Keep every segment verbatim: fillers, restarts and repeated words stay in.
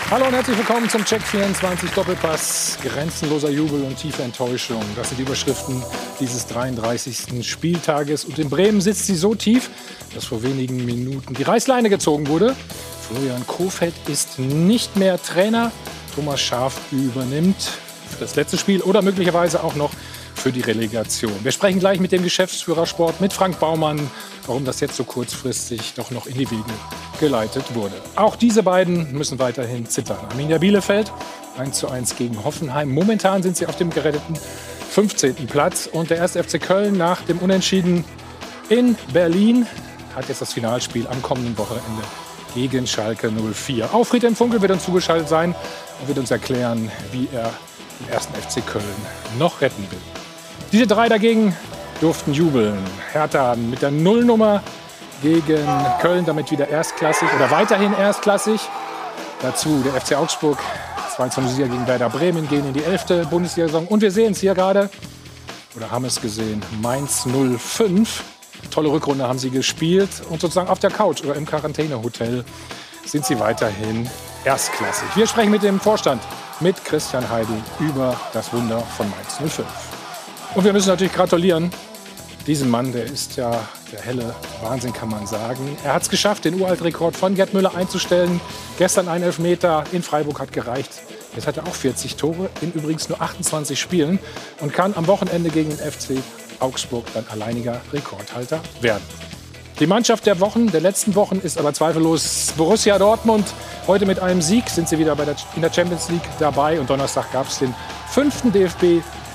Hallo und herzlich willkommen zum Check vierundzwanzig Doppelpass. Grenzenloser Jubel und tiefe Enttäuschung. Das sind die Überschriften dieses dreiunddreißigsten Spieltages. Und in Bremen sitzt sie so tief, dass vor wenigen Minuten die Reißleine gezogen wurde. Florian Kohfeldt ist nicht mehr Trainer. Thomas Schaaf übernimmt für das letzte Spiel oder möglicherweise auch noch für die Relegation. Wir sprechen gleich mit dem Geschäftsführer Sport, mit Frank Baumann, warum das jetzt so kurzfristig doch noch in die Wege geleitet wurde. Auch diese beiden müssen weiterhin zittern. Arminia Bielefeld eins zu eins gegen Hoffenheim. Momentan sind sie auf dem geretteten fünfzehnten Platz. Und der erste F C Köln nach dem Unentschieden in Berlin hat jetzt das Finalspiel am kommenden Wochenende gegen Schalke null vier. Auch Friedhelm Funkel wird uns zugeschaltet sein und wird uns erklären, wie er den ersten F C Köln noch retten will. Diese drei dagegen durften jubeln. Hertha mit der Nullnummer gegen Köln, damit wieder erstklassig oder weiterhin erstklassig. Dazu der F C Augsburg, zwei zu null Sieger gegen Werder Bremen, gehen in die elfte Bundesliga-Saison. Und wir sehen es hier gerade, oder haben es gesehen, Mainz null fünf. Tolle Rückrunde haben sie gespielt. Und sozusagen auf der Couch oder im Quarantänehotel sind sie weiterhin erstklassig. Wir sprechen mit dem Vorstand, mit Christian Heidel, über das Wunder von Mainz null fünf. Und wir müssen natürlich gratulieren. Diesem Mann, der ist ja der helle Wahnsinn, kann man sagen. Er hat es geschafft, den Uraltrekord von Gerd Müller einzustellen. Gestern ein Elfmeter in Freiburg hat gereicht. Jetzt hat er auch vierzig Tore, in übrigens nur achtundzwanzig Spielen. Und kann am Wochenende gegen den F C Augsburg dann alleiniger Rekordhalter werden. Die Mannschaft der Wochen, der letzten Wochen, ist aber zweifellos Borussia Dortmund. Heute mit einem Sieg sind sie wieder bei der, in der Champions League dabei. Und Donnerstag gab es den fünften D F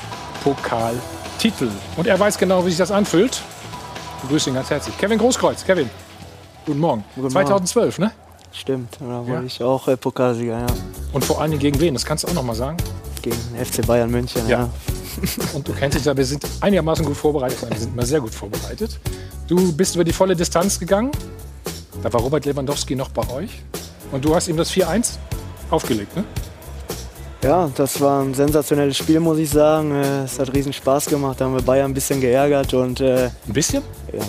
B-Pokaltitel. Und er weiß genau, wie sich das anfühlt. Ich begrüße ihn ganz herzlich. Kevin Großkreuz. Kevin, guten Morgen. Guten zweitausendzwölf, ne? Stimmt, da war Ja. ich auch äh, Pokalsieger, ja. Und vor allen Dingen gegen wen? Das kannst du auch noch mal sagen. Gegen den F C Bayern München, ja. Ja. Und du kennst dich ja, wir sind einigermaßen gut vorbereitet. Wir sind immer sehr gut vorbereitet. Du bist über die volle Distanz gegangen. Da war Robert Lewandowski noch bei euch. Und du hast ihm das vier eins aufgelegt, ne? Ja, das war ein sensationelles Spiel, muss ich sagen. Äh, Es hat riesen Spaß gemacht, da haben wir Bayern ein bisschen geärgert und äh, Ein bisschen? ja,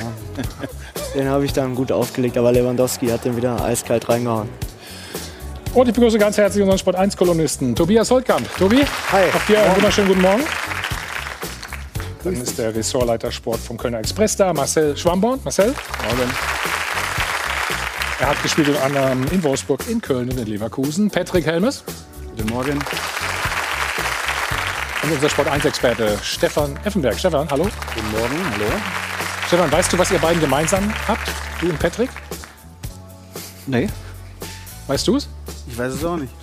den habe ich dann gut aufgelegt, aber Lewandowski hat den wieder eiskalt reingehauen. Und ich begrüße ganz herzlich unseren Sport eins Kolumnisten Tobias Holtkamp. Tobi, Hi. auch dir einen wunderschönen guten Morgen. Dann ist der Ressortleiter Sport vom Kölner Express da, Marcel Schwamborn. Marcel? Morgen. Er hat gespielt unter anderem in Wolfsburg, in Köln und in Leverkusen. Patrick Helmes. Guten Morgen. Und unser Sport eins Experte Stefan Effenberg. Stefan, hallo. Guten Morgen, hallo. Stefan, weißt du, was ihr beiden gemeinsam habt? Du und Patrick? Nee, Weißt du es? ich weiß es auch nicht.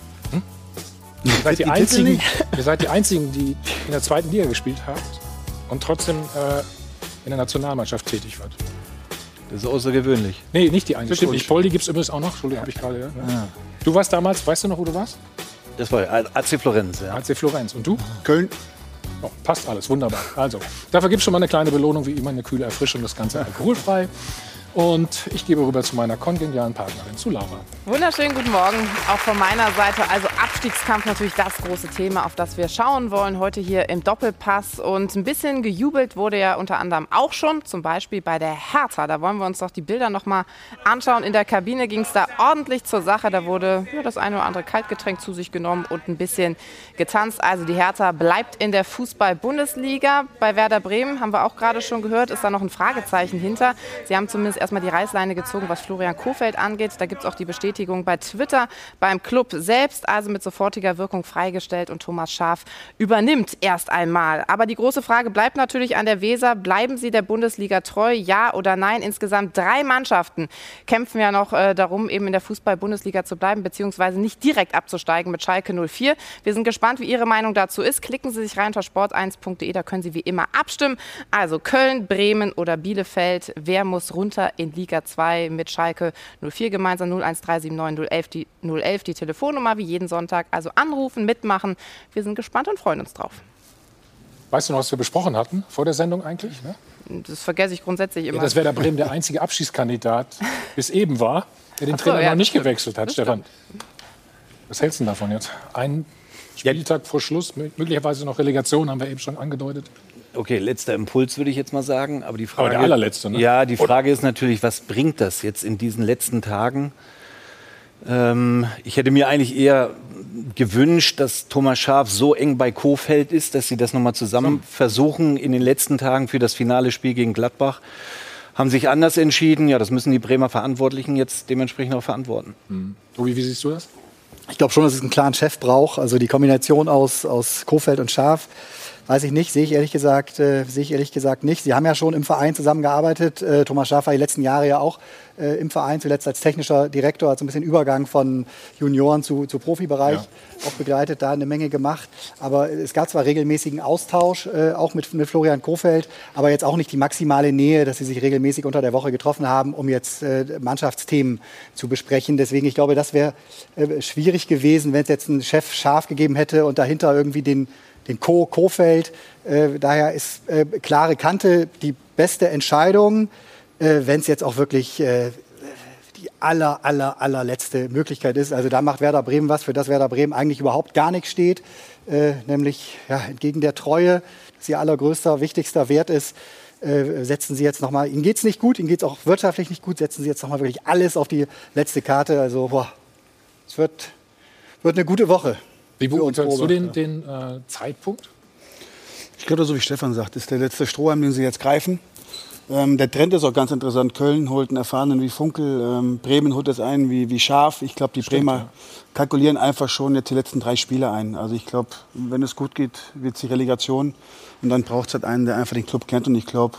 Ihr seid die, Die Titel einzigen, nicht? ihr seid die einzigen, die in der zweiten Liga gespielt habt und trotzdem äh, in der Nationalmannschaft tätig wird. Das ist außergewöhnlich. Nee, nicht die einzigen. Stimmt Glückwunsch. nicht. Poldi gibt es übrigens auch noch. Entschuldigung, habe ich gerade. Ja. Ah. Du warst damals, weißt du noch, wo du warst? Das war A C Florenz, ja. A C Florenz. Und du? Köln. Oh, passt alles, wunderbar. Also, dafür gibt es schon mal eine kleine Belohnung, wie immer eine kühle Erfrischung, das Ganze alkoholfrei. Und ich gebe rüber zu meiner kongenialen Partnerin, zu Laura. Wunderschönen guten Morgen, auch von meiner Seite. Also Abstiegskampf natürlich das große Thema, auf das wir schauen wollen heute hier im Doppelpass. Und ein bisschen gejubelt wurde ja unter anderem auch schon, zum Beispiel bei der Hertha. Da wollen wir uns doch die Bilder noch mal anschauen. In der Kabine ging es da ordentlich zur Sache. Da wurde ja, das eine oder andere Kaltgetränk zu sich genommen und ein bisschen getanzt. Also die Hertha bleibt in der Fußball-Bundesliga. Bei Werder Bremen, haben wir auch gerade schon gehört, ist da noch ein Fragezeichen hinter. Sie haben zumindest erstmal die Reißleine gezogen, was Florian Kohfeldt angeht. Da gibt es auch die Bestätigung bei Twitter beim Club selbst, also mit sofortiger Wirkung freigestellt und Thomas Schaaf übernimmt erst einmal. Aber die große Frage bleibt natürlich an der Weser. Bleiben Sie der Bundesliga treu, ja oder nein? Insgesamt drei Mannschaften kämpfen ja noch äh, darum, eben in der Fußball-Bundesliga zu bleiben, beziehungsweise nicht direkt abzusteigen mit Schalke null vier. Wir sind gespannt, wie Ihre Meinung dazu ist. Klicken Sie sich rein unter sport eins punkt de, da können Sie wie immer abstimmen. Also Köln, Bremen oder Bielefeld, wer muss runter in Liga zwei mit Schalke null vier gemeinsam? Null eins drei sieben neun null elf die, null elf die Telefonnummer wie jeden Sonntag. Also anrufen, mitmachen. Wir sind gespannt und freuen uns drauf. Weißt du noch, was wir besprochen hatten vor der Sendung eigentlich? Ne? Das vergesse ich grundsätzlich immer. Ja, dass Werder Bremen der einzige Abschiedskandidat bis eben war, der den Ach so, Trainer ja, noch nicht stimmt. gewechselt hat. Das Stefan, was hältst du denn davon jetzt? Ein Spieltag vor Schluss, möglicherweise noch Relegation, haben wir eben schon angedeutet. Okay, letzter Impuls würde ich jetzt mal sagen. Aber die Frage, Aber der allerletzte, ne? Ja, die Frage ist natürlich, was bringt das jetzt in diesen letzten Tagen? Ähm, ich hätte mir eigentlich eher gewünscht, dass Thomas Schaaf so eng bei Kohfeldt ist, dass sie das nochmal zusammen versuchen in den letzten Tagen für das finale Spiel gegen Gladbach. Haben sich anders entschieden. Ja, das müssen die Bremer Verantwortlichen jetzt dementsprechend auch verantworten. Mhm. Tobi, wie siehst du das? Ich glaube schon, dass es einen klaren Chef braucht. Also die Kombination aus, aus Kohfeldt und Schaaf, weiß ich nicht, sehe ich ehrlich gesagt, äh, sehe ich ehrlich gesagt nicht. Sie haben ja schon im Verein zusammengearbeitet. Äh, Thomas Schaaf war die letzten Jahre ja auch äh, im Verein, zuletzt als technischer Direktor, hat so ein bisschen Übergang von Junioren zu, zu Profibereich ja. auch begleitet, da eine Menge gemacht. Aber es gab zwar regelmäßigen Austausch, äh, auch mit, mit Florian Kohfeldt, aber jetzt auch nicht die maximale Nähe, dass sie sich regelmäßig unter der Woche getroffen haben, um jetzt äh, Mannschaftsthemen zu besprechen. Deswegen, ich glaube, das wäre äh, schwierig gewesen, wenn es jetzt einen Chef Schaaf gegeben hätte und dahinter irgendwie den den Co. Kohfeldt. Äh, daher ist äh, klare Kante die beste Entscheidung, äh, wenn es jetzt auch wirklich äh, die aller, aller, allerletzte Möglichkeit ist. Also da macht Werder Bremen was, für das Werder Bremen eigentlich überhaupt gar nichts steht. Äh, nämlich ja, entgegen der Treue, das ihr allergrößter, wichtigster Wert ist, äh, setzen sie jetzt nochmal, ihnen geht es nicht gut, ihnen geht es auch wirtschaftlich nicht gut, setzen sie jetzt nochmal wirklich alles auf die letzte Karte. Also boah, es wird, wird eine gute Woche. Wie beurteilst du den, den äh, Zeitpunkt? Ich glaube, so wie Stefan sagt, ist der letzte Strohhalm, den sie jetzt greifen. Ähm, der Trend ist auch ganz interessant. Köln holt einen Erfahrenen wie Funkel, ähm, Bremen holt das ein wie, wie Schaaf. Ich glaube, die Stimmt, Bremer ja. kalkulieren einfach schon jetzt die letzten drei Spiele ein. Also ich glaube, wenn es gut geht, wird es die Relegation. Und dann braucht es halt einen, der einfach den Club kennt. Und ich glaube,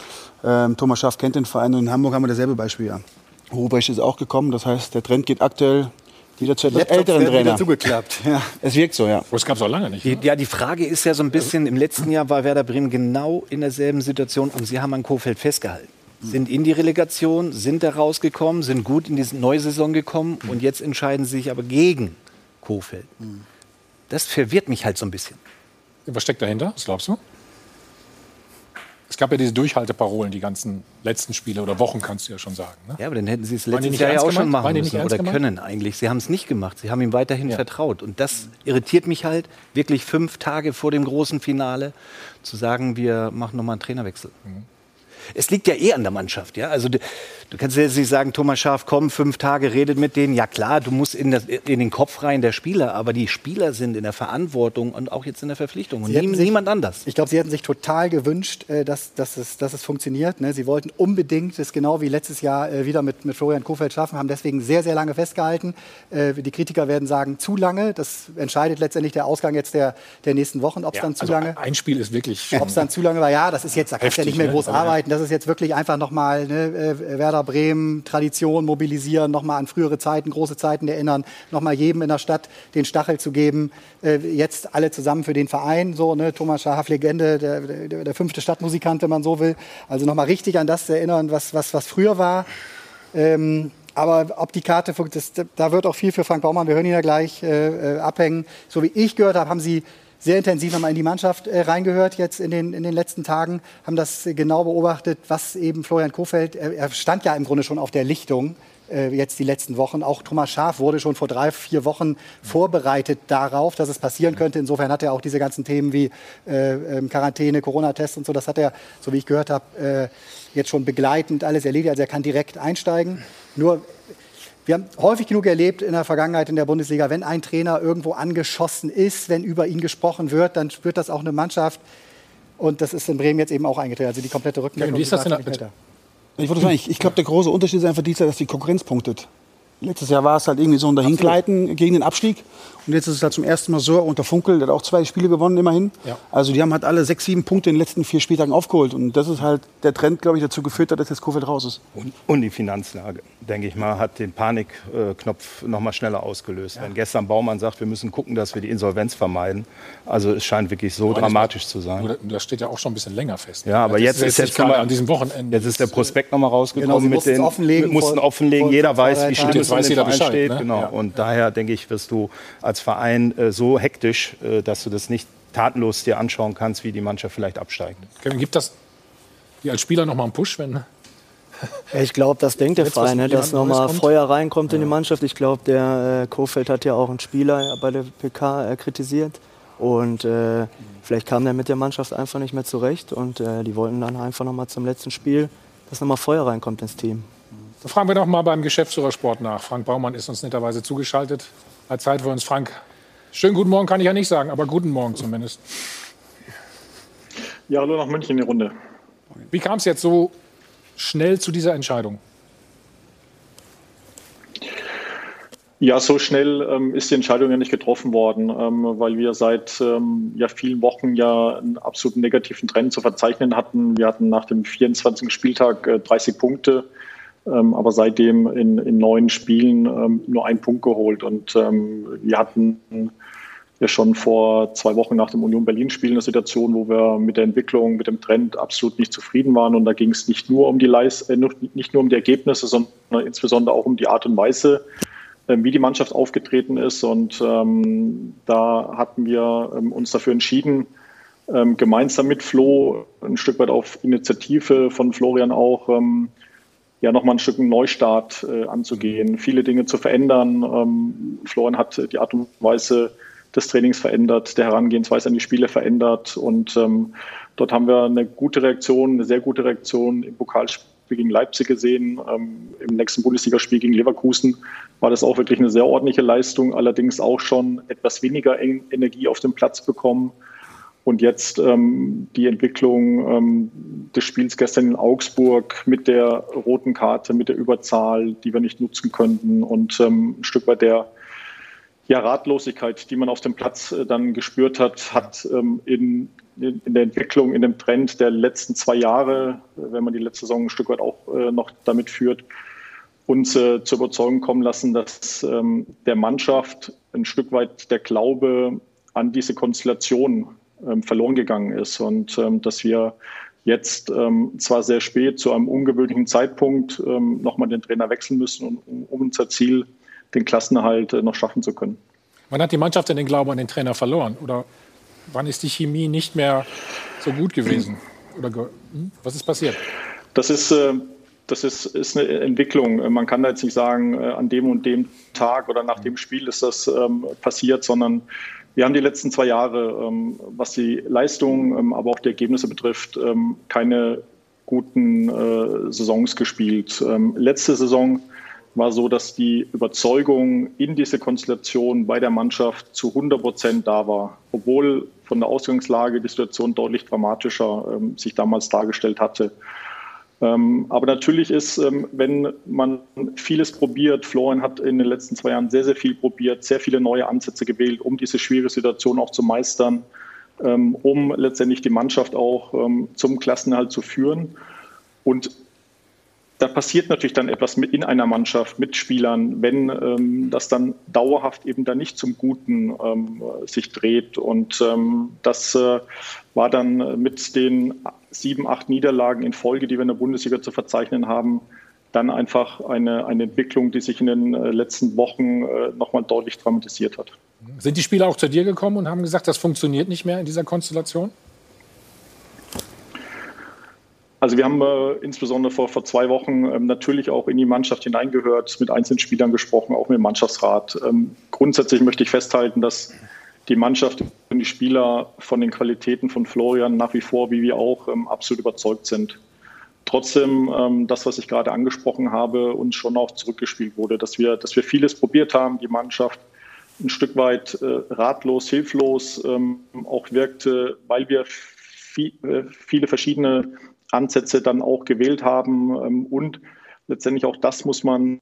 ähm, Thomas Schaaf kennt den Verein. Und in Hamburg haben wir dasselbe Beispiel. Ja. Ruprecht ist auch gekommen. Das heißt, der Trend geht aktuell wieder zu etwas älteren Trainer. Zugeklappt. Ja. Es wirkt so, ja. Das gab es auch lange nicht. Die, Ne? ja, die Frage ist ja so ein bisschen, im letzten Jahr war Werder Bremen genau in derselben Situation und sie haben an Kohfeldt festgehalten. Sind in die Relegation, sind da rausgekommen, sind gut in diese neue Saison gekommen und jetzt entscheiden sie sich aber gegen Kohfeldt. Das verwirrt mich halt so ein bisschen. Was steckt dahinter? Was glaubst du? Es gab ja diese Durchhalteparolen, die ganzen letzten Spiele oder Wochen, kannst du ja schon sagen. Ne? Ja, aber dann hätten sie es Waren die letztes nicht Jahr ja ernst auch schon gemeint? machen Waren die nicht müssen ernst oder gemeint? können eigentlich. Sie haben es nicht gemacht. Sie haben ihm weiterhin Ja. vertraut. Und das irritiert mich halt, wirklich fünf Tage vor dem großen Finale zu sagen, wir machen nochmal einen Trainerwechsel. Mhm. Es liegt ja eh an der Mannschaft. Ja? Also du, du kannst jetzt nicht sagen, Thomas Schaaf, komm, fünf Tage, redet mit denen. Ja klar, du musst in, das, in den Kopf rein der Spieler. Aber die Spieler sind in der Verantwortung und auch jetzt in der Verpflichtung. Und nie, sich, niemand anders. Ich glaube, sie hätten sich total gewünscht, äh, dass, dass, es, dass es funktioniert. Ne? Sie wollten unbedingt das genau wie letztes Jahr äh, wieder mit, mit Florian Kohfeldt schaffen, haben deswegen sehr, sehr lange festgehalten. Äh, die Kritiker werden sagen, zu lange. Das entscheidet letztendlich der Ausgang jetzt der, der nächsten Wochen, ob es Ja, dann zu also lange... ein Spiel ist wirklich... Ob es dann zu lange war, ja, das ist jetzt, da kannst du ja Heftig, nicht mehr ne? groß Aber ja. arbeiten. Das ist jetzt wirklich einfach nochmal ne, äh, Werder Bremen, Tradition mobilisieren, nochmal an frühere Zeiten, große Zeiten erinnern, nochmal jedem in der Stadt den Stachel zu geben. Äh, jetzt alle zusammen für den Verein, so, ne, Thomas Schaaf, Legende, der, der, der fünfte Stadtmusikant, wenn man so will. Also nochmal richtig an das zu erinnern, was, was, was früher war. Ähm, aber ob die Karte funktioniert, da wird auch viel für Frank Baumann, wir hören ihn ja gleich, äh, äh, abhängen. So wie ich gehört habe, haben sie sehr intensiv nochmal in die Mannschaft äh, reingehört jetzt in den, in den letzten Tagen, haben das äh, genau beobachtet, was eben Florian Kohfeldt, äh, er stand ja im Grunde schon auf der Lichtung äh, jetzt die letzten Wochen. Auch Thomas Schaaf wurde schon vor drei, vier Wochen vorbereitet darauf, dass es passieren könnte. Insofern hat er auch diese ganzen Themen wie äh, Quarantäne, Corona-Tests und so, das hat er, so wie ich gehört habe, äh, jetzt schon begleitend alles erledigt. Also er kann direkt einsteigen. Nur wir haben häufig genug erlebt in der Vergangenheit in der Bundesliga, wenn ein Trainer irgendwo angeschossen ist, wenn über ihn gesprochen wird, dann spürt das auch eine Mannschaft. Und das ist in Bremen jetzt eben auch eingetreten. Also die komplette Rückendeckung. Ja, wie ist das denn nicht mehr da? da. Ich, ich, ich glaube, der große Unterschied ist einfach dieser, dass die Konkurrenz punktet. Letztes Jahr war es halt irgendwie so ein Dahingleiten gegen den Abstieg. Und jetzt ist es halt zum ersten Mal so, unter Funkel, der hat auch zwei Spiele gewonnen immerhin. Ja. Also die haben halt alle sechs, sieben Punkte in den letzten vier Spieltagen aufgeholt. Und das ist halt der Trend, glaube ich, dazu geführt hat, dass jetzt Kohfeldt raus ist. Und, und die Finanzlage, denke ich mal, hat den Panikknopf noch mal schneller ausgelöst. Ja. Wenn gestern Baumann sagt, wir müssen gucken, dass wir die Insolvenz vermeiden. Also es scheint wirklich so Aber dramatisch das, zu sein. nur, das steht ja auch schon ein bisschen länger fest. Ja, aber das jetzt ist ist jetzt jetzt gerade mal- an diesem Wochenende. Jetzt ist der Prospekt noch mal Genau, rausgekommen. sie mit mussten den, es offenlegen mussten vor- offenlegen. vor- Jeder vor weiß, drei wie Tagen. schlimm Jetzt es um weiß den jeder Verein Bescheid, steht. ne? Genau. Ja. Und daher denke ich, wirst du als Verein äh, so hektisch, äh, dass du das nicht tatenlos dir anschauen kannst, wie die Mannschaft vielleicht absteigt. Kevin, gibt das dir als Spieler noch mal einen Push, wenn... Ja, ich glaube, das denkt der Jetzt, was Verein, ne, wieder dass Neues nochmal kommt? Feuer reinkommt in die Mannschaft. Ich glaube, der äh, Kohfeldt hat ja auch einen Spieler bei der P K äh, kritisiert. Und äh, vielleicht kam der mit der Mannschaft einfach nicht mehr zurecht. Und äh, die wollten dann einfach nochmal zum letzten Spiel, dass nochmal Feuer reinkommt ins Team. Da fragen wir doch mal beim Geschäftsführer Sport nach. Frank Baumann ist uns netterweise zugeschaltet. Hat Zeit für uns. Frank, schönen guten Morgen kann ich ja nicht sagen, aber guten Morgen zumindest. Ja, hallo nach München in die Runde. Wie kam es jetzt so schnell zu dieser Entscheidung? Ja, so schnell ähm, ist die Entscheidung ja nicht getroffen worden, ähm, weil wir seit ähm, ja, vielen Wochen ja einen absoluten negativen Trend zu verzeichnen hatten. Wir hatten nach dem vierundzwanzigsten Spieltag äh, dreißig Punkte, ähm, aber seitdem in, in neun Spielen ähm, nur einen Punkt geholt. Und ähm, wir hatten ja schon vor zwei Wochen nach dem Union Berlin-Spiel eine Situation, wo wir mit der Entwicklung, mit dem Trend absolut nicht zufrieden waren. Und da ging es nicht nur um die Leis- äh, nicht nur um die Ergebnisse, sondern insbesondere auch um die Art und Weise, wie die Mannschaft aufgetreten ist. Und ähm, da hatten wir ähm, uns dafür entschieden, ähm, gemeinsam mit Flo, ein Stück weit auf Initiative von Florian auch, ähm, ja nochmal ein Stück einen Neustart äh, anzugehen, viele Dinge zu verändern. Ähm, Florian hat die Art und Weise des Trainings verändert, der Herangehensweise an die Spiele verändert. Und ähm, dort haben wir eine gute Reaktion, eine sehr gute Reaktion im Pokalspiel gegen Leipzig gesehen. Ähm, im nächsten Bundesligaspiel gegen Leverkusen war das auch wirklich eine sehr ordentliche Leistung, allerdings auch schon etwas weniger Energie auf dem Platz bekommen. Und jetzt ähm, die Entwicklung ähm, des Spiels gestern in Augsburg mit der roten Karte, mit der Überzahl, die wir nicht nutzen könnten und ähm, ein Stück weit der ja, Ratlosigkeit, die man auf dem Platz äh, dann gespürt hat, hat ähm, in, in, in der Entwicklung, in dem Trend der letzten zwei Jahre, wenn man die letzte Saison ein Stück weit auch äh, noch damit führt, uns äh, zur Überzeugung kommen lassen, dass ähm, der Mannschaft ein Stück weit der Glaube an diese Konstellation ähm, verloren gegangen ist und ähm, dass wir jetzt ähm, zwar sehr spät zu einem ungewöhnlichen Zeitpunkt ähm, nochmal den Trainer wechseln müssen, um, um unser Ziel, den Klassenerhalt äh, noch schaffen zu können. Wann hat die Mannschaft denn den Glauben an den Trainer verloren? Oder wann ist die Chemie nicht mehr so gut gewesen? Oder ge- hm? Was ist passiert? Das ist, äh, das ist, ist eine Entwicklung. Man kann da jetzt nicht sagen, äh, an dem und dem Tag oder nach dem Spiel ist das ähm, passiert, sondern wir haben die letzten zwei Jahre, ähm, was die Leistung, ähm, aber auch die Ergebnisse betrifft, ähm, keine guten äh, Saisons gespielt. Ähm, letzte Saison war so, dass die Überzeugung in diese Konstellation bei der Mannschaft zu hundert Prozent da war, obwohl von der Ausgangslage die Situation deutlich dramatischer ähm, sich damals dargestellt hatte. Ähm, aber natürlich ist, ähm, wenn man vieles probiert, Florian hat in den letzten zwei Jahren sehr, sehr viel probiert, sehr viele neue Ansätze gewählt, um diese schwierige Situation auch zu meistern, ähm, um letztendlich die Mannschaft auch ähm, zum Klassenerhalt zu führen. Und da passiert natürlich dann etwas mit in einer Mannschaft, mit Spielern, wenn ähm, das dann dauerhaft eben dann nicht zum Guten ähm, sich dreht. Und ähm, das äh, war dann mit den sieben, acht Niederlagen in Folge, die wir in der Bundesliga zu verzeichnen haben, dann einfach eine, eine Entwicklung, die sich in den äh, letzten Wochen äh, nochmal deutlich dramatisiert hat. Sind die Spieler auch zu dir gekommen und haben gesagt, das funktioniert nicht mehr in dieser Konstellation? Also wir haben äh, insbesondere vor, vor zwei Wochen ähm, natürlich auch in die Mannschaft hineingehört, mit einzelnen Spielern gesprochen, auch mit dem Mannschaftsrat. Ähm, grundsätzlich möchte ich festhalten, dass die Mannschaft und die Spieler von den Qualitäten von Florian nach wie vor, wie wir auch, ähm, absolut überzeugt sind. Trotzdem, ähm, das, was ich gerade angesprochen habe, uns schon auch zurückgespielt wurde, dass wir, dass wir vieles probiert haben, die Mannschaft ein Stück weit äh, ratlos, hilflos ähm, auch wirkte, weil wir viel, äh, viele verschiedene Ansätze dann auch gewählt haben. Und letztendlich auch das muss man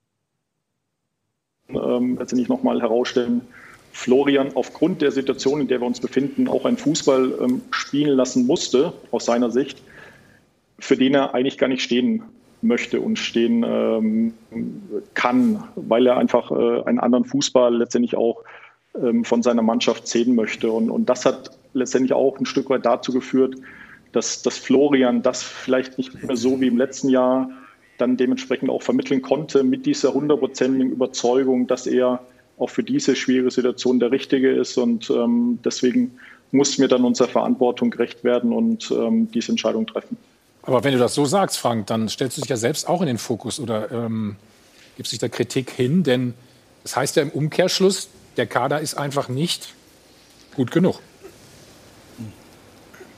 ähm, letztendlich nochmal herausstellen. Florian aufgrund der Situation, in der wir uns befinden, auch einen Fußball ähm, spielen lassen musste, aus seiner Sicht, für den er eigentlich gar nicht stehen möchte und stehen ähm, kann, weil er einfach äh, einen anderen Fußball letztendlich auch ähm, von seiner Mannschaft sehen möchte. Und, und das hat letztendlich auch ein Stück weit dazu geführt, dass, dass Florian das vielleicht nicht mehr so wie im letzten Jahr dann dementsprechend auch vermitteln konnte mit dieser hundertprozentigen Überzeugung, dass er auch für diese schwierige Situation der Richtige ist. Und ähm, deswegen mussten wir dann unserer Verantwortung gerecht werden und ähm, diese Entscheidung treffen. Aber wenn du das so sagst, Frank, dann stellst du dich ja selbst auch in den Fokus oder ähm, gibst dich der Kritik hin. Denn das heißt ja im Umkehrschluss, der Kader ist einfach nicht gut genug.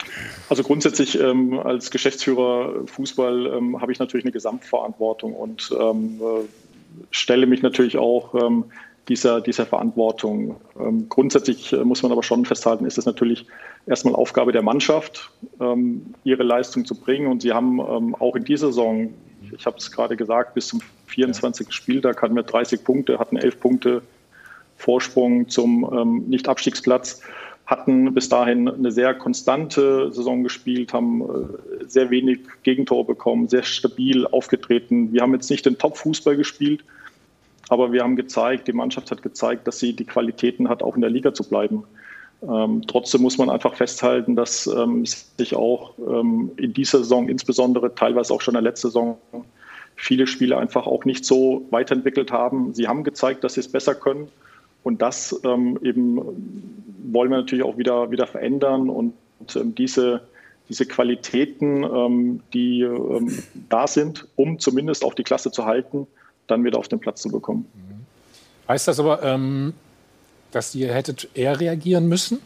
Also grundsätzlich ähm, als Geschäftsführer Fußball ähm, habe ich natürlich eine Gesamtverantwortung und ähm, äh, stelle mich natürlich auch ähm, dieser, dieser Verantwortung. Ähm, grundsätzlich äh, muss man aber schon festhalten, ist es natürlich erstmal Aufgabe der Mannschaft, ähm, ihre Leistung zu bringen. Und sie haben ähm, auch in dieser Saison, ich habe es gerade gesagt, bis zum vierundzwanzigsten Spieltag hatten wir dreißig Punkte, hatten elf Punkte Vorsprung zum ähm, Nicht-Abstiegsplatz, hatten bis dahin eine sehr konstante Saison gespielt, haben äh, sehr wenig Gegentore bekommen, sehr stabil aufgetreten. Wir haben jetzt nicht den Top-Fußball gespielt, aber wir haben gezeigt, die Mannschaft hat gezeigt, dass sie die Qualitäten hat, auch in der Liga zu bleiben. Ähm, trotzdem muss man einfach festhalten, dass ähm, sich auch ähm, in dieser Saison, insbesondere teilweise auch schon in der letzten Saison, viele Spiele einfach auch nicht so weiterentwickelt haben. Sie haben gezeigt, dass sie es besser können. Und das ähm, eben wollen wir natürlich auch wieder, wieder verändern. Und ähm, diese, diese Qualitäten, ähm, die ähm, da sind, um zumindest auch die Klasse zu halten, dann wieder auf den Platz zu bekommen. Heißt das aber, ähm, dass ihr hättet eher reagieren müssen?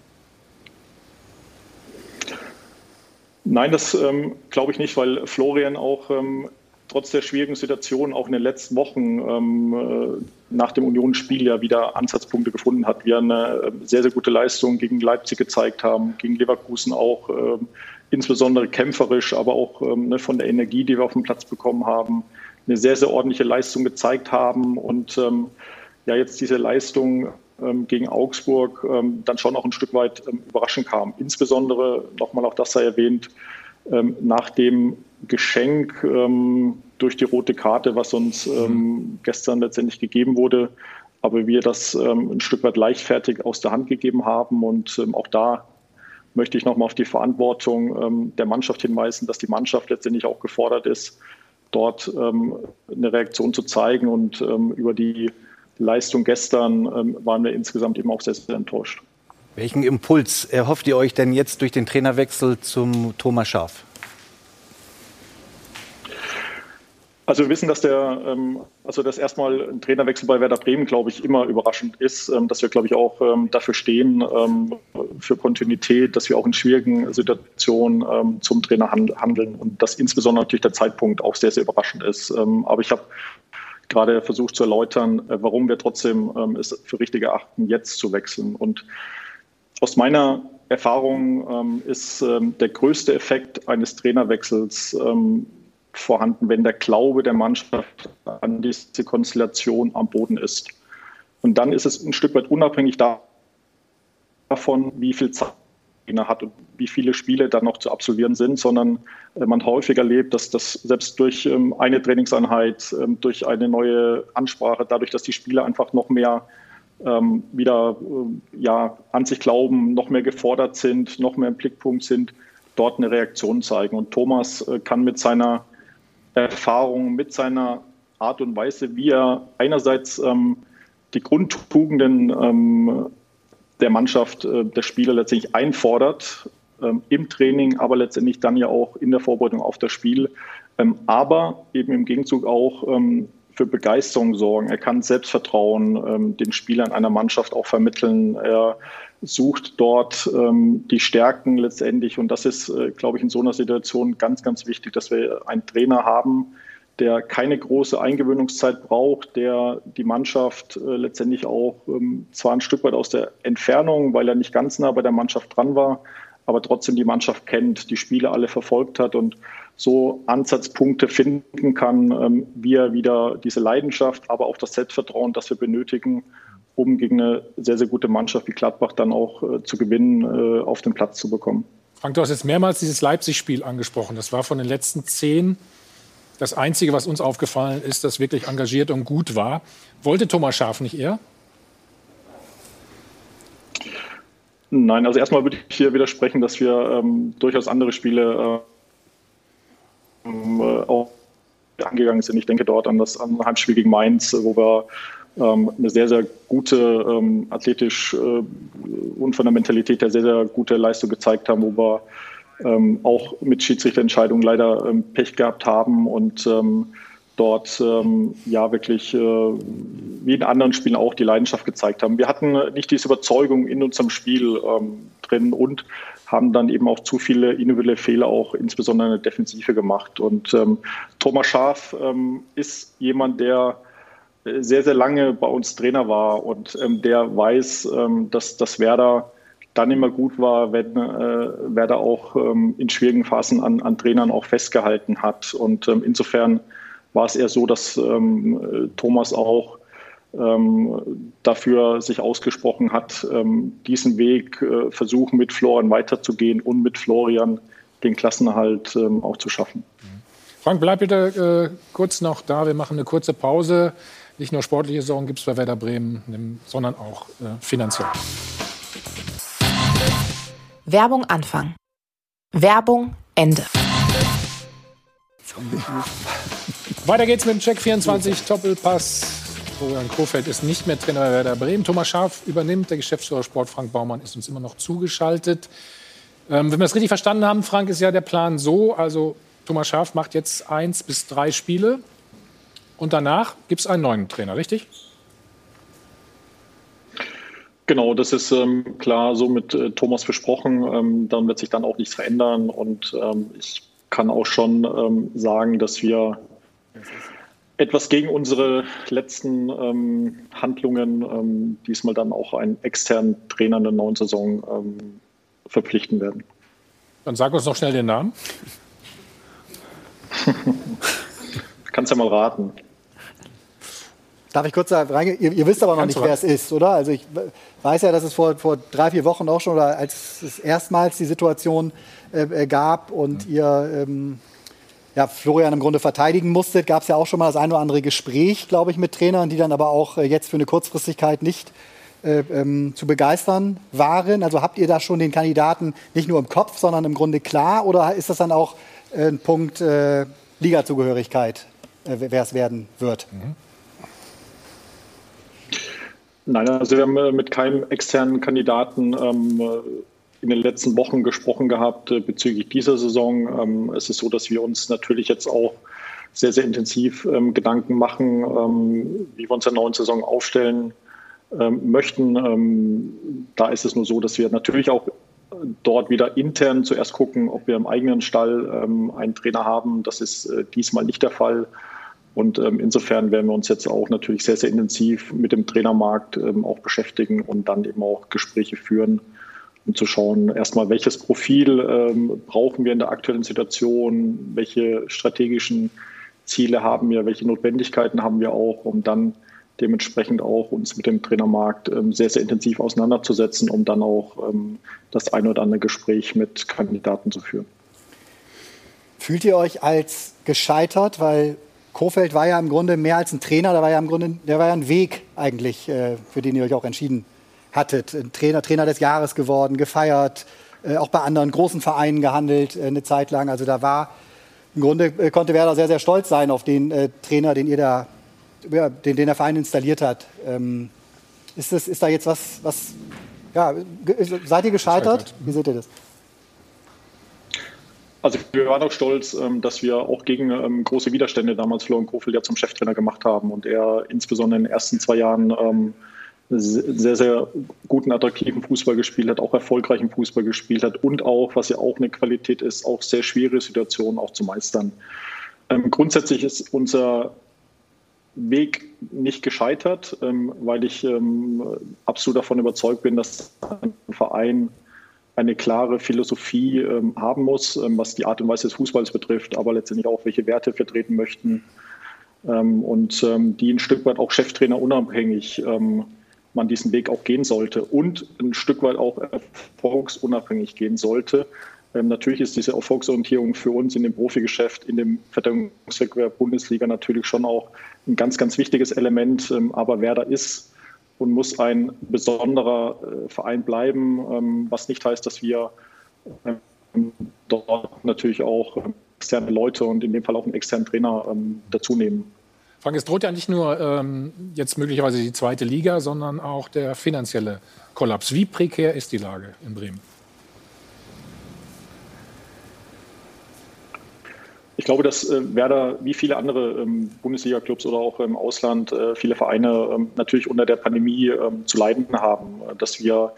Nein, das ähm, glaube ich nicht, weil Florian auch ähm, trotz der schwierigen Situation auch in den letzten Wochen ähm, nach dem Unionsspiel ja wieder Ansatzpunkte gefunden hat. Wir eine sehr, sehr gute Leistung gegen Leipzig gezeigt haben, gegen Leverkusen auch, ähm, insbesondere kämpferisch, aber auch ähm, ne, von der Energie, die wir auf dem Platz bekommen haben, eine sehr, sehr ordentliche Leistung gezeigt haben und ähm, ja jetzt diese Leistung ähm, gegen Augsburg ähm, dann schon auch ein Stück weit ähm, überraschend kam. Insbesondere, nochmal auch das sei erwähnt, ähm, nach dem Geschenk ähm, durch die rote Karte, was uns ähm, gestern letztendlich gegeben wurde, aber wir das ähm, ein Stück weit leichtfertig aus der Hand gegeben haben und ähm, auch da möchte ich nochmal auf die Verantwortung ähm, der Mannschaft hinweisen, dass die Mannschaft letztendlich auch gefordert ist, dort ähm, eine Reaktion zu zeigen und ähm, über die Leistung gestern ähm, waren wir insgesamt eben auch sehr, sehr enttäuscht. Welchen Impuls erhofft ihr euch denn jetzt durch den Trainerwechsel zum Thomas Schaaf? Also wir wissen, dass der, ähm, also dass erstmal ein Trainerwechsel bei Werder Bremen, glaube ich, immer überraschend ist, ähm, dass wir, glaube ich, auch ähm, dafür stehen, ähm, für Kontinuität, dass wir auch in schwierigen Situationen ähm, zum Trainer hand- handeln und dass insbesondere natürlich der Zeitpunkt auch sehr, sehr überraschend ist. Ähm, aber ich habe gerade versucht zu erläutern, äh, warum wir trotzdem ähm, es für richtig erachten, jetzt zu wechseln. Und aus meiner Erfahrung ähm, ist ähm, der größte Effekt eines Trainerwechsels ähm, vorhanden, wenn der Glaube der Mannschaft an diese Konstellation am Boden ist. Und dann ist es ein Stück weit unabhängig davon, wie viel Zeit er hat und wie viele Spiele dann noch zu absolvieren sind, sondern man häufig erlebt, dass das selbst durch eine Trainingseinheit, durch eine neue Ansprache, dadurch, dass die Spieler einfach noch mehr ähm, wieder ja, an sich glauben, noch mehr gefordert sind, noch mehr im Blickpunkt sind, dort eine Reaktion zeigen. Und Thomas kann mit seiner Erfahrung, mit seiner Art und Weise, wie er einerseits ähm, die Grundtugenden ähm, der Mannschaft, äh, der Spieler letztendlich einfordert, ähm, im Training, aber letztendlich dann ja auch in der Vorbereitung auf das Spiel, ähm, aber eben im Gegenzug auch ähm, für Begeisterung sorgen. Er kann Selbstvertrauen ähm, den Spielern einer Mannschaft auch vermitteln. Er sucht dort ähm, die Stärken letztendlich. Und das ist, äh, glaube ich, in so einer Situation ganz, ganz wichtig, dass wir einen Trainer haben, der keine große Eingewöhnungszeit braucht, der die Mannschaft äh, letztendlich auch ähm, zwar ein Stück weit aus der Entfernung, weil er nicht ganz nah bei der Mannschaft dran war, aber trotzdem die Mannschaft kennt, die Spiele alle verfolgt hat und so Ansatzpunkte finden kann, ähm, wie er wieder diese Leidenschaft, aber auch das Selbstvertrauen, das wir benötigen, um gegen eine sehr, sehr gute Mannschaft wie Gladbach dann auch äh, zu gewinnen, äh, auf den Platz zu bekommen. Frank, du hast jetzt mehrmals dieses Leipzig-Spiel angesprochen. Das war von den letzten zehn das Einzige, was uns aufgefallen ist, das wirklich engagiert und gut war. Wollte Thomas Schaaf nicht eher? Nein, also erstmal würde ich hier widersprechen, dass wir ähm, durchaus andere Spiele ähm, auch angegangen sind. Ich denke dort an das an Heimspiel gegen Mainz, wo wir ähm, eine sehr, sehr gute, ähm, athletisch äh, und von der Mentalität her sehr, sehr gute Leistung gezeigt haben, wo wir ähm, auch mit Schiedsrichterentscheidungen leider ähm, Pech gehabt haben und ähm, dort ähm, ja wirklich äh, wie in anderen Spielen auch die Leidenschaft gezeigt haben. Wir hatten nicht diese Überzeugung in unserem Spiel, ähm, drin und haben dann eben auch zu viele individuelle Fehler, auch insbesondere in der Defensive gemacht. Und ähm, Thomas Schaaf ähm, ist jemand, der sehr, sehr lange bei uns Trainer war und ähm, der weiß, ähm, dass, dass Werder dann immer gut war, wenn äh, Werder auch ähm, in schwierigen Phasen an, an Trainern auch festgehalten hat. Und ähm, insofern war es eher so, dass ähm, Thomas auch ähm, dafür sich ausgesprochen hat, ähm, diesen Weg äh, versuchen, mit Florian weiterzugehen und mit Florian den Klassenerhalt ähm, auch zu schaffen. Frank, bleib bitte äh, kurz noch da. Wir machen eine kurze Pause. Nicht nur sportliche Sorgen gibt es bei Werder Bremen, sondern auch äh, finanziell. Werbung Anfang. Werbung Ende. Weiter geht's mit dem Check vierundzwanzig Doppelpass. Florian Kohfeldt ist nicht mehr Trainer bei Werder Bremen. Thomas Schaaf übernimmt. Der Geschäftsführer Sport Frank Baumann ist uns immer noch zugeschaltet. Ähm, wenn wir das richtig verstanden haben, Frank, ist ja der Plan so, also Thomas Schaaf macht jetzt eins bis drei Spiele und danach gibt es einen neuen Trainer, richtig? Genau, das ist ähm, klar so mit äh, Thomas besprochen. Ähm, dann wird sich dann auch nichts verändern und ähm, ich kann auch schon ähm, sagen, dass wir etwas gegen unsere letzten ähm, Handlungen ähm, diesmal dann auch einen externen Trainer in der neuen Saison ähm, verpflichten werden. Dann sag uns noch schnell den Namen. Kannst ja mal raten. Darf ich kurz da reingehen? Ihr, ihr wisst aber noch Kannst nicht, wer es ist, oder? Also ich weiß ja, dass es vor, vor drei, vier Wochen auch schon, oder als es erstmals die Situation äh, gab und mhm. ihr ähm, ja, Florian im Grunde verteidigen musstet, gab es ja auch schon mal das ein oder andere Gespräch, glaube ich, mit Trainern, die dann aber auch äh, jetzt für eine Kurzfristigkeit nicht äh, ähm, zu begeistern waren. Also habt ihr da schon den Kandidaten nicht nur im Kopf, sondern im Grunde klar? Oder ist das dann auch äh, ein Punkt äh, Ligazugehörigkeit, äh, wer es werden wird? Mhm. Nein, also wir haben mit keinem externen Kandidaten ähm, in den letzten Wochen gesprochen gehabt äh, bezüglich dieser Saison. Ähm, es ist so, dass wir uns natürlich jetzt auch sehr, sehr intensiv ähm, Gedanken machen, ähm, wie wir uns in der neuen Saison aufstellen ähm, möchten. Ähm, da ist es nur so, dass wir natürlich auch dort wieder intern zuerst gucken, ob wir im eigenen Stall ähm, einen Trainer haben. Das ist äh, diesmal nicht der Fall. Und ähm, insofern werden wir uns jetzt auch natürlich sehr, sehr intensiv mit dem Trainermarkt ähm, auch beschäftigen und dann eben auch Gespräche führen, um zu schauen, erstmal, welches Profil ähm, brauchen wir in der aktuellen Situation, welche strategischen Ziele haben wir, welche Notwendigkeiten haben wir auch, um dann dementsprechend auch uns mit dem Trainermarkt ähm, sehr, sehr intensiv auseinanderzusetzen, um dann auch ähm, das ein oder andere Gespräch mit Kandidaten zu führen. Fühlt ihr euch als gescheitert, weil Kohfeldt war ja im Grunde mehr als ein Trainer, da war ja im Grunde, der war ja ein Weg eigentlich, äh, für den ihr euch auch entschieden hattet. Ein Trainer, Trainer des Jahres geworden, gefeiert, äh, auch bei anderen großen Vereinen gehandelt, äh, eine Zeit lang. Also da war, im Grunde äh, konnte Werder sehr, sehr stolz sein auf den äh, Trainer, den ihr da, ja, den, den der Verein installiert hat. Ähm, ist, das, ist da jetzt was, was ja, seid ihr gescheitert? Wie seht ihr das? Also wir waren auch stolz, dass wir auch gegen große Widerstände damals Florian Kohfeldt ja zum Cheftrainer gemacht haben und er insbesondere in den ersten zwei Jahren sehr, sehr guten, attraktiven Fußball gespielt hat, auch erfolgreichen Fußball gespielt hat und auch, was ja auch eine Qualität ist, auch sehr schwere Situationen auch zu meistern. Grundsätzlich ist unser Weg nicht gescheitert, weil ich absolut davon überzeugt bin, dass ein Verein eine klare Philosophie ähm, haben muss, ähm, was die Art und Weise des Fußballs betrifft, aber letztendlich auch, welche Werte vertreten möchten ähm, und ähm, die ein Stück weit auch Cheftrainer unabhängig ähm, man diesen Weg auch gehen sollte und ein Stück weit auch erfolgsunabhängig gehen sollte. Ähm, natürlich ist diese Erfolgsorientierung für uns in dem Profigeschäft, in dem Verteidigungswettbewerb Bundesliga natürlich schon auch ein ganz, ganz wichtiges Element, ähm, aber Werder ist und muss ein besonderer äh, Verein bleiben, ähm, was nicht heißt, dass wir ähm, dort natürlich auch ähm, externe Leute und in dem Fall auch einen externen Trainer ähm, dazu nehmen. Frank, es droht ja nicht nur ähm, jetzt möglicherweise die zweite Liga, sondern auch der finanzielle Kollaps. Wie prekär ist die Lage in Bremen? Ich glaube, dass äh, Werder wie viele andere ähm, Bundesliga-Clubs oder auch im Ausland äh, viele Vereine ähm, natürlich unter der Pandemie ähm, zu leiden haben. Dass wir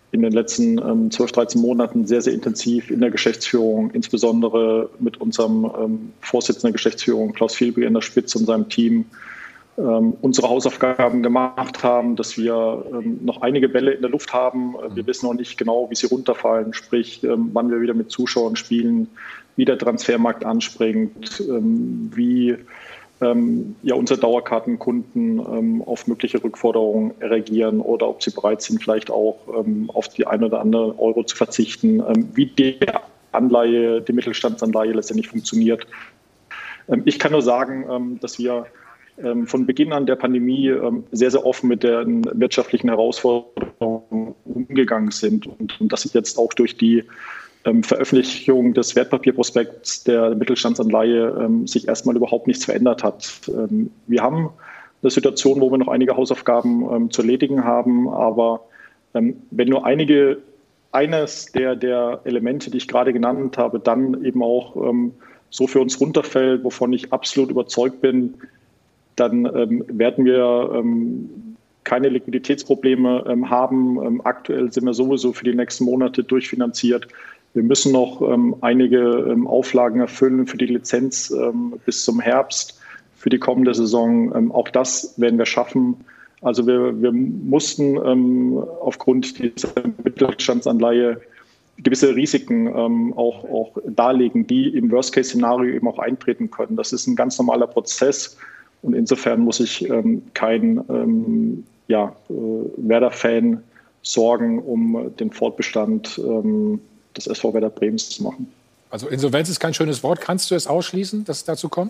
in den letzten ähm, zwölf, dreizehn Monaten sehr, sehr intensiv in der Geschäftsführung, insbesondere mit unserem ähm, Vorsitzenden der Geschäftsführung, Klaus Vielby, an der Spitze und seinem Team, ähm, unsere Hausaufgaben gemacht haben, dass wir ähm, noch einige Bälle in der Luft haben. Wir wissen noch nicht genau, wie sie runterfallen, sprich, ähm, wann wir wieder mit Zuschauern spielen, wie der Transfermarkt anspringt, ähm, wie ähm, ja, unsere Dauerkartenkunden ähm, auf mögliche Rückforderungen reagieren oder ob sie bereit sind, vielleicht auch ähm, auf die ein oder andere Euro zu verzichten, ähm, wie die Anleihe, die Mittelstandsanleihe letztendlich funktioniert. Ähm, ich kann nur sagen, ähm, dass wir ähm, von Beginn an der Pandemie ähm, sehr, sehr offen mit den wirtschaftlichen Herausforderungen umgegangen sind und, und dass sich jetzt auch durch die Ähm, Veröffentlichung des Wertpapierprospekts der Mittelstandsanleihe ähm, sich erstmal überhaupt nichts verändert hat. Ähm, wir haben eine Situation, wo wir noch einige Hausaufgaben ähm, zu erledigen haben, aber ähm, wenn nur einige, eines der, der Elemente, die ich gerade genannt habe, dann eben auch ähm, so für uns runterfällt, wovon ich absolut überzeugt bin, dann ähm, werden wir ähm, keine Liquiditätsprobleme ähm, haben. Ähm, aktuell sind wir sowieso für die nächsten Monate durchfinanziert. Wir müssen noch ähm, einige ähm, Auflagen erfüllen für die Lizenz ähm, bis zum Herbst, für die kommende Saison. Ähm, auch das werden wir schaffen. Also wir, wir mussten ähm, aufgrund dieser Mittelstandsanleihe gewisse Risiken ähm, auch, auch darlegen, die im Worst-Case-Szenario eben auch eintreten können. Das ist ein ganz normaler Prozess und insofern muss ich ähm, kein ähm, ja, äh, Werder-Fan sorgen, um den Fortbestand ähm, des S V Werder Bremens zu machen. Also Insolvenz ist kein schönes Wort. Kannst du es ausschließen, dass es dazu kommt?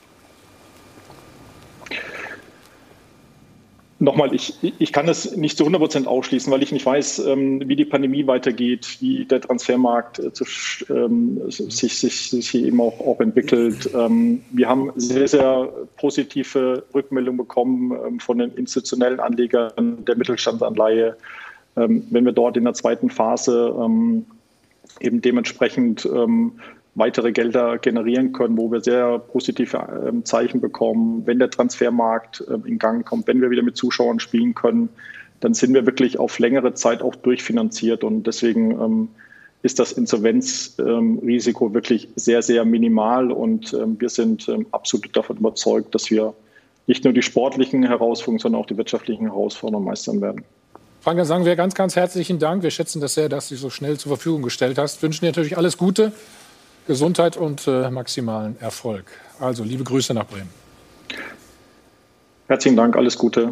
Nochmal, ich, ich kann es nicht zu hundert Prozent ausschließen, weil ich nicht weiß, ähm, wie die Pandemie weitergeht, wie der Transfermarkt äh, zu, ähm, sich, sich, sich eben auch, auch entwickelt. Ähm, wir haben sehr, sehr positive Rückmeldungen bekommen ähm, von den institutionellen Anlegern der Mittelstandsanleihe. Ähm, wenn wir dort in der zweiten Phase ähm, eben dementsprechend ähm, weitere Gelder generieren können, wo wir sehr positive ähm, Zeichen bekommen. Wenn der Transfermarkt ähm, in Gang kommt, wenn wir wieder mit Zuschauern spielen können, dann sind wir wirklich auf längere Zeit auch durchfinanziert. Und deswegen ähm, ist das Insolvenzrisiko ähm, wirklich sehr, sehr minimal. Und ähm, wir sind ähm, absolut davon überzeugt, dass wir nicht nur die sportlichen Herausforderungen, sondern auch die wirtschaftlichen Herausforderungen meistern werden. Frank, dann sagen wir ganz, ganz herzlichen Dank. Wir schätzen das sehr, dass du dich so schnell zur Verfügung gestellt hast. Wünschen dir natürlich alles Gute, Gesundheit und äh, maximalen Erfolg. Also, liebe Grüße nach Bremen. Herzlichen Dank, alles Gute.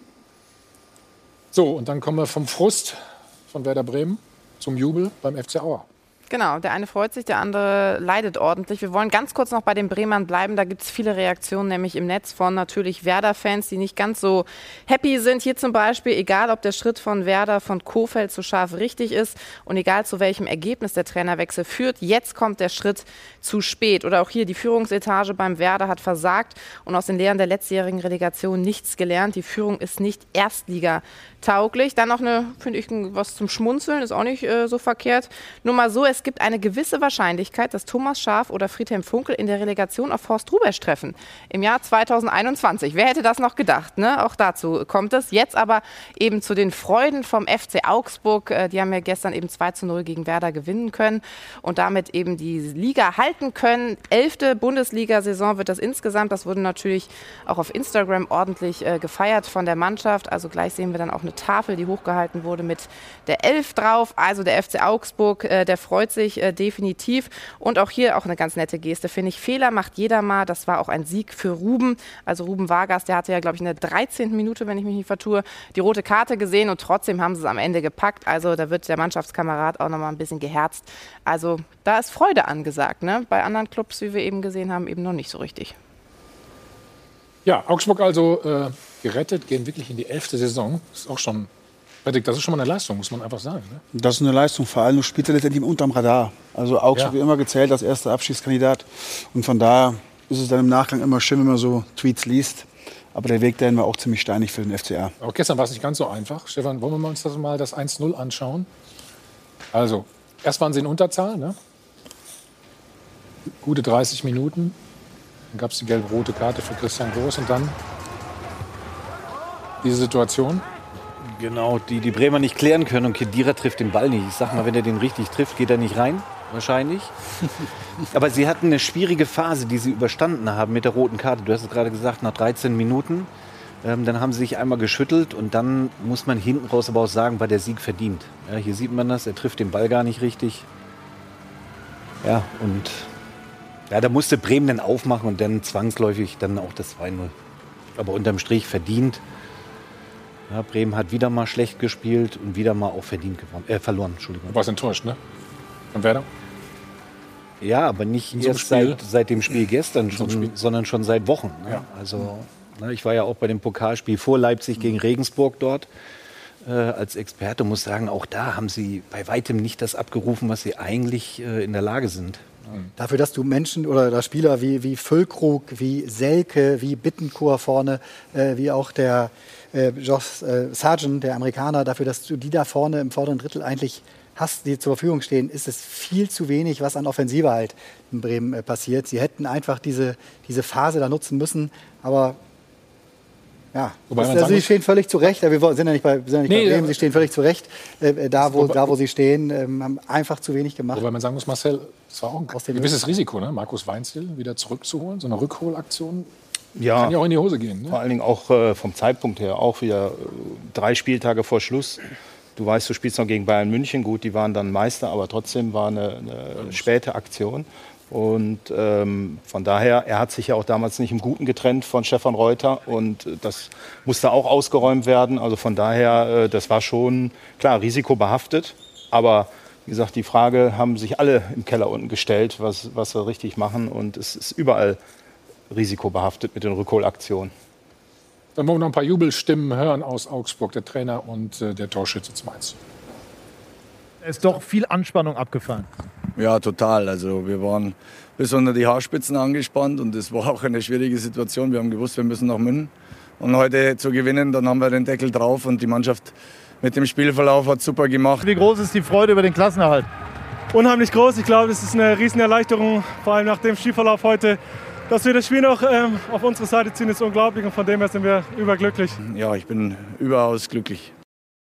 So, und dann kommen wir vom Frust von Werder Bremen zum Jubel beim F C Auer. Genau, der eine freut sich, der andere leidet ordentlich. Wir wollen ganz kurz noch bei den Bremern bleiben. Da gibt es viele Reaktionen, nämlich im Netz von natürlich Werder-Fans, die nicht ganz so happy sind. Hier zum Beispiel, egal ob der Schritt von Werder von Kohfeldt zu Schaaf richtig ist und egal zu welchem Ergebnis der Trainerwechsel führt, jetzt kommt der Schritt zu spät. Oder auch hier, die Führungsetage beim Werder hat versagt und aus den Lehren der letztjährigen Relegation nichts gelernt. Die Führung ist nicht Erstliga-tauglich. Dann noch eine, finde ich, was zum Schmunzeln, ist auch nicht äh, so verkehrt. Nur mal so, es gibt eine gewisse Wahrscheinlichkeit, dass Thomas Schaaf oder Friedhelm Funkel in der Relegation auf Horst Rubesch treffen im Jahr zweitausendeinundzwanzig. Wer hätte das noch gedacht? Ne? Auch dazu kommt es. Jetzt aber eben zu den Freuden vom F C Augsburg. Die haben ja gestern eben zwei zu null gegen Werder gewinnen können und damit eben die Liga halten können. Elfte Bundesliga-Saison wird das insgesamt. Das wurde natürlich auch auf Instagram ordentlich äh, gefeiert von der Mannschaft. Also gleich sehen wir dann auch eine Tafel, die hochgehalten wurde mit der Elf drauf. Also der F C Augsburg, äh, der freut sich äh, definitiv. Und auch hier auch eine ganz nette Geste, finde ich. Fehler macht jeder mal. Das war auch ein Sieg für Ruben. Also Ruben Vargas, der hatte ja, glaube ich, in der dreizehnten Minute, wenn ich mich nicht vertue, die rote Karte gesehen und trotzdem haben sie es am Ende gepackt. Also da wird der Mannschaftskamerad auch nochmal ein bisschen geherzt. Also da ist Freude angesagt, ne? Bei anderen Clubs, wie wir eben gesehen haben, eben noch nicht so richtig. Ja, Augsburg also äh, gerettet, gehen wirklich in die elfte Saison. Das ist auch schon, das ist schon mal eine Leistung, muss man einfach sagen. Ne? Das ist eine Leistung, vor allem du spielst ja letztendlich unterm Radar. Also Augsburg Ja. wird immer gezählt als erster Abschiedskandidat. Und von daher ist es dann im Nachgang immer schön, wenn man so Tweets liest. Aber der Weg dahin war auch ziemlich steinig für den F C A. Aber gestern war es nicht ganz so einfach. Stefan, wollen wir uns das mal das eins null anschauen? Also, erst waren sie in Unterzahl, ne? Gute dreißig Minuten. Dann gab es die gelb-rote Karte für Christian Groß und dann diese Situation. Genau, die die Bremer nicht klären können und Khedira trifft den Ball nicht. Ich sag mal, wenn er den richtig trifft, geht er nicht rein, wahrscheinlich. Aber sie hatten eine schwierige Phase, die sie überstanden haben mit der roten Karte. Du hast es gerade gesagt, nach dreizehn Minuten. Ähm, dann haben sie sich einmal geschüttelt und dann muss man hinten raus aber auch sagen, war der Sieg verdient. Ja, hier sieht man das, er trifft den Ball gar nicht richtig. Ja, und ja, da musste Bremen dann aufmachen und dann zwangsläufig dann auch das zwei null. Aber unterm Strich verdient. Ja, Bremen hat wieder mal schlecht gespielt und wieder mal auch verdient gewonnen, äh, verloren. Entschuldigung. Du warst enttäuscht, ne? Von Werder? Ja, aber nicht In so einem erst Spiel? seit, seit dem Spiel gestern, schon, Spiel. sondern schon seit Wochen. Ne? Ja. Also, ne, ich war ja auch bei dem Pokalspiel vor Leipzig gegen Regensburg dort äh, als Experte. Muss sagen, auch da haben sie bei weitem nicht das abgerufen, was sie eigentlich äh, in der Lage sind. Dafür, dass du Menschen oder da Spieler wie, wie Füllkrug, wie Selke, wie Bittencourt vorne, äh, wie auch der äh, Josh äh, Sargent, der Amerikaner, dafür, dass du die da vorne im vorderen Drittel eigentlich hast, die zur Verfügung stehen, ist es viel zu wenig, was an Offensive halt in Bremen äh, passiert. Sie hätten einfach diese, diese Phase da nutzen müssen, aber ja, Wobei man das, also sagen sie muss- stehen völlig zu Recht. Wir sind ja nicht bei, sind ja nicht Nee, bei Bremen, ja. sie stehen völlig zu Recht. Äh, da, wo, Wobei- da, wo sie stehen, ähm, haben einfach zu wenig gemacht. Wobei man sagen muss, Marcel, es war auch ein Aus dem- gewisses Risiko, ne? Markus Weinzierl wieder zurückzuholen. So eine Rückholaktion Ja, kann ja auch in die Hose gehen. vor Ne? allen Dingen auch äh, vom Zeitpunkt her, auch wieder äh, drei Spieltage vor Schluss. Du weißt, du spielst noch gegen Bayern München. Gut, die waren dann Meister, aber trotzdem war eine, eine späte Aktion. Und ähm, von daher, er hat sich ja auch damals nicht im Guten getrennt von Stefan Reuter. Und äh, das musste auch ausgeräumt werden. Also von daher, äh, das war schon, klar, risikobehaftet. Aber wie gesagt, die Frage haben sich alle im Keller unten gestellt, was, was wir richtig machen. Und es ist überall risikobehaftet mit den Rückholaktionen. Dann wollen wir noch ein paar Jubelstimmen hören aus Augsburg, der Trainer und äh, der Torschütze zu Mainz. Es ist doch viel Anspannung abgefallen. Ja, total. Also wir waren bis unter die Haarspitzen angespannt und es war auch eine schwierige Situation. Wir haben gewusst, wir müssen nach München. Und heute zu gewinnen, dann haben wir den Deckel drauf und die Mannschaft mit dem Spielverlauf hat super gemacht. Wie groß ist die Freude über den Klassenerhalt? Unheimlich groß. Ich glaube, das ist eine Riesenerleichterung, vor allem nach dem Spielverlauf heute. Dass wir das Spiel noch ähm, auf unsere Seite ziehen, ist unglaublich und von dem her sind wir überglücklich. Ja, ich bin überaus glücklich.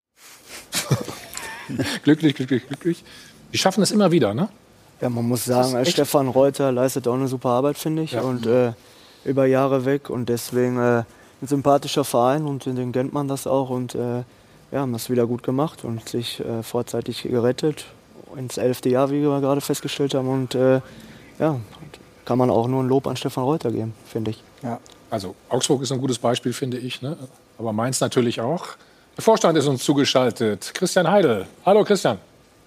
glücklich, glücklich, glücklich. Die schaffen es immer wieder, ne? Ja, man muss Das sagen, ist als echt- Stefan Reuter leistet auch eine super Arbeit, finde ich. Ja. Und äh, über Jahre weg und deswegen äh, ein sympathischer Verein und den kennt man das auch. Und äh, ja, haben das wieder gut gemacht und sich äh, vorzeitig gerettet. Ins elfte Jahr, wie wir gerade festgestellt haben. Und äh, ja, kann man auch nur ein Lob an Stefan Reuter geben, finde ich. Ja. Also Augsburg ist ein gutes Beispiel, finde ich. Ne? Aber Mainz natürlich auch. Der Vorstand ist uns zugeschaltet. Christian Heidel. Hallo Christian.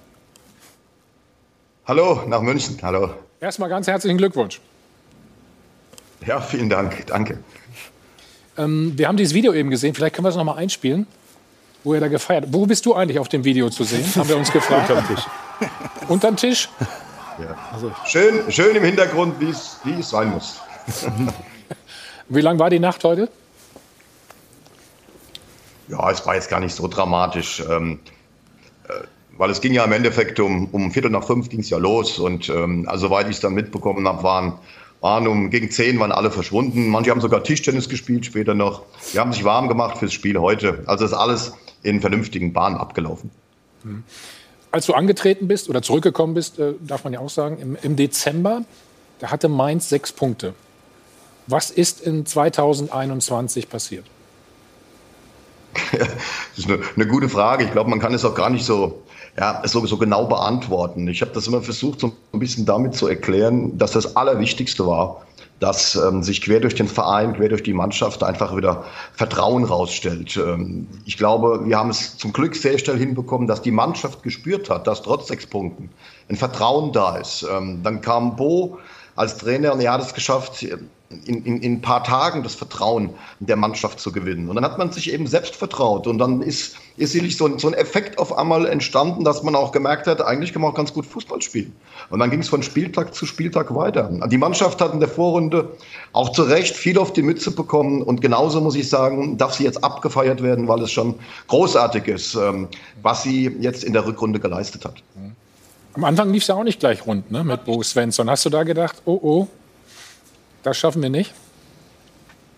Hallo, nach München. Hallo. Erstmal ganz herzlichen Glückwunsch. Ja, vielen Dank. Danke. Ähm, wir haben dieses Video eben gesehen. Vielleicht können wir es noch mal einspielen, wo er da gefeiert hat. Wo bist du eigentlich auf dem Video zu sehen? Haben wir uns gefragt. Unterm Tisch. Unterm Tisch? Ja. Schön, schön im Hintergrund, wie es wie es sein muss. Wie lang war die Nacht heute? Ja, es war jetzt gar nicht so dramatisch, ähm, äh, weil es ging ja im Endeffekt um, um Viertel nach fünf ging es ja los und ähm, also soweit ich es dann mitbekommen habe, waren, waren um gegen zehn waren alle verschwunden. Manche haben sogar Tischtennis gespielt später noch. Die haben sich warm gemacht fürs Spiel heute. Also ist alles in vernünftigen Bahnen abgelaufen. Mhm. Als du angetreten bist oder zurückgekommen bist, äh, darf man ja auch sagen, im, im Dezember, da hatte Mainz sechs Punkte. Was ist in zweitausendeinundzwanzig passiert? Das ist eine, eine gute Frage. Ich glaube, man kann es auch gar nicht so, ja, so, so genau beantworten. Ich habe das immer versucht, so ein bisschen damit zu erklären, dass das Allerwichtigste war, dass ähm, sich quer durch den Verein, quer durch die Mannschaft einfach wieder Vertrauen rausstellt. Ähm, ich glaube, wir haben es zum Glück sehr schnell hinbekommen, dass die Mannschaft gespürt hat, dass trotz sechs Punkten ein Vertrauen da ist. Ähm, dann kam Bo als Trainer und er hat es geschafft, in, in, in ein paar Tagen das Vertrauen der Mannschaft zu gewinnen. Und dann hat man sich eben selbst vertraut. Und dann ist, ist sicherlich so ein, so ein Effekt auf einmal entstanden, dass man auch gemerkt hat, eigentlich kann man auch ganz gut Fußball spielen. Und dann ging es von Spieltag zu Spieltag weiter. Die Mannschaft hat in der Vorrunde auch zu Recht viel auf die Mütze bekommen. Und genauso muss ich sagen, darf sie jetzt abgefeiert werden, weil es schon großartig ist, was sie jetzt in der Rückrunde geleistet hat. Am Anfang lief es ja auch nicht gleich rund, ne, mit Bo Svensson. Hast du da gedacht, oh oh, das schaffen wir nicht?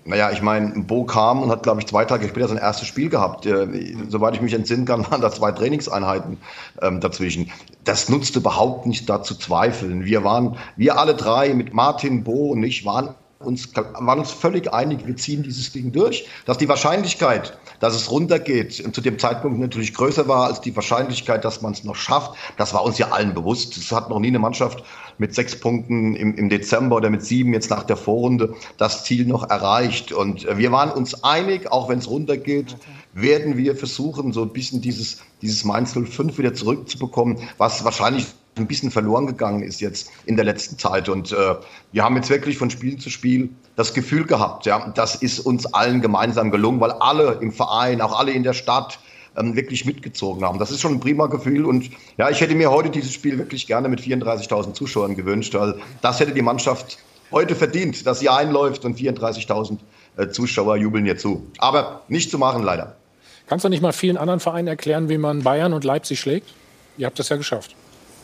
Naja, ich meine, Bo kam und hat, glaube ich, zwei Tage später sein erstes Spiel gehabt. Äh, soweit ich mich entsinnen kann, waren da zwei Trainingseinheiten ähm, dazwischen. Das nutzt überhaupt nicht, da zu zweifeln. Wir waren, wir alle drei mit Martin, Bo und ich waren uns, waren uns völlig einig, wir ziehen dieses Ding durch. Dass die Wahrscheinlichkeit, dass es runtergeht, zu dem Zeitpunkt natürlich größer war als die Wahrscheinlichkeit, dass man es noch schafft, das war uns ja allen bewusst. Es hat noch nie eine Mannschaft mit sechs Punkten im, im Dezember oder mit sieben jetzt nach der Vorrunde das Ziel noch erreicht. Und wir waren uns einig, auch wenn es runtergeht, werden wir versuchen, so ein bisschen dieses, dieses Mainz null fünf wieder zurückzubekommen, was wahrscheinlich ein bisschen verloren gegangen ist jetzt in der letzten Zeit. Und äh, wir haben jetzt wirklich von Spiel zu Spiel das Gefühl gehabt, ja, das ist uns allen gemeinsam gelungen, weil alle im Verein, auch alle in der Stadt, wirklich mitgezogen haben. Das ist schon ein prima Gefühl und ja, ich hätte mir heute dieses Spiel wirklich gerne mit vierunddreißigtausend Zuschauern gewünscht, weil das hätte die Mannschaft heute verdient, dass sie einläuft und vierunddreißigtausend äh, Zuschauer jubeln ihr zu. Aber nicht zu machen, leider. Kannst du nicht mal vielen anderen Vereinen erklären, wie man Bayern und Leipzig schlägt? Ihr habt das ja geschafft.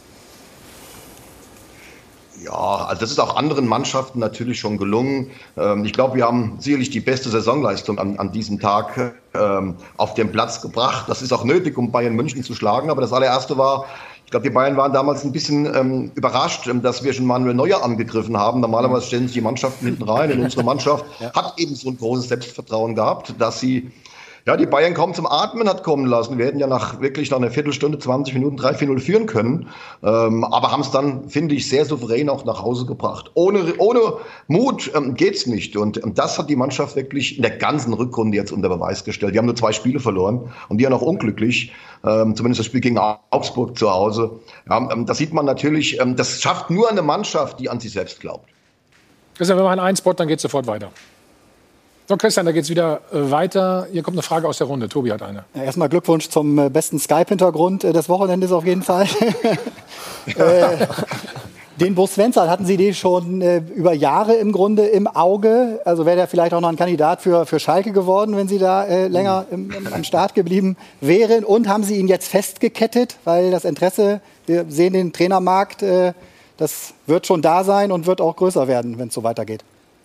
Ja, also das ist auch anderen Mannschaften natürlich schon gelungen. Ähm, ich glaube, wir haben sicherlich die beste Saisonleistung an, an diesem Tag ähm, auf den Platz gebracht. Das ist auch nötig, um Bayern München zu schlagen. Aber das allererste war, ich glaube, die Bayern waren damals ein bisschen ähm, überrascht, dass wir schon Manuel Neuer angegriffen haben. Normalerweise stellen sich die Mannschaften hinten rein. Und unsere Mannschaft ja. hat eben so ein großes Selbstvertrauen gehabt, dass sie ja, die Bayern kaum zum Atmen hat kommen lassen. Wir hätten ja nach wirklich nach einer Viertelstunde, zwanzig Minuten drei vier null führen können. Ähm, aber haben es dann, finde ich, sehr souverän auch nach Hause gebracht. Ohne, ohne Mut ähm, geht's nicht. Und, und das hat die Mannschaft wirklich in der ganzen Rückrunde jetzt unter Beweis gestellt. Die haben nur zwei Spiele verloren und die ja noch unglücklich. Ähm, zumindest das Spiel gegen Augsburg zu Hause. Ja, ähm, das sieht man natürlich. Ähm, das schafft nur eine Mannschaft, die an sich selbst glaubt. Christian, wenn man einen Spot, dann geht's sofort weiter. So, Christian, da geht's wieder äh, weiter. Hier kommt eine Frage aus der Runde. Tobi hat eine. Ja, erstmal Glückwunsch zum äh, besten Skype-Hintergrund äh, des Wochenendes auf jeden Fall. äh, den Bo Svensson, hatten Sie den schon äh, über Jahre im Grunde im Auge? Also wäre der vielleicht auch noch ein Kandidat für, für Schalke geworden, wenn Sie da äh, länger im, im, am Start geblieben wären? Und haben Sie ihn jetzt festgekettet? Weil das Interesse, wir sehen den Trainermarkt, äh, das wird schon da sein und wird auch größer werden, wenn es so weitergeht.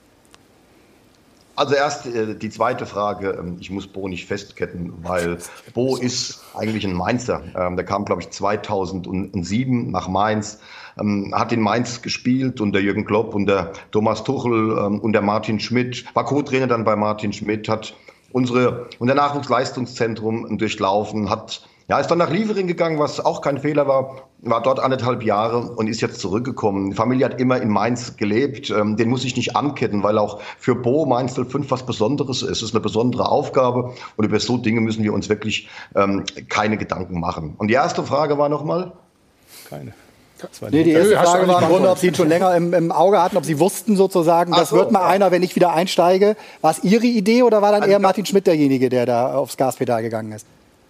Also erst äh, die zweite Frage. Ich muss Bo nicht festketten, weil Bo ist eigentlich ein Mainzer. Ähm, der kam, glaube ich, zweitausendsieben nach Mainz, ähm, hat in Mainz gespielt unter Jürgen Klopp, unter Thomas Tuchel, ähm, unter Martin Schmidt, war Co-Trainer dann bei Martin Schmidt, hat unsere, unser Nachwuchsleistungszentrum durchlaufen, hat ja, ist dann nach Liefering gegangen, was auch kein Fehler war, war dort anderthalb Jahre und ist jetzt zurückgekommen. Die Familie hat immer in Mainz gelebt, ähm, den muss ich nicht anketten, weil auch für Bo Mainz null fünf was Besonderes ist. Es ist eine besondere Aufgabe und über so Dinge müssen wir uns wirklich ähm, keine Gedanken machen. Und die erste Frage war nochmal? Keine. Nee, die erste Frage war im Grunde, ob Sie ihn schon länger im, im Auge hatten, ob Sie wussten sozusagen, das so, wird mal ja. einer, wenn ich wieder einsteige. War es Ihre Idee oder war dann also eher Martin Schmidt derjenige, der da aufs Gaspedal gegangen ist?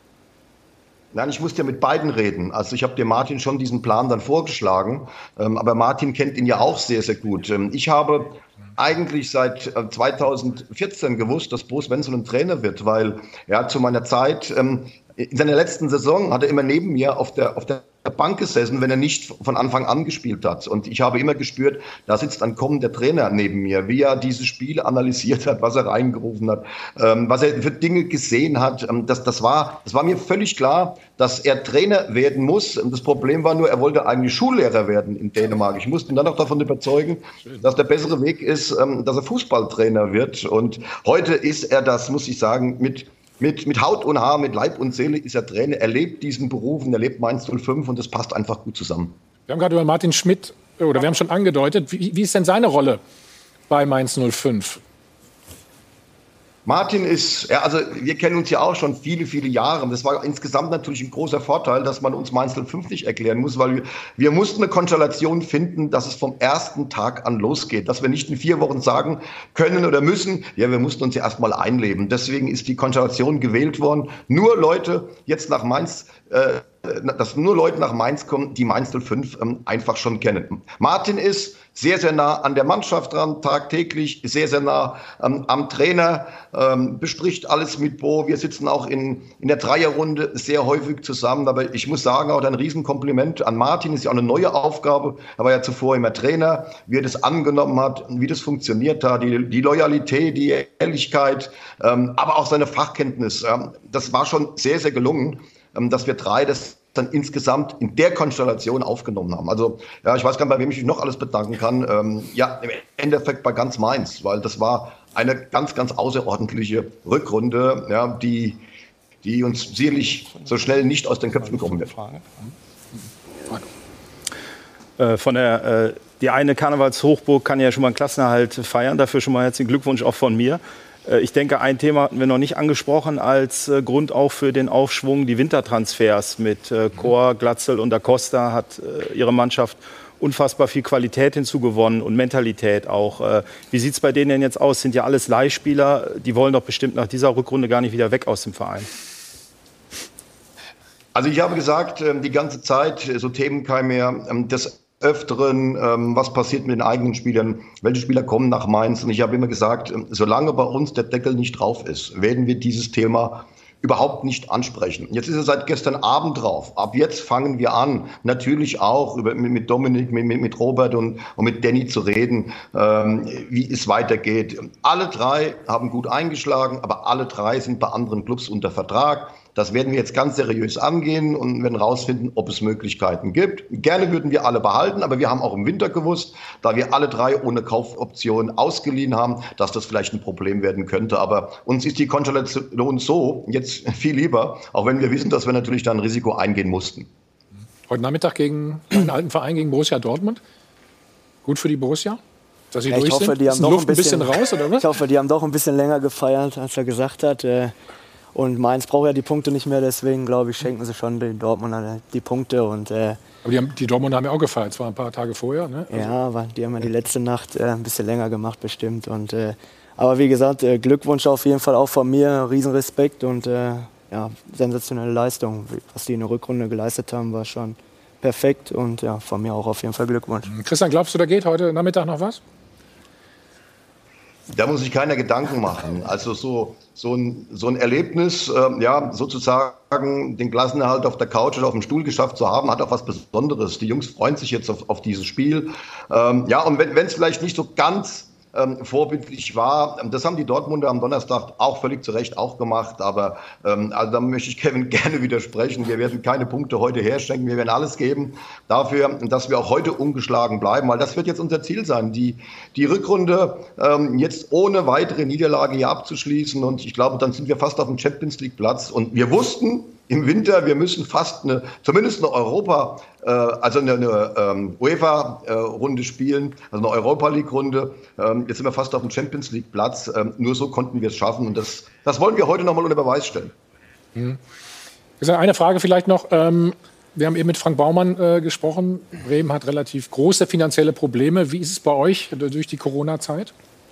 Nein, ich musste ja mit beiden reden. Also ich habe dir Martin schon diesen Plan dann vorgeschlagen, ähm, aber Martin kennt ihn ja auch sehr, sehr gut. Ähm, ich habe eigentlich seit äh, zweitausendvierzehn gewusst, dass Bo Svensson ein Trainer wird, weil er zu meiner Zeit, ähm, in seiner letzten Saison hat er immer neben mir auf der, auf der Bank gesessen, wenn er nicht von Anfang an gespielt hat. Und ich habe immer gespürt, da sitzt ein kommender Trainer neben mir, wie er diese Spiele analysiert hat, was er reingerufen hat, ähm, was er für Dinge gesehen hat. Ähm, das, das, war, das war mir völlig klar, dass er Trainer werden muss. Und das Problem war nur, er wollte eigentlich Schullehrer werden in Dänemark. Ich musste ihn dann auch davon überzeugen, dass der bessere Weg ist, ähm, dass er Fußballtrainer wird. Und heute ist er das, muss ich sagen, mit Mit, mit Haut und Haar, mit Leib und Seele ist er Trainer. Er lebt diesen Beruf und er lebt Mainz null fünf und das passt einfach gut zusammen. Wir haben gerade über Martin Schmidt, oder wir haben schon angedeutet, wie, wie ist denn seine Rolle bei Mainz null fünf? Martin ist, ja, also wir kennen uns ja auch schon viele, viele Jahre. Das war insgesamt natürlich ein großer Vorteil, dass man uns Mainz null fünf nicht erklären muss, weil wir, wir mussten eine Konstellation finden, dass es vom ersten Tag an losgeht. Dass wir nicht in vier Wochen sagen können oder müssen, ja, wir mussten uns ja erstmal einleben. Deswegen ist die Konstellation gewählt worden. Nur Leute jetzt nach Mainz, äh, dass nur Leute nach Mainz kommen, die Mainz null fünf ähm, einfach schon kennen. Martin ist sehr, sehr nah an der Mannschaft dran, tagtäglich, sehr, sehr nah ähm, am Trainer, ähm, bespricht alles mit Bo. Wir sitzen auch in, in der Dreierrunde sehr häufig zusammen. Aber ich muss sagen, auch ein Riesenkompliment an Martin. Ist ja auch eine neue Aufgabe. Er war ja zuvor immer Trainer. Wie er das angenommen hat, wie das funktioniert hat, die, die Loyalität, die Ehrlichkeit, ähm, aber auch seine Fachkenntnis. Ähm, das war schon sehr, sehr gelungen, ähm, dass wir drei das dann insgesamt in der Konstellation aufgenommen haben. Also ja, ich weiß gar nicht, bei wem ich mich noch alles bedanken kann. Ähm, ja, im Endeffekt bei ganz Mainz, weil das war eine ganz, ganz außerordentliche Rückrunde, ja, die, die uns sicherlich so schnell nicht aus den Köpfen kommen wird. Äh, von der, äh, die eine Karnevalshochburg kann ja schon mal einen Klassenerhalt feiern. Dafür schon mal herzlichen Glückwunsch auch von mir. Ich denke, ein Thema hatten wir noch nicht angesprochen als äh, Grund auch für den Aufschwung. Die Wintertransfers mit äh, Chor, Glatzel und Da Costa hat äh, ihre Mannschaft unfassbar viel Qualität hinzugewonnen und Mentalität auch. Äh, wie sieht es bei denen denn jetzt aus? Sind ja alles Leihspieler. Die wollen doch bestimmt nach dieser Rückrunde gar nicht wieder weg aus dem Verein. Also ich habe gesagt, äh, die ganze Zeit, so Themen kein mehr, äh, das Öfteren, ähm, was passiert mit den eigenen Spielern, welche Spieler kommen nach Mainz. Und ich habe immer gesagt, ähm, solange bei uns der Deckel nicht drauf ist, werden wir dieses Thema überhaupt nicht ansprechen. Jetzt ist er seit gestern Abend drauf. Ab jetzt fangen wir an, natürlich auch über, mit Dominik, mit, mit Robert und, und mit Danny zu reden, ähm, wie es weitergeht. Alle drei haben gut eingeschlagen, aber alle drei sind bei anderen Clubs unter Vertrag. Das werden wir jetzt ganz seriös angehen und werden rausfinden, ob es Möglichkeiten gibt. Gerne würden wir alle behalten, aber wir haben auch im Winter gewusst, da wir alle drei ohne Kaufoption ausgeliehen haben, dass das vielleicht ein Problem werden könnte. Aber uns ist die Konstellation so jetzt viel lieber, auch wenn wir wissen, dass wir natürlich da ein Risiko eingehen mussten. Heute Nachmittag gegen einen alten Verein, gegen Borussia Dortmund. Gut für die Borussia? Dass sie ja, durch ich hoffe, sind? die haben Ist doch Luft ein bisschen, ein bisschen raus, oder was? Ich hoffe, die haben doch ein bisschen länger gefeiert, als er gesagt hat. Und Mainz braucht ja die Punkte nicht mehr, deswegen glaube ich, schenken sie schon den Dortmundern die Punkte. Und, äh, aber die, haben, die Dortmunder haben ja auch gefeiert, zwar ein paar Tage vorher. Ne? Also ja, aber die haben ja die letzte Nacht äh, ein bisschen länger gemacht bestimmt. Und, äh, aber wie gesagt, äh, Glückwunsch auf jeden Fall auch von mir, Riesenrespekt und äh, ja, sensationelle Leistung. Was die in der Rückrunde geleistet haben, war schon perfekt und ja, von mir auch auf jeden Fall Glückwunsch. Christian, glaubst du, da geht heute Nachmittag noch was? Da muss sich keiner Gedanken machen. Also so, so, ein, so ein Erlebnis, äh, ja, sozusagen den Klassenerhalt auf der Couch oder auf dem Stuhl geschafft zu haben, hat auch was Besonderes. Die Jungs freuen sich jetzt auf, auf dieses Spiel. Ähm, ja, und wenn es vielleicht nicht so ganz ähm, vorbildlich war, das haben die Dortmunder am Donnerstag auch völlig zu Recht auch gemacht. Aber ähm, also da möchte ich Kevin gerne widersprechen. Wir werden keine Punkte heute herschenken. Wir werden alles geben dafür, dass wir auch heute ungeschlagen bleiben, weil das wird jetzt unser Ziel sein, die, die Rückrunde ähm, jetzt ohne weitere Niederlage hier abzuschließen. Und ich glaube, dann sind wir fast auf dem Champions League Platz. Und wir wussten im Winter, wir müssen fast eine, zumindest eine Europa, äh, also eine, eine ähm, UEFA-Runde spielen, also eine Europa League-Runde. Ähm, jetzt sind wir fast auf dem Champions League Platz. Ähm, nur so konnten wir es schaffen. Und das, das wollen wir heute nochmal unter Beweis stellen. Mhm. Eine Frage vielleicht noch. Ähm Wir haben eben mit Frank Baumann äh, gesprochen. Bremen hat relativ große finanzielle Probleme. Wie ist es bei euch durch die Corona-Zeit?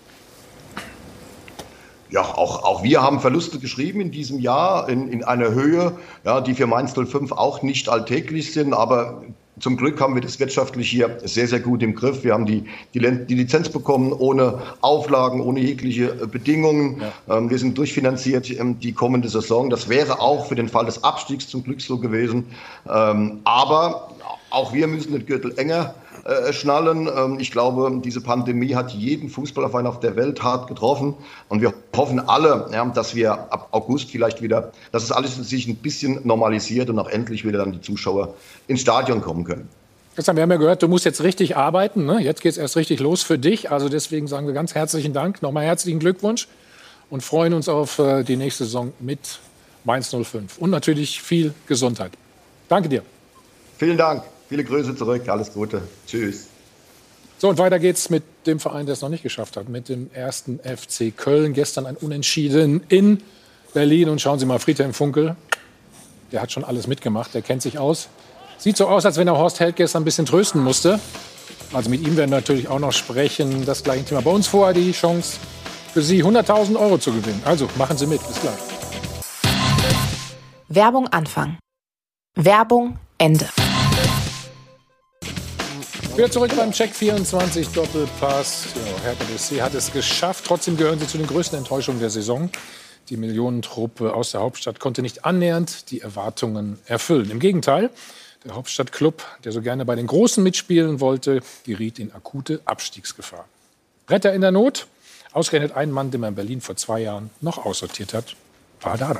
Ja, auch, auch wir haben Verluste geschrieben in diesem Jahr in, in einer Höhe, ja, die für Mainz null fünf auch nicht alltäglich sind. Aber zum Glück haben wir das wirtschaftlich hier sehr, sehr gut im Griff. Wir haben die, die, die Lizenz bekommen ohne Auflagen, ohne jegliche Bedingungen. Ja. Ähm, wir sind durchfinanziert ähm, die kommende Saison. Das wäre auch für den Fall des Abstiegs zum Glück so gewesen. Ähm, aber auch wir müssen den Gürtel enger äh, schnallen. Ähm, ich glaube, diese Pandemie hat jeden Fußballverein auf der Welt hart getroffen. Und wir hoffen alle, ja, dass wir ab August vielleicht wieder, dass es alles sich ein bisschen normalisiert und auch endlich wieder dann die Zuschauer ins Stadion kommen können. Christian, wir haben ja gehört, du musst jetzt richtig arbeiten. Ne? Jetzt geht es erst richtig los für dich. Also deswegen sagen wir ganz herzlichen Dank. Nochmal herzlichen Glückwunsch und freuen uns auf äh, die nächste Saison mit Mainz null fünf. Und natürlich viel Gesundheit. Danke dir. Vielen Dank. Viele Grüße zurück. Alles Gute. Tschüss. So, und weiter geht's mit dem Verein, der es noch nicht geschafft hat. Mit dem ersten F C Köln. Gestern ein Unentschieden in Berlin. Und schauen Sie mal, Friedhelm Funkel, der hat schon alles mitgemacht. Der kennt sich aus. Sieht so aus, als wenn er Horst Held gestern ein bisschen trösten musste. Also mit ihm werden wir natürlich auch noch sprechen. Das gleiche Thema. Bei uns vorher die Chance für Sie, hunderttausend Euro zu gewinnen. Also machen Sie mit. Bis gleich. Werbung Anfang. Werbung Ende. Wieder zurück beim Check vierundzwanzig Doppelpass. Ja, Hertha B S C hat es geschafft. Trotzdem gehören sie zu den größten Enttäuschungen der Saison. Die Millionentruppe aus der Hauptstadt konnte nicht annähernd die Erwartungen erfüllen. Im Gegenteil, der Hauptstadtklub, der so gerne bei den Großen mitspielen wollte, geriet in akute Abstiegsgefahr. Retter in der Not, ausgerechnet ein Mann, den man in Berlin vor zwei Jahren noch aussortiert hat, Pal Dardai.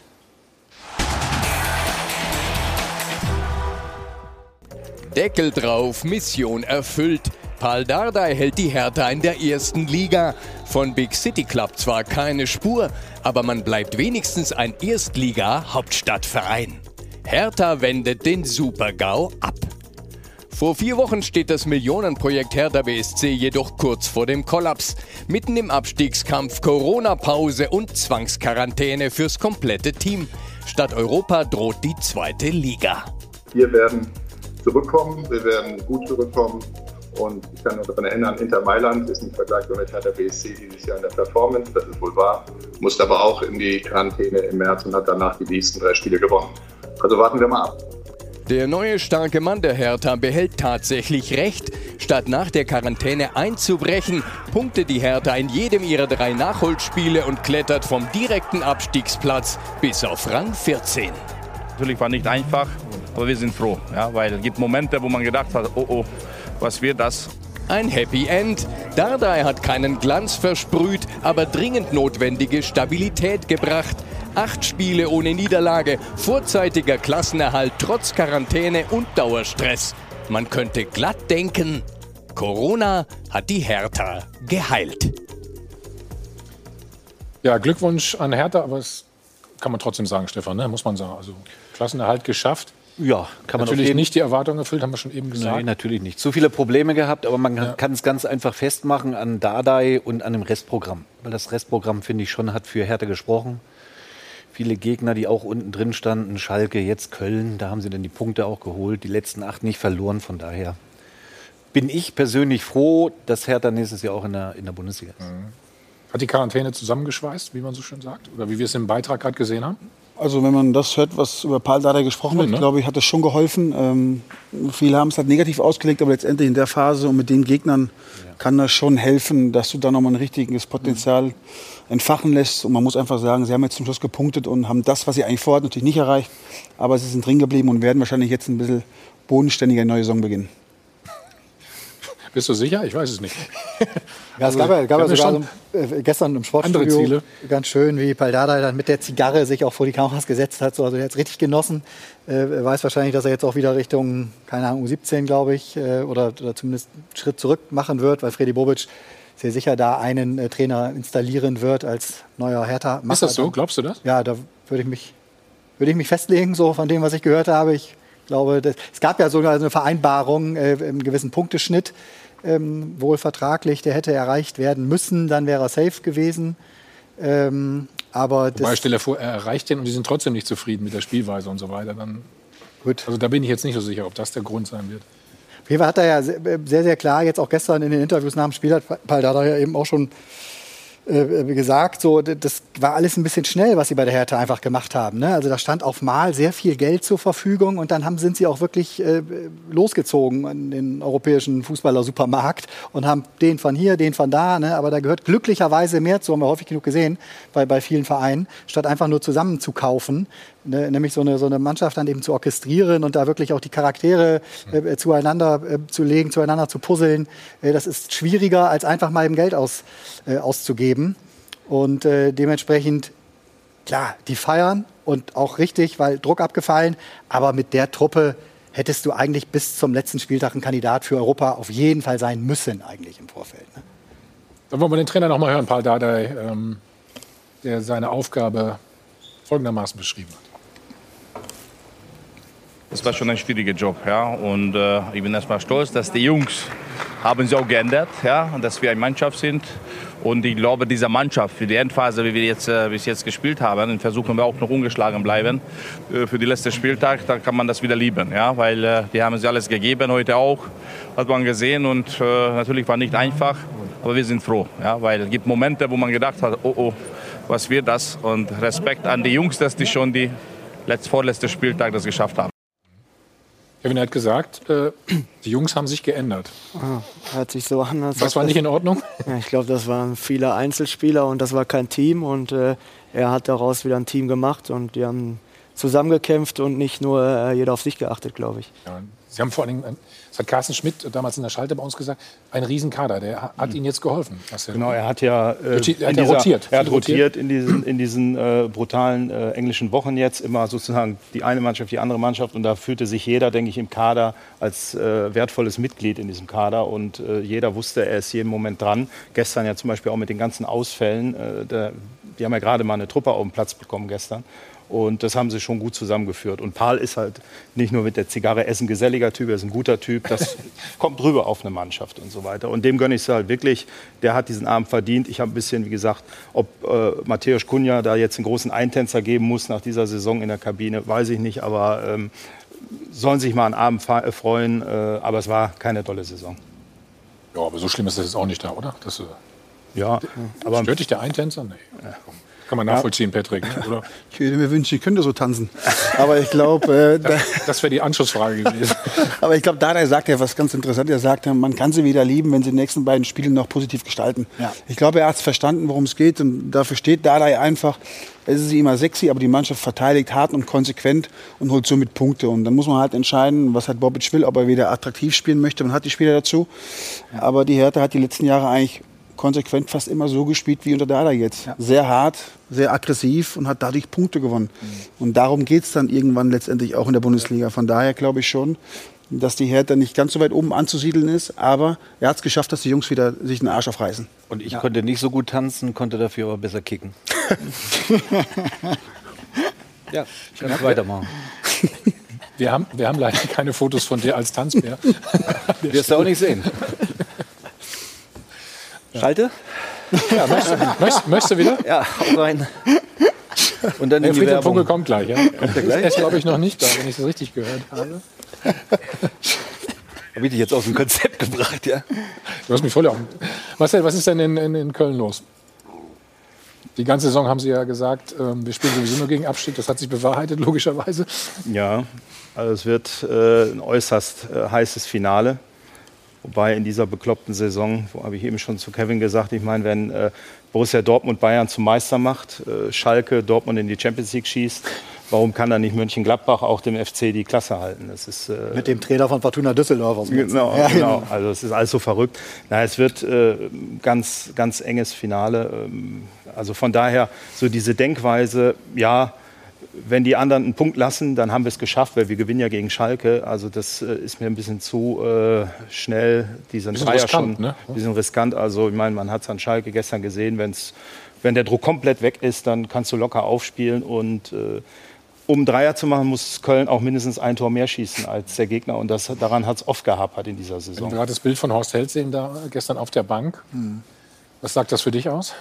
Deckel drauf, Mission erfüllt. Pal Dardai hält die Hertha in der ersten Liga. Von Big City Club zwar keine Spur, aber man bleibt wenigstens ein Erstliga-Hauptstadtverein. Hertha wendet den Super-GAU ab. Vor vier Wochen steht das Millionenprojekt Hertha B S C jedoch kurz vor dem Kollaps. Mitten im Abstiegskampf, Corona-Pause und Zwangsquarantäne fürs komplette Team. Statt Europa droht die zweite Liga. Wir werden zurückkommen, wir werden gut zurückkommen. Und ich kann nur daran erinnern, Inter Mailand ist nicht vergleichbar mit Hertha B S C dieses Jahr in der Performance, das ist wohl wahr. Musste aber auch in die Quarantäne im März und hat danach die nächsten drei Spiele gewonnen. Also warten wir mal ab. Der neue starke Mann der Hertha behält tatsächlich recht. Statt nach der Quarantäne einzubrechen, punktet die Hertha in jedem ihrer drei Nachholspiele und klettert vom direkten Abstiegsplatz bis auf Rang vierzehn. Natürlich war nicht einfach, aber wir sind froh, ja, weil es gibt Momente, wo man gedacht hat, oh oh, was wird das? Ein Happy End. Dardai hat keinen Glanz versprüht, aber dringend notwendige Stabilität gebracht. Acht Spiele ohne Niederlage, vorzeitiger Klassenerhalt trotz Quarantäne und Dauerstress. Man könnte glatt denken, Corona hat die Hertha geheilt. Ja, Glückwunsch an Hertha, aber das kann man trotzdem sagen, Stefan, ne? Muss man sagen. Also Klassenerhalt geschafft. Ja, kann man natürlich jeden... nicht die Erwartungen erfüllt, haben wir schon eben gesagt. Nein, natürlich nicht. Zu viele Probleme gehabt, aber man ja. kann es ganz einfach festmachen an Dardai und an dem Restprogramm. Weil das Restprogramm, finde ich, schon hat für Hertha gesprochen. Viele Gegner, die auch unten drin standen, Schalke, jetzt Köln, da haben sie dann die Punkte auch geholt, die letzten acht nicht verloren. Von daher bin ich persönlich froh, dass Hertha nächstes Jahr auch in der, in der Bundesliga ist. Mhm. Hat die Quarantäne zusammengeschweißt, wie man so schön sagt? Oder wie wir es im Beitrag gerade gesehen haben? Also wenn man das hört, was über Pal Dardai gesprochen wird, ne? glaube ich, hat das schon geholfen. Ähm, viele haben es halt negativ ausgelegt, aber letztendlich in der Phase und mit den Gegnern ja. kann das schon helfen, dass du da nochmal ein richtiges Potenzial mhm. entfachen lässt. Und man muss einfach sagen, sie haben jetzt zum Schluss gepunktet und haben das, was sie eigentlich vorhatten, natürlich nicht erreicht. Aber sie sind drin geblieben und werden wahrscheinlich jetzt ein bisschen bodenständiger in die neue Saison beginnen. Bist du sicher? Ich weiß es nicht. Ja, es gab ja, gab ja sogar so, äh, gestern im Sportstudio ganz schön, wie Pal Dardai dann mit der Zigarre sich auch vor die Kameras gesetzt hat. So, also er hat es richtig genossen. Äh, weiß wahrscheinlich, dass er jetzt auch wieder Richtung, keine Ahnung, U siebzehn, glaube ich, äh, oder, oder zumindest einen Schritt zurück machen wird, weil Fredi Bobic sehr sicher da einen äh, Trainer installieren wird als neuer Hertha-Macher. Ist das so? Glaubst du das? Ja, da würde ich mich, würde ich mich festlegen, so von dem, was ich gehört habe. Ich glaube, das, es gab ja sogar eine Vereinbarung äh, im gewissen Punkteschnitt, Ähm, wohl vertraglich, der hätte erreicht werden müssen, dann wäre er safe gewesen. Ähm, aber Wobei, das stell dir vor, er erreicht den und die sind trotzdem nicht zufrieden mit der Spielweise und so weiter. Dann, gut. Also da bin ich jetzt nicht so sicher, ob das der Grund sein wird. Auf jeden Fall hat er ja sehr, sehr klar, jetzt auch gestern in den Interviews nach dem Spiel, hat Pal Dardai ja eben auch schon äh, gesagt, so, das war alles ein bisschen schnell, was sie bei der Hertha einfach gemacht haben. Ne? Also da stand auf Mal sehr viel Geld zur Verfügung und dann haben, sind sie auch wirklich äh, losgezogen an den europäischen Fußballer-Supermarkt und haben den von hier, den von da. Ne? Aber da gehört glücklicherweise mehr zu, haben wir häufig genug gesehen bei, bei vielen Vereinen, statt einfach nur zusammen zu kaufen. Ne? Nämlich so eine, so eine Mannschaft dann eben zu orchestrieren und da wirklich auch die Charaktere äh, zueinander äh, zu legen, zueinander zu puzzeln. Äh, das ist schwieriger, als einfach mal eben Geld aus, äh, auszugeben. Und äh, dementsprechend, klar, die feiern und auch richtig, weil Druck abgefallen. Aber mit der Truppe hättest du eigentlich bis zum letzten Spieltag ein Kandidat für Europa auf jeden Fall sein müssen, eigentlich im Vorfeld. Ne? Dann wollen wir den Trainer noch mal hören, Pal Dardai, ähm, der seine Aufgabe folgendermaßen beschrieben hat. Das war schon ein schwieriger Job, ja. Und äh, ich bin erstmal stolz, dass die Jungs haben sich auch geändert, ja, und dass wir eine Mannschaft sind. Und ich glaube, diese Mannschaft für die Endphase, wie wir jetzt äh, bis jetzt gespielt haben, dann versuchen wir auch noch ungeschlagen bleiben äh, für den letzten Spieltag. Dann kann man das wieder lieben, ja, weil äh, die haben sich alles gegeben, heute auch, hat man gesehen. Und äh, natürlich war nicht einfach, aber wir sind froh, ja, weil es gibt Momente, wo man gedacht hat, oh oh, was wird das? Und Respekt an die Jungs, dass die schon die letzt, vorletzte Spieltag das geschafft haben. Kevin hat gesagt, äh, die Jungs haben sich geändert. Ah, hört sich so an. Als Was war nicht in Ordnung? Ja, ich glaube, das waren viele Einzelspieler und das war kein Team. Und äh, er hat daraus wieder ein Team gemacht und die haben zusammengekämpft und nicht nur äh, jeder auf sich geachtet, glaube ich. Ja, Sie haben vor allem, das hat Carsten Schmidt damals in der Schalte bei uns gesagt, ein Riesenkader, der hat Ihnen jetzt geholfen. Genau, er hat ja äh, er hat in ja dieser, rotiert. Er hat rotiert in diesen, in diesen äh, brutalen äh, englischen Wochen jetzt, immer sozusagen die eine Mannschaft, die andere Mannschaft. Und da fühlte sich jeder, denke ich, im Kader als äh, wertvolles Mitglied in diesem Kader. Und äh, jeder wusste, er ist jeden Moment dran. Gestern ja zum Beispiel auch mit den ganzen Ausfällen. Äh, der, die haben ja gerade mal eine Truppe auf den Platz bekommen gestern. Und das haben sie schon gut zusammengeführt. Und Paul ist halt nicht nur mit der Zigarre essen geselliger Typ, er ist ein guter Typ. Das kommt rüber auf eine Mannschaft und so weiter. Und dem gönne ich es halt wirklich. Der hat diesen Abend verdient. Ich habe ein bisschen, wie gesagt, ob äh, Mateusz Cunha da jetzt einen großen Eintänzer geben muss nach dieser Saison in der Kabine, weiß ich nicht. Aber ähm, sollen sich mal einen Abend freuen. Äh, aber es war keine tolle Saison. Ja, aber so schlimm ist das jetzt auch nicht da, oder? Das, äh, ja, aber stört dich der Eintänzer? Nee. Ja. Kann man nachvollziehen, Patrick, ne? Oder? Ich würde mir wünschen, ich könnte so tanzen. Aber ich glaube... Äh, das das wäre die Anschlussfrage gewesen. Aber ich glaube, Dardai sagt ja was ganz Interessantes. Er sagt, man kann sie wieder lieben, wenn sie die nächsten beiden Spiele noch positiv gestalten. Ja. Ich glaube, er hat es verstanden, worum es geht. Und dafür steht Dardai einfach. Es ist immer sexy, aber die Mannschaft verteidigt hart und konsequent und holt somit Punkte. Und dann muss man halt entscheiden, was halt Bobic will, ob er wieder attraktiv spielen möchte. Man hat die Spieler dazu. Ja. Aber die Hertha hat die letzten Jahre eigentlich konsequent fast immer so gespielt wie unter Dardai jetzt. Ja. Sehr hart, sehr aggressiv und hat dadurch Punkte gewonnen. Mhm. Und darum geht es dann irgendwann letztendlich auch in der Bundesliga. Von daher glaube ich schon, dass die Hertha nicht ganz so weit oben anzusiedeln ist. Aber er hat es geschafft, dass die Jungs wieder sich den Arsch aufreißen. Und ich ja. konnte nicht so gut tanzen, konnte dafür aber besser kicken. Ja, ich kann weitermachen. Wir haben, wir haben leider keine Fotos von dir als Tanzbär. Wirst du auch nicht sehen. Schalte? Ja, möchtest, möchtest, möchtest du wieder? Ja, hau rein. Und dann der in die Friedhelm Werbung. Funkel kommt gleich. Ja? Kommt der gleich? Er ist, glaube ich, noch nicht da, wenn ich es richtig gehört habe. Habe ich dich jetzt aus dem Konzept gebracht, ja? Du hast mich voll auf. Marcel, was ist denn in, in, in Köln los? Die ganze Saison haben Sie ja gesagt, ähm, wir spielen sowieso nur gegen Abstieg. Das hat sich bewahrheitet, logischerweise. Ja, also es wird äh, ein äußerst äh, heißes Finale. Wobei in dieser bekloppten Saison, wo habe ich eben schon zu Kevin gesagt, ich meine, wenn äh, Borussia Dortmund Bayern zum Meister macht, äh, Schalke Dortmund in die Champions League schießt, warum kann dann nicht Mönchengladbach auch dem F C die Klasse halten? Das ist, äh, mit dem Trainer von Fortuna Düsseldorf. Aus genau, ja, genau, also es ist alles so verrückt. Na, es wird äh, ganz, ganz enges Finale. Ähm, also von daher so diese Denkweise, ja, wenn die anderen einen Punkt lassen, dann haben wir es geschafft, weil wir gewinnen ja gegen Schalke. Also das äh, ist mir ein bisschen zu äh, schnell. Die sind bisschen riskant, ne? Die sind riskant. Also ich meine, man hat es an Schalke gestern gesehen, wenn's, wenn der Druck komplett weg ist, dann kannst du locker aufspielen. Und äh, um Dreier zu machen, muss Köln auch mindestens ein Tor mehr schießen als der Gegner. Und das, daran hat es oft gehapert in dieser Saison. Wenn wir gerade das Bild von Horst Held sehen, da gestern auf der Bank. Hm. Was sagt das für dich aus?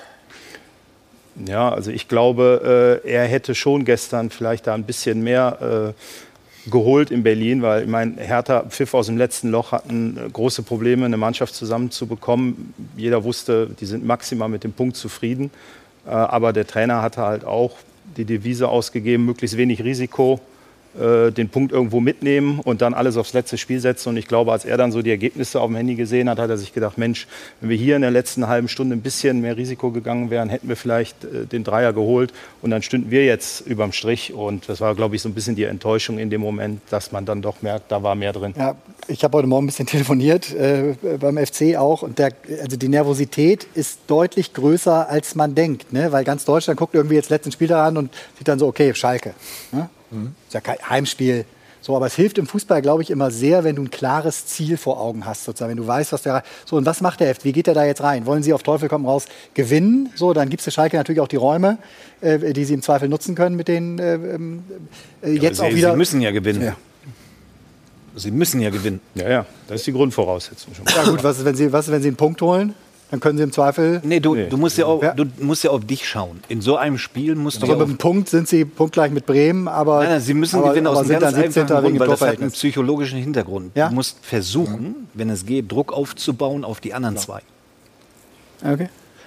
Ja, also ich glaube, äh, er hätte schon gestern vielleicht da ein bisschen mehr äh, geholt in Berlin, weil ich meine, Hertha, Pfiff aus dem letzten Loch, hatten äh, große Probleme, eine Mannschaft zusammenzubekommen. Jeder wusste, die sind maximal mit dem Punkt zufrieden. Äh, aber der Trainer hatte halt auch die Devise ausgegeben, möglichst wenig Risiko, äh, den Punkt irgendwo mitnehmen und dann alles aufs letzte Spiel setzen. Und ich glaube, als er dann so die Ergebnisse auf dem Handy gesehen hat, hat er sich gedacht, Mensch, wenn wir hier in der letzten halben Stunde ein bisschen mehr Risiko gegangen wären, hätten wir vielleicht äh, den Dreier geholt und dann stünden wir jetzt überm Strich. Und das war, glaube ich, so ein bisschen die Enttäuschung in dem Moment, dass man dann doch merkt, da war mehr drin. Ja, ich habe heute Morgen ein bisschen telefoniert, äh, beim F C auch. Und der, also die Nervosität ist deutlich größer, als man denkt. Ne? Weil ganz Deutschland guckt irgendwie jetzt letzten Spiel daran und sieht dann so, okay, Schalke. Ne? Mhm. Ist ja kein Heimspiel. So, aber es hilft im Fußball, glaube ich, immer sehr, wenn du ein klares Ziel vor Augen hast, sozusagen. Wenn du weißt, was der. So, und was macht der F C? Wie geht er da jetzt rein? Wollen sie auf Teufel komm raus gewinnen? So, dann gibt es der Schalke natürlich auch die Räume, äh, die sie im Zweifel nutzen können mit den äh, äh, jetzt ja, auch sie, wieder. Sie müssen ja gewinnen. Ja. Sie müssen ja gewinnen. Ja, ja, das ist die Grundvoraussetzung schon. Ja gut, was ist, wenn sie, was ist, wenn sie einen Punkt holen? Dann können sie im Zweifel. Nee, du, nee. du, musst, ja auch, du musst ja auf dich schauen. In so einem Spiel musst ja, du. Aber mit einem Punkt sind sie punktgleich mit Bremen, aber. Nein, nein, sie müssen aber, gewinnen aber aus einem ganz einfachen Grund, weil das hat einen psychologischen Hintergrund. Ja? Du musst versuchen, wenn es geht, Druck aufzubauen auf die anderen ja. zwei. Okay.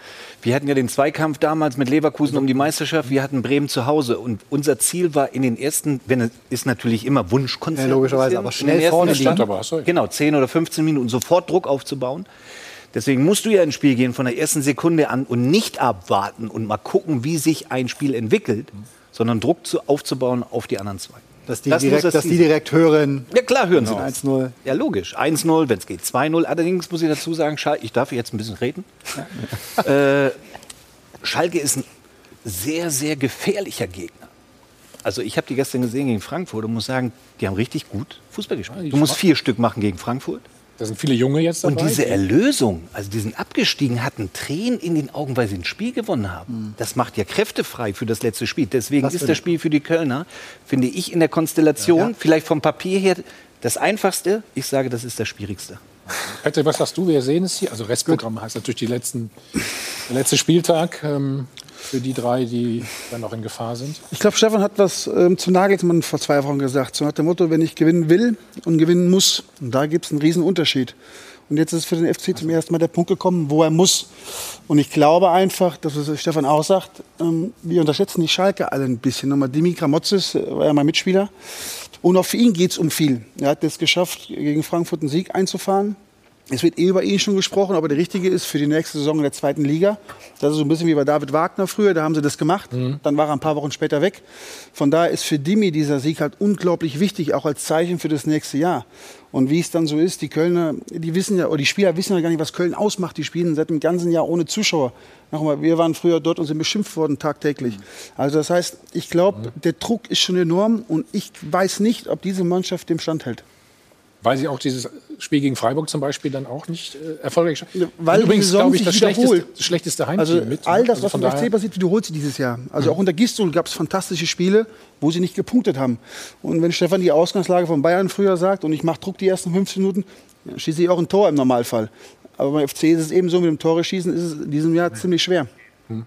Wir hatten ja den Zweikampf damals mit Leverkusen um die Meisterschaft. Wir hatten Bremen zu Hause. Und unser Ziel war in den ersten, wenn es ist natürlich immer Wunschkonzert. Ja, logischerweise, aber schnell vorne stand, aber, genau, zehn oder fünfzehn Minuten sofort Druck aufzubauen. Deswegen musst du ja ins Spiel gehen von der ersten Sekunde an und nicht abwarten und mal gucken, wie sich ein Spiel entwickelt, sondern Druck zu, aufzubauen auf die anderen zwei. Dass die, das direkt, das dass die direkt hören. Ja klar, hören genau. sie eins null. Ja, logisch. eins null, wenn es geht zwei null. Allerdings muss ich dazu sagen, Schalke, ich darf jetzt ein bisschen reden. Ja. äh, Schalke ist ein sehr, sehr gefährlicher Gegner. Also ich habe die gestern gesehen gegen Frankfurt und muss sagen, die haben richtig gut Fußball gespielt. Ja, du musst vier Stück machen gegen Frankfurt. Da sind viele Junge jetzt dabei. Und diese Erlösung, also die sind abgestiegen, hatten Tränen in den Augen, weil sie ein Spiel gewonnen haben. Mhm. Das macht ja Kräfte frei für das letzte Spiel. Deswegen ist das Spiel für die Kölner, finde ich, in der Konstellation, ja, ja. vielleicht vom Papier her, das Einfachste. Ich sage, das ist das Schwierigste. Patrick, was sagst du? Wir sehen es hier. Also Restprogramm heißt natürlich die letzten, der letzte Spieltag ähm, für die drei, die dann noch in Gefahr sind. Ich glaube, Stefan hat was ähm, zu Nagelsmann vor zwei Wochen gesagt. So nach dem Motto, wenn ich gewinnen will und gewinnen muss. Und da gibt es einen riesen Unterschied. Und jetzt ist für den F C zum ersten Mal der Punkt gekommen, wo er muss. Und ich glaube einfach, dass was Stefan auch sagt, ähm, wir unterschätzen die Schalke alle ein bisschen. Nochmal Dimi Kramotzis war ja mein Mitspieler. Und auch für ihn geht es um viel. Er hat es geschafft, gegen Frankfurt einen Sieg einzufahren. Es wird eh über ihn schon gesprochen, aber der Richtige ist für die nächste Saison in der zweiten Liga. Das ist so ein bisschen wie bei David Wagner früher, da haben sie das gemacht. Mhm. Dann war er ein paar Wochen später weg. Von daher ist für Dimi dieser Sieg halt unglaublich wichtig, auch als Zeichen für das nächste Jahr. Und wie es dann so ist, die Kölner, die wissen ja, oder die Spieler wissen ja gar nicht, was Köln ausmacht. Die spielen seit dem ganzen Jahr ohne Zuschauer. Nochmal, wir waren früher dort und sind beschimpft worden tagtäglich. Also das heißt, ich glaube, der Druck ist schon enorm und ich weiß nicht, ob diese Mannschaft dem standhält. Weil sie auch dieses Spiel gegen Freiburg zum Beispiel dann auch nicht äh, erfolgreich ja, weil übrigens, glaube ich, das schlechteste, das schlechteste Heimteam also mit. All das, also was beim F C passiert, wiederholt sich dieses Jahr. Also mhm. auch unter Gisdol gab es fantastische Spiele, wo sie nicht gepunktet haben. Und wenn Stefan die Ausgangslage von Bayern früher sagt und ich mache Druck die ersten fünfzehn Minuten, dann schieße ich auch ein Tor im Normalfall. Aber beim F C ist es eben so, mit dem Tore schießen ist es in diesem Jahr mhm. ziemlich schwer. Mhm.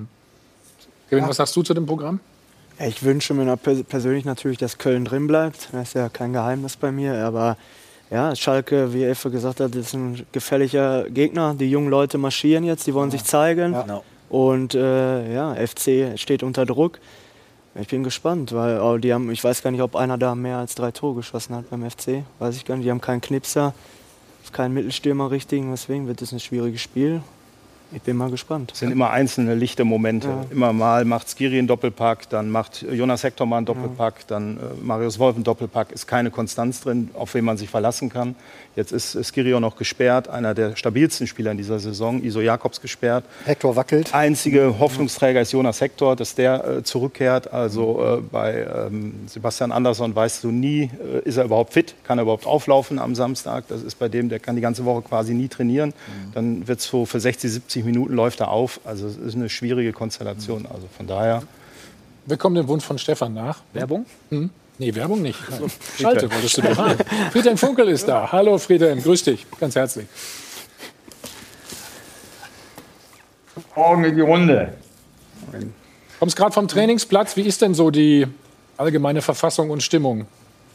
Kevin, was sagst du zu dem Programm? Ja, ich wünsche mir persönlich natürlich, dass Köln drin bleibt. Das ist ja kein Geheimnis bei mir, aber ja, Schalke, wie Effe gesagt hat, ist ein gefährlicher Gegner. Die jungen Leute marschieren jetzt, die wollen ja. sich zeigen. Ja. Und äh, ja, F C steht unter Druck. Ich bin gespannt, weil oh, die haben, ich weiß gar nicht, ob einer da mehr als drei Tore geschossen hat beim F C. Weiß ich gar nicht. Die haben keinen Knipser, keinen Mittelstürmer richtigen. Deswegen wird es ein schwieriges Spiel. Ich bin mal gespannt. Es sind immer einzelne lichte Momente. Ja. Immer mal macht Skiri einen Doppelpack, dann macht Jonas Hector mal einen Doppelpack, ja. dann äh, Marius Wolf einen Doppelpack. Ist keine Konstanz drin, auf wen man sich verlassen kann. Jetzt ist Skiri auch noch gesperrt, einer der stabilsten Spieler in dieser Saison. Iso Jakobs gesperrt. Hector wackelt. Einzige Hoffnungsträger ist Jonas Hector, dass der äh, zurückkehrt. Also äh, bei ähm, Sebastian Andersson weißt du nie, äh, ist er überhaupt fit? Kann er überhaupt auflaufen am Samstag? Das ist bei dem, der kann die ganze Woche quasi nie trainieren. Mhm. Dann wird es so für sechzig, siebzig Minuten läuft er auf. Also es ist eine schwierige Konstellation. Also von daher. Wir kommen dem Wunsch von Stefan nach. Werbung? Hm? Nee, Werbung nicht. So. Schalte, wolltest du doch haben. Friedhelm Funkel ist da. Hallo Friedhelm, grüß dich. Ganz herzlich. Morgen in die Runde. Kommst gerade vom Trainingsplatz. Wie ist denn so die allgemeine Verfassung und Stimmung?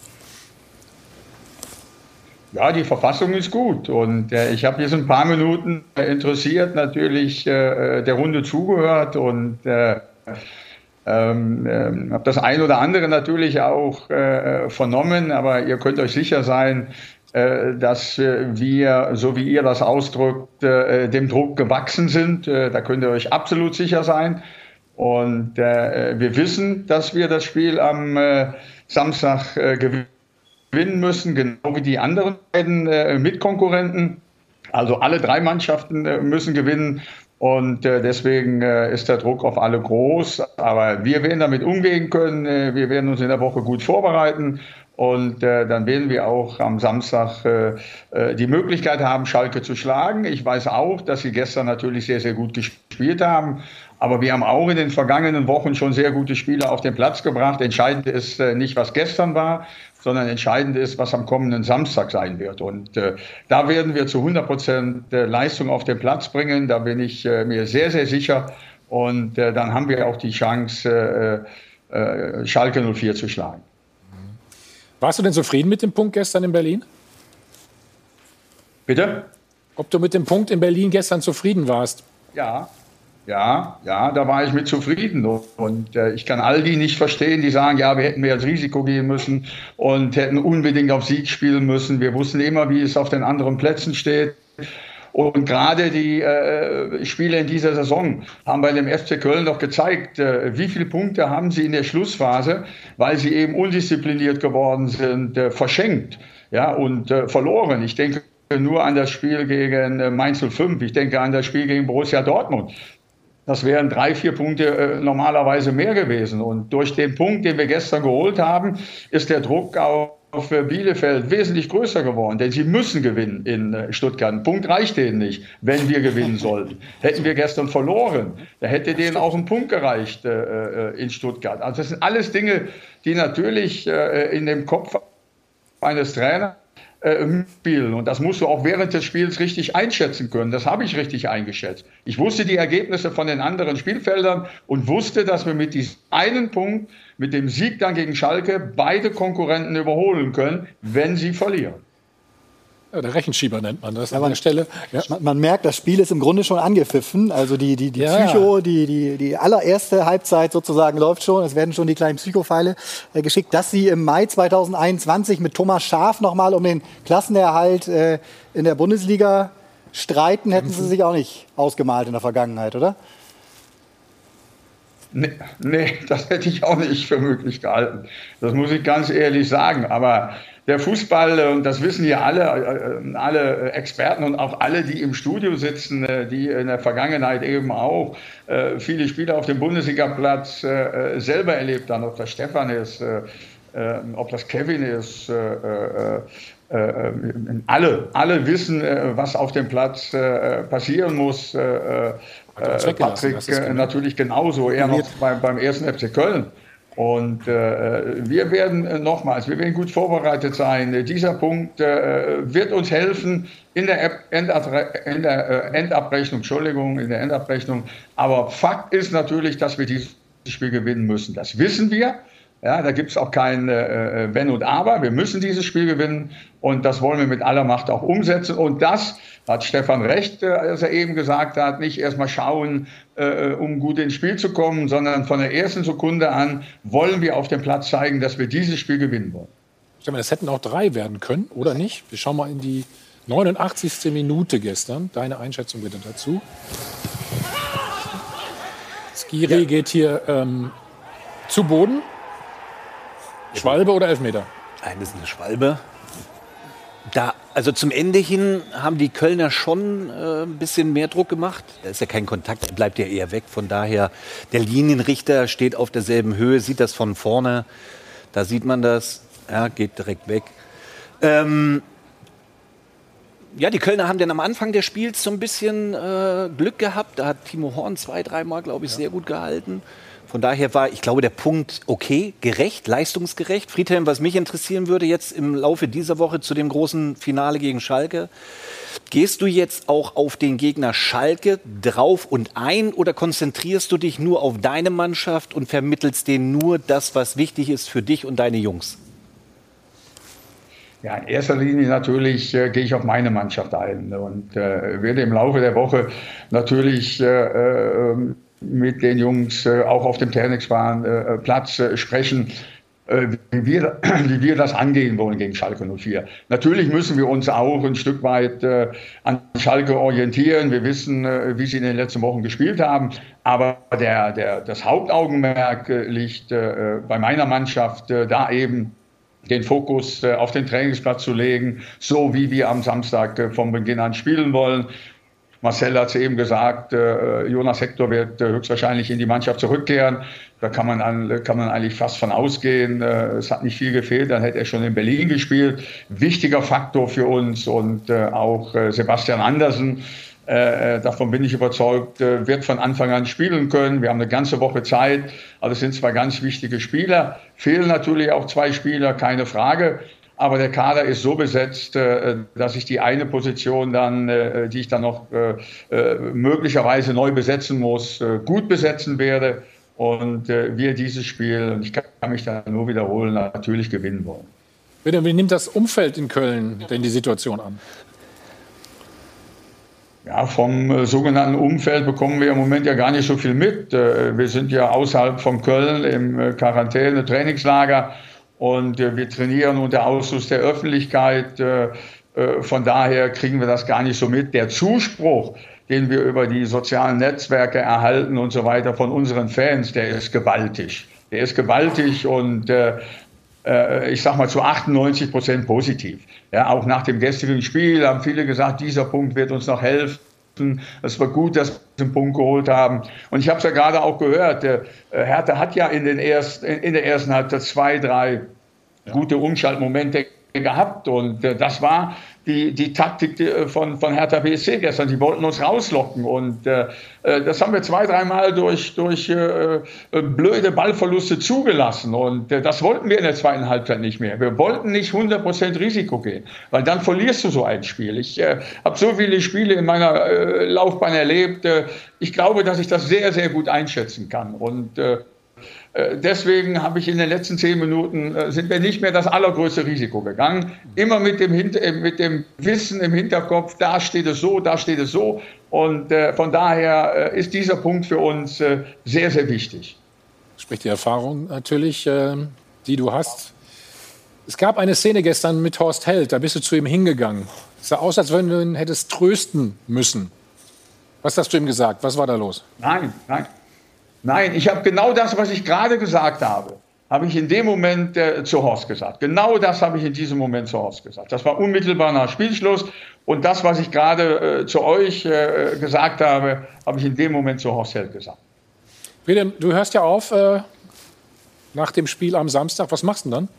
Ja, die Verfassung ist gut und äh, ich habe jetzt ein paar Minuten äh, interessiert natürlich äh, der Runde zugehört und äh, ähm, äh, habe das ein oder andere natürlich auch äh, vernommen, aber ihr könnt euch sicher sein, äh, dass äh, wir, so wie ihr das ausdrückt, äh, dem Druck gewachsen sind. Äh, da könnt ihr euch absolut sicher sein und äh, wir wissen, dass wir das Spiel am äh, Samstag äh, gewinnen gewinnen müssen, genau wie die anderen beiden äh, Mitkonkurrenten. Also alle drei Mannschaften äh, müssen gewinnen und äh, deswegen äh, ist der Druck auf alle groß. Aber wir werden damit umgehen können. Äh, wir werden uns in der Woche gut vorbereiten und äh, dann werden wir auch am Samstag äh, äh, die Möglichkeit haben, Schalke zu schlagen. Ich weiß auch, dass sie gestern natürlich sehr, sehr gut gespielt haben. Aber wir haben auch in den vergangenen Wochen schon sehr gute Spiele auf den Platz gebracht. Entscheidend ist äh, nicht, was gestern war, sondern entscheidend ist, was am kommenden Samstag sein wird. Und äh, da werden wir zu hundert Prozent äh, Leistung auf den Platz bringen. Da bin ich äh, mir sehr, sehr sicher. Und äh, dann haben wir auch die Chance, äh, äh, Schalke null vier zu schlagen. Warst du denn zufrieden mit dem Punkt gestern in Berlin? Bitte? Ob du mit dem Punkt in Berlin gestern zufrieden warst? Ja. Ja, ja, da war ich mit zufrieden. Und äh, ich kann all die nicht verstehen, die sagen, ja, wir hätten mehr ins Risiko gehen müssen und hätten unbedingt auf Sieg spielen müssen. Wir wussten immer, wie es auf den anderen Plätzen steht. Und gerade die äh, Spiele in dieser Saison haben bei dem F C Köln doch gezeigt, äh, wie viele Punkte haben sie in der Schlussphase, weil sie eben undiszipliniert geworden sind, äh, verschenkt, ja, und äh, verloren. Ich denke nur an das Spiel gegen äh, Mainz null fünf, ich denke an das Spiel gegen Borussia Dortmund. Das wären drei, vier Punkte äh, normalerweise mehr gewesen. Und durch den Punkt, den wir gestern geholt haben, ist der Druck auf auf Bielefeld wesentlich größer geworden, denn sie müssen gewinnen in Stuttgart. Ein Punkt reicht denen nicht, wenn wir gewinnen sollten. Hätten wir gestern verloren, da hätte denen auch ein Punkt gereicht äh, in Stuttgart. Also das sind alles Dinge, die natürlich äh, in dem Kopf eines Trainers äh, spielen. Und das musst du auch während des Spiels richtig einschätzen können. Das habe ich richtig eingeschätzt. Ich wusste die Ergebnisse von den anderen Spielfeldern und wusste, dass wir mit diesem einen Punkt, mit dem Sieg dann gegen Schalke, beide Konkurrenten überholen können, wenn sie verlieren. Ja, der Rechenschieber nennt man das an der Stelle. Ja. Man, man merkt, das Spiel ist im Grunde schon angepfiffen. Also die, die, die Ja. Psycho, die, die, die allererste Halbzeit sozusagen läuft schon. Es werden schon die kleinen Psychopfeile äh, geschickt. Dass sie im Mai zweitausendeinundzwanzig mit Thomas Schaaf nochmal um den Klassenerhalt äh, in der Bundesliga streiten, hätten sie sich auch nicht ausgemalt in der Vergangenheit, oder? Nee, nee, das hätte ich auch nicht für möglich gehalten. Das muss ich ganz ehrlich sagen. Aber der Fußball, und das wissen ja alle, alle Experten und auch alle, die im Studio sitzen, die in der Vergangenheit eben auch viele Spiele auf dem Bundesligaplatz selber erlebt haben, ob das Stefan ist, ob das Kevin ist, alle, alle wissen, was auf dem Platz passieren muss. Patrick äh, natürlich genauso, er noch beim, beim ersten F C Köln. Und äh, wir werden äh, nochmals, wir werden gut vorbereitet sein. Dieser Punkt äh, wird uns helfen in der, App, Endatre, in der äh, Endabrechnung, Entschuldigung, in der Endabrechnung. Aber Fakt ist natürlich, dass wir dieses Spiel gewinnen müssen. Das wissen wir. Ja, da gibt es auch kein äh, Wenn und Aber. Wir müssen dieses Spiel gewinnen und das wollen wir mit aller Macht auch umsetzen. Und das hat Stefan recht, äh, als er eben gesagt hat, nicht erstmal schauen, äh, um gut ins Spiel zu kommen, sondern von der ersten Sekunde an wollen wir auf dem Platz zeigen, dass wir dieses Spiel gewinnen wollen. Ich meine, das hätten auch drei werden können, oder nicht? Wir schauen mal in die neunundachtzigste Minute gestern. Deine Einschätzung bitte dazu. Skiri ja. geht hier ähm, zu Boden. Schwalbe oder Elfmeter? Nein, das ist eine Schwalbe. Da, also zum Ende hin haben die Kölner schon äh, ein bisschen mehr Druck gemacht. Da ist ja kein Kontakt, er bleibt ja eher weg. Von daher, der Linienrichter steht auf derselben Höhe, sieht das von vorne. Da sieht man das, ja, geht direkt weg. Ähm, ja, die Kölner haben dann am Anfang des Spiels so ein bisschen äh, Glück gehabt. Da hat Timo Horn zwei, dreimal, glaube ich, ja. sehr gut gehalten. Von daher war, ich glaube, der Punkt okay, gerecht, leistungsgerecht. Friedhelm, was mich interessieren würde jetzt im Laufe dieser Woche zu dem großen Finale gegen Schalke, gehst du jetzt auch auf den Gegner Schalke drauf und ein oder konzentrierst du dich nur auf deine Mannschaft und vermittelst denen nur das, was wichtig ist für dich und deine Jungs? Ja, in erster Linie natürlich äh, gehe ich auf meine Mannschaft ein und äh, werde im Laufe der Woche natürlich äh, äh, mit den Jungs äh, auch auf dem Trainingsplatz äh, sprechen, äh, wie, wir, wie wir das angehen wollen gegen Schalke null vier. Natürlich müssen wir uns auch ein Stück weit äh, an Schalke orientieren. Wir wissen, äh, wie sie in den letzten Wochen gespielt haben. Aber der, der, das Hauptaugenmerk äh, liegt äh, bei meiner Mannschaft, äh, da eben den Fokus äh, auf den Trainingsplatz zu legen, so wie wir am Samstag äh, von Beginn an spielen wollen. Marcel hat es eben gesagt, äh, Jonas Hector wird äh, höchstwahrscheinlich in die Mannschaft zurückkehren. Da kann man, an, kann man eigentlich fast von ausgehen. Äh, es hat nicht viel gefehlt, dann hätte er schon in Berlin gespielt. Wichtiger Faktor für uns und äh, auch äh, Sebastian Andersen, äh, davon bin ich überzeugt, äh, wird von Anfang an spielen können. Wir haben eine ganze Woche Zeit, also es sind zwei ganz wichtige Spieler. Fehlen natürlich auch zwei Spieler, keine Frage. Aber der Kader ist so besetzt, dass ich die eine Position dann, die ich dann noch möglicherweise neu besetzen muss, gut besetzen werde und wir dieses Spiel, und ich kann mich da nur wiederholen, natürlich gewinnen wollen. Wie nimmt das Umfeld in Köln denn die Situation an? Ja, vom äh, sogenannten Umfeld bekommen wir im Moment ja gar nicht so viel mit. Äh, wir sind ja außerhalb von Köln im äh, Quarantäne-Trainingslager und äh, wir trainieren unter Ausschluss der Öffentlichkeit. Äh, äh, von daher kriegen wir das gar nicht so mit. Der Zuspruch, den wir über die sozialen Netzwerke erhalten und so weiter von unseren Fans, der ist gewaltig. Der ist gewaltig und äh, äh, ich sag mal zu achtundneunzig Prozent positiv. Ja, auch nach dem gestrigen Spiel haben viele gesagt, dieser Punkt wird uns noch helfen. Es war gut, dass wir diesen Punkt geholt haben. Und ich habe es ja gerade auch gehört, äh, Hertha hat ja in, den ersten, in der ersten Halbzeit zwei, drei ja. gute Umschaltmomente gehabt. Und äh, das war die, die Taktik von, von Hertha B S C gestern. Die wollten uns rauslocken. Und äh, das haben wir zwei, dreimal durch, durch äh, blöde Ballverluste zugelassen. Und äh, das wollten wir in der zweiten Halbzeit nicht mehr. Wir wollten nicht hundert Prozent Risiko gehen, weil dann verlierst du so ein Spiel. Ich äh, habe so viele Spiele in meiner äh, Laufbahn erlebt. Äh, ich glaube, dass ich das sehr, sehr gut einschätzen kann. Und äh, Deswegen habe ich in den letzten zehn Minuten, äh, sind wir nicht mehr das allergrößte Risiko gegangen. Immer mit dem, Hinter-, mit dem Wissen im Hinterkopf, da steht es so, da steht es so. Und äh, von daher äh, ist dieser Punkt für uns äh, sehr, sehr wichtig. Spricht die Erfahrung natürlich, äh, die du hast. Es gab eine Szene gestern mit Horst Held, da bist du zu ihm hingegangen. Es sah aus, als wenn du ihn hättest trösten müssen. Was hast du ihm gesagt? Was war da los? Nein, nein. Nein, ich habe genau das, was ich gerade gesagt habe, habe ich in dem Moment äh, zu Horst gesagt. Genau das habe ich in diesem Moment zu Horst gesagt. Das war unmittelbar nach Spielschluss. Und das, was ich gerade äh, zu euch äh, gesagt habe, habe ich in dem Moment zu Horst Held gesagt. Friede, du hörst ja auf äh, nach dem Spiel am Samstag. Was machst du denn dann?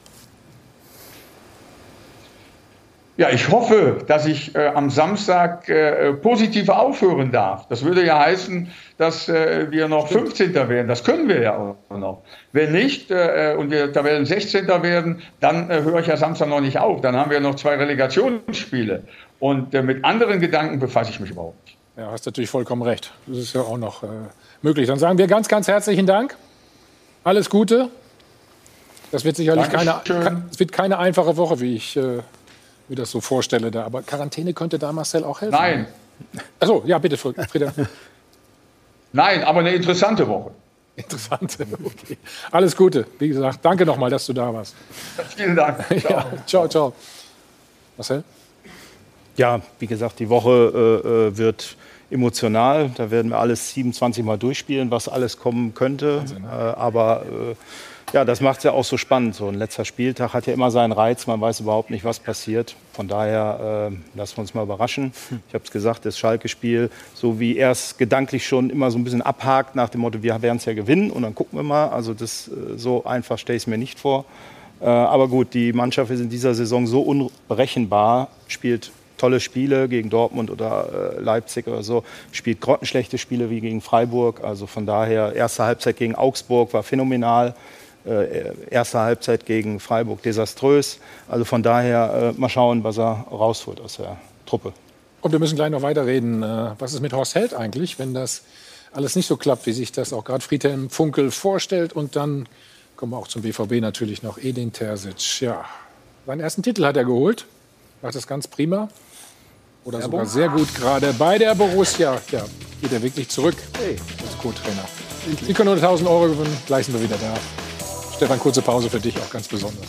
Ja, ich hoffe, dass ich äh, am Samstag äh, positiv aufhören darf. Das würde ja heißen, dass äh, wir noch fünfzehnter werden. Das können wir ja auch noch. Wenn nicht äh, und wir Tabellen sechzehnter werden, dann äh, höre ich ja Samstag noch nicht auf. Dann haben wir noch zwei Relegationsspiele. Und äh, mit anderen Gedanken befasse ich mich überhaupt nicht. Ja, hast natürlich vollkommen recht. Das ist ja auch noch äh, möglich. Dann sagen wir ganz, ganz herzlichen Dank. Alles Gute. Das wird sicherlich keine, es wird keine einfache Woche, wie ich äh, mir das so vorstelle. Da. Aber Quarantäne könnte da Marcel auch helfen. Nein. Achso, ja, bitte, Frieda. Nein, aber eine interessante Woche. Interessante, okay. Alles Gute. Wie gesagt, danke nochmal, dass du da warst. Vielen Dank. Ciao, ja, ciao, ciao. Marcel? Ja, wie gesagt, die Woche äh, wird emotional. Da werden wir alles siebenundzwanzig Mal durchspielen, was alles kommen könnte. Wahnsinn, ne? äh, aber äh, ja, das macht es ja auch so spannend. So ein letzter Spieltag hat ja immer seinen Reiz. Man weiß überhaupt nicht, was passiert. Von daher äh, lassen wir uns mal überraschen. Ich habe es gesagt, das Schalke-Spiel, so wie er es gedanklich schon immer so ein bisschen abhakt, nach dem Motto, wir werden es ja gewinnen und dann gucken wir mal. Also das, äh, so einfach stelle ich es mir nicht vor. Äh, aber gut, die Mannschaft ist in dieser Saison so unberechenbar, spielt tolle Spiele gegen Dortmund oder äh, Leipzig oder so, spielt grottenschlechte Spiele wie gegen Freiburg. Also von daher, erste Halbzeit gegen Augsburg war phänomenal. Äh, erste Halbzeit gegen Freiburg desaströs. Also von daher äh, mal schauen, was er rausholt aus der Truppe. Und wir müssen gleich noch weiterreden. Äh, was ist mit Horst Held eigentlich, wenn das alles nicht so klappt, wie sich das auch gerade Friedhelm Funkel vorstellt? Und dann kommen wir auch zum B V B natürlich noch. Edin Terzic, ja, seinen ersten Titel hat er geholt. Macht das ganz prima. Oder sogar sehr gut gerade bei der Borussia. Ja, geht er wirklich zurück als Co-Trainer. Sie können nur tausend Euro gewinnen. Gleich sind wir wieder da. Stefan, kurze Pause für dich, auch ganz besonders.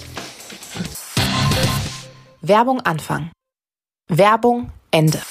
Werbung Anfang. Werbung Ende.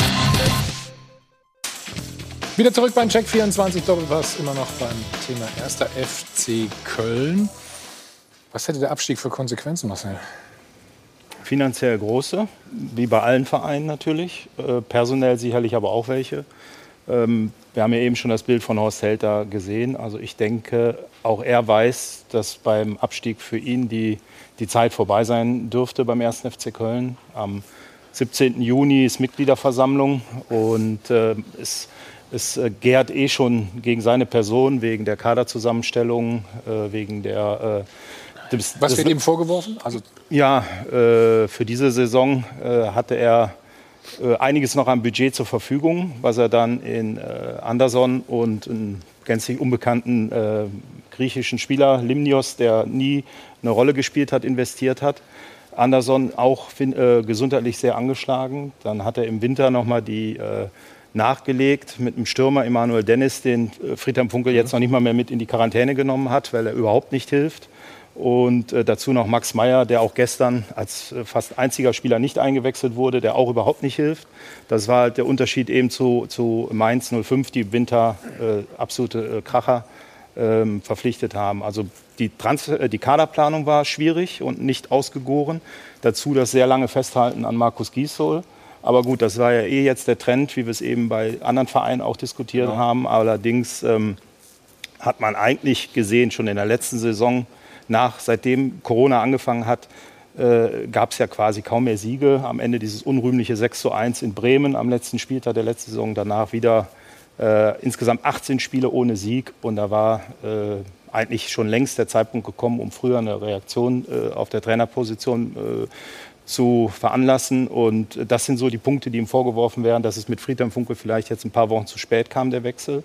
Wieder zurück beim Check vierundzwanzig Doppelpass, immer noch beim Thema erster F C Köln. Was hätte der Abstieg für Konsequenzen, Marcel? Finanziell große, wie bei allen Vereinen natürlich. Äh, personell sicherlich aber auch welche. Ähm, wir haben ja eben schon das Bild von Horst Held da gesehen. Also ich denke, auch er weiß, dass beim Abstieg für ihn die, die Zeit vorbei sein dürfte beim ersten F C Köln. Am siebzehnten Juni ist Mitgliederversammlung und äh, es, es äh, gärt eh schon gegen seine Person, wegen der Kaderzusammenstellung, äh, wegen der... Äh, das, Was das, wird ihm vorgeworfen? Also ja, äh, für diese Saison äh, hatte er äh, einiges noch an Budget zur Verfügung, was er dann in äh, Anderson und einen gänzlich unbekannten äh, griechischen Spieler, Limnios, der nie eine Rolle gespielt hat, investiert hat. Anderson auch fin- äh, gesundheitlich sehr angeschlagen. Dann hat er im Winter noch mal die, äh, nachgelegt mit einem Stürmer Emanuel Dennis, den Friedhelm Funkel jetzt noch nicht mal mehr mit in die Quarantäne genommen hat, weil er überhaupt nicht hilft. Und äh, dazu noch Max Meyer, der auch gestern als äh, fast einziger Spieler nicht eingewechselt wurde, der auch überhaupt nicht hilft. Das war halt der Unterschied eben zu, zu Mainz null fünf, die Winter äh, absolute äh, Kracher ähm, verpflichtet haben. Also die, Transfer äh, die Kaderplanung war schwierig und nicht ausgegoren. Dazu das sehr lange Festhalten an Markus Gisdol. Aber gut, das war ja eh jetzt der Trend, wie wir es eben bei anderen Vereinen auch diskutiert ja. haben. Allerdings ähm, hat man eigentlich gesehen, schon in der letzten Saison, nach, seitdem Corona angefangen hat, äh, gab es ja quasi kaum mehr Siege. Am Ende dieses unrühmliche sechs zu eins in Bremen am letzten Spieltag der letzten Saison. Danach wieder äh, insgesamt achtzehn Spiele ohne Sieg. Und da war äh, eigentlich schon längst der Zeitpunkt gekommen, um früher eine Reaktion äh, auf der Trainerposition äh, zu veranlassen. Und das sind so die Punkte, die ihm vorgeworfen werden, dass es mit Friedhelm Funkel vielleicht jetzt ein paar Wochen zu spät kam, der Wechsel.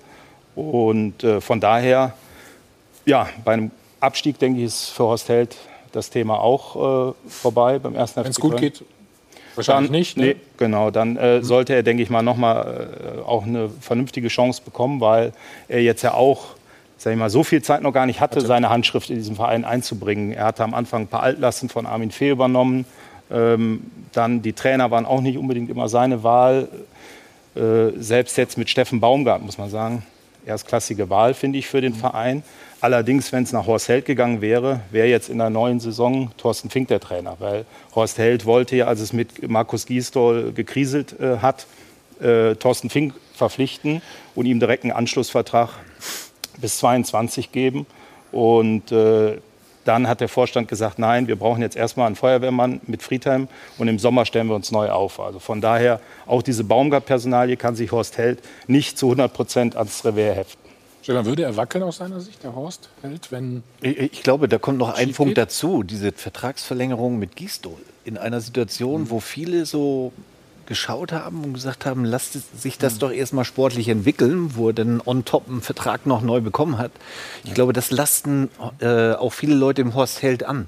Und äh, von daher, ja, bei einem Abstieg, denke ich, ist für Horst Held das Thema auch äh, vorbei beim ersten F C Köln. Wenn es gut geht, wahrscheinlich dann, nicht. Ne? Nee, genau, dann äh, mhm. sollte er, denke ich mal, noch mal äh, auch eine vernünftige Chance bekommen, weil er jetzt ja auch, sag ich mal, so viel Zeit noch gar nicht hatte, hatte, seine Handschrift in diesem Verein einzubringen. Er hatte am Anfang ein paar Altlasten von Armin Fee übernommen. Ähm, dann die Trainer waren auch nicht unbedingt immer seine Wahl. Äh, selbst jetzt mit Steffen Baumgart, muss man sagen, erstklassige Wahl, finde ich, für den mhm. Verein. Allerdings, wenn es nach Horst Held gegangen wäre, wäre jetzt in der neuen Saison Thorsten Fink der Trainer. Weil Horst Held wollte ja, als es mit Markus Gisdol gekriselt äh, hat, äh, Thorsten Fink verpflichten und ihm direkt einen Anschlussvertrag bis zweiundzwanzig geben. Und äh, dann hat der Vorstand gesagt, nein, wir brauchen jetzt erstmal einen Feuerwehrmann mit Friedhelm und im Sommer stellen wir uns neu auf. Also von daher, auch diese Baumgart-Personalie kann sich Horst Held nicht zu hundert Prozent ans Revers heften. Stefan, würde er wackeln aus seiner Sicht, der Horst Held, wenn... Ich, ich glaube, da kommt noch ein Punkt dazu, diese Vertragsverlängerung mit Gisdol. In einer Situation, mhm. wo viele so geschaut haben und gesagt haben, lasst sich das mhm. doch erstmal sportlich entwickeln, wo er dann on top einen Vertrag noch neu bekommen hat. Ich ja. glaube, das lasten äh, auch viele Leute im Horst Held an.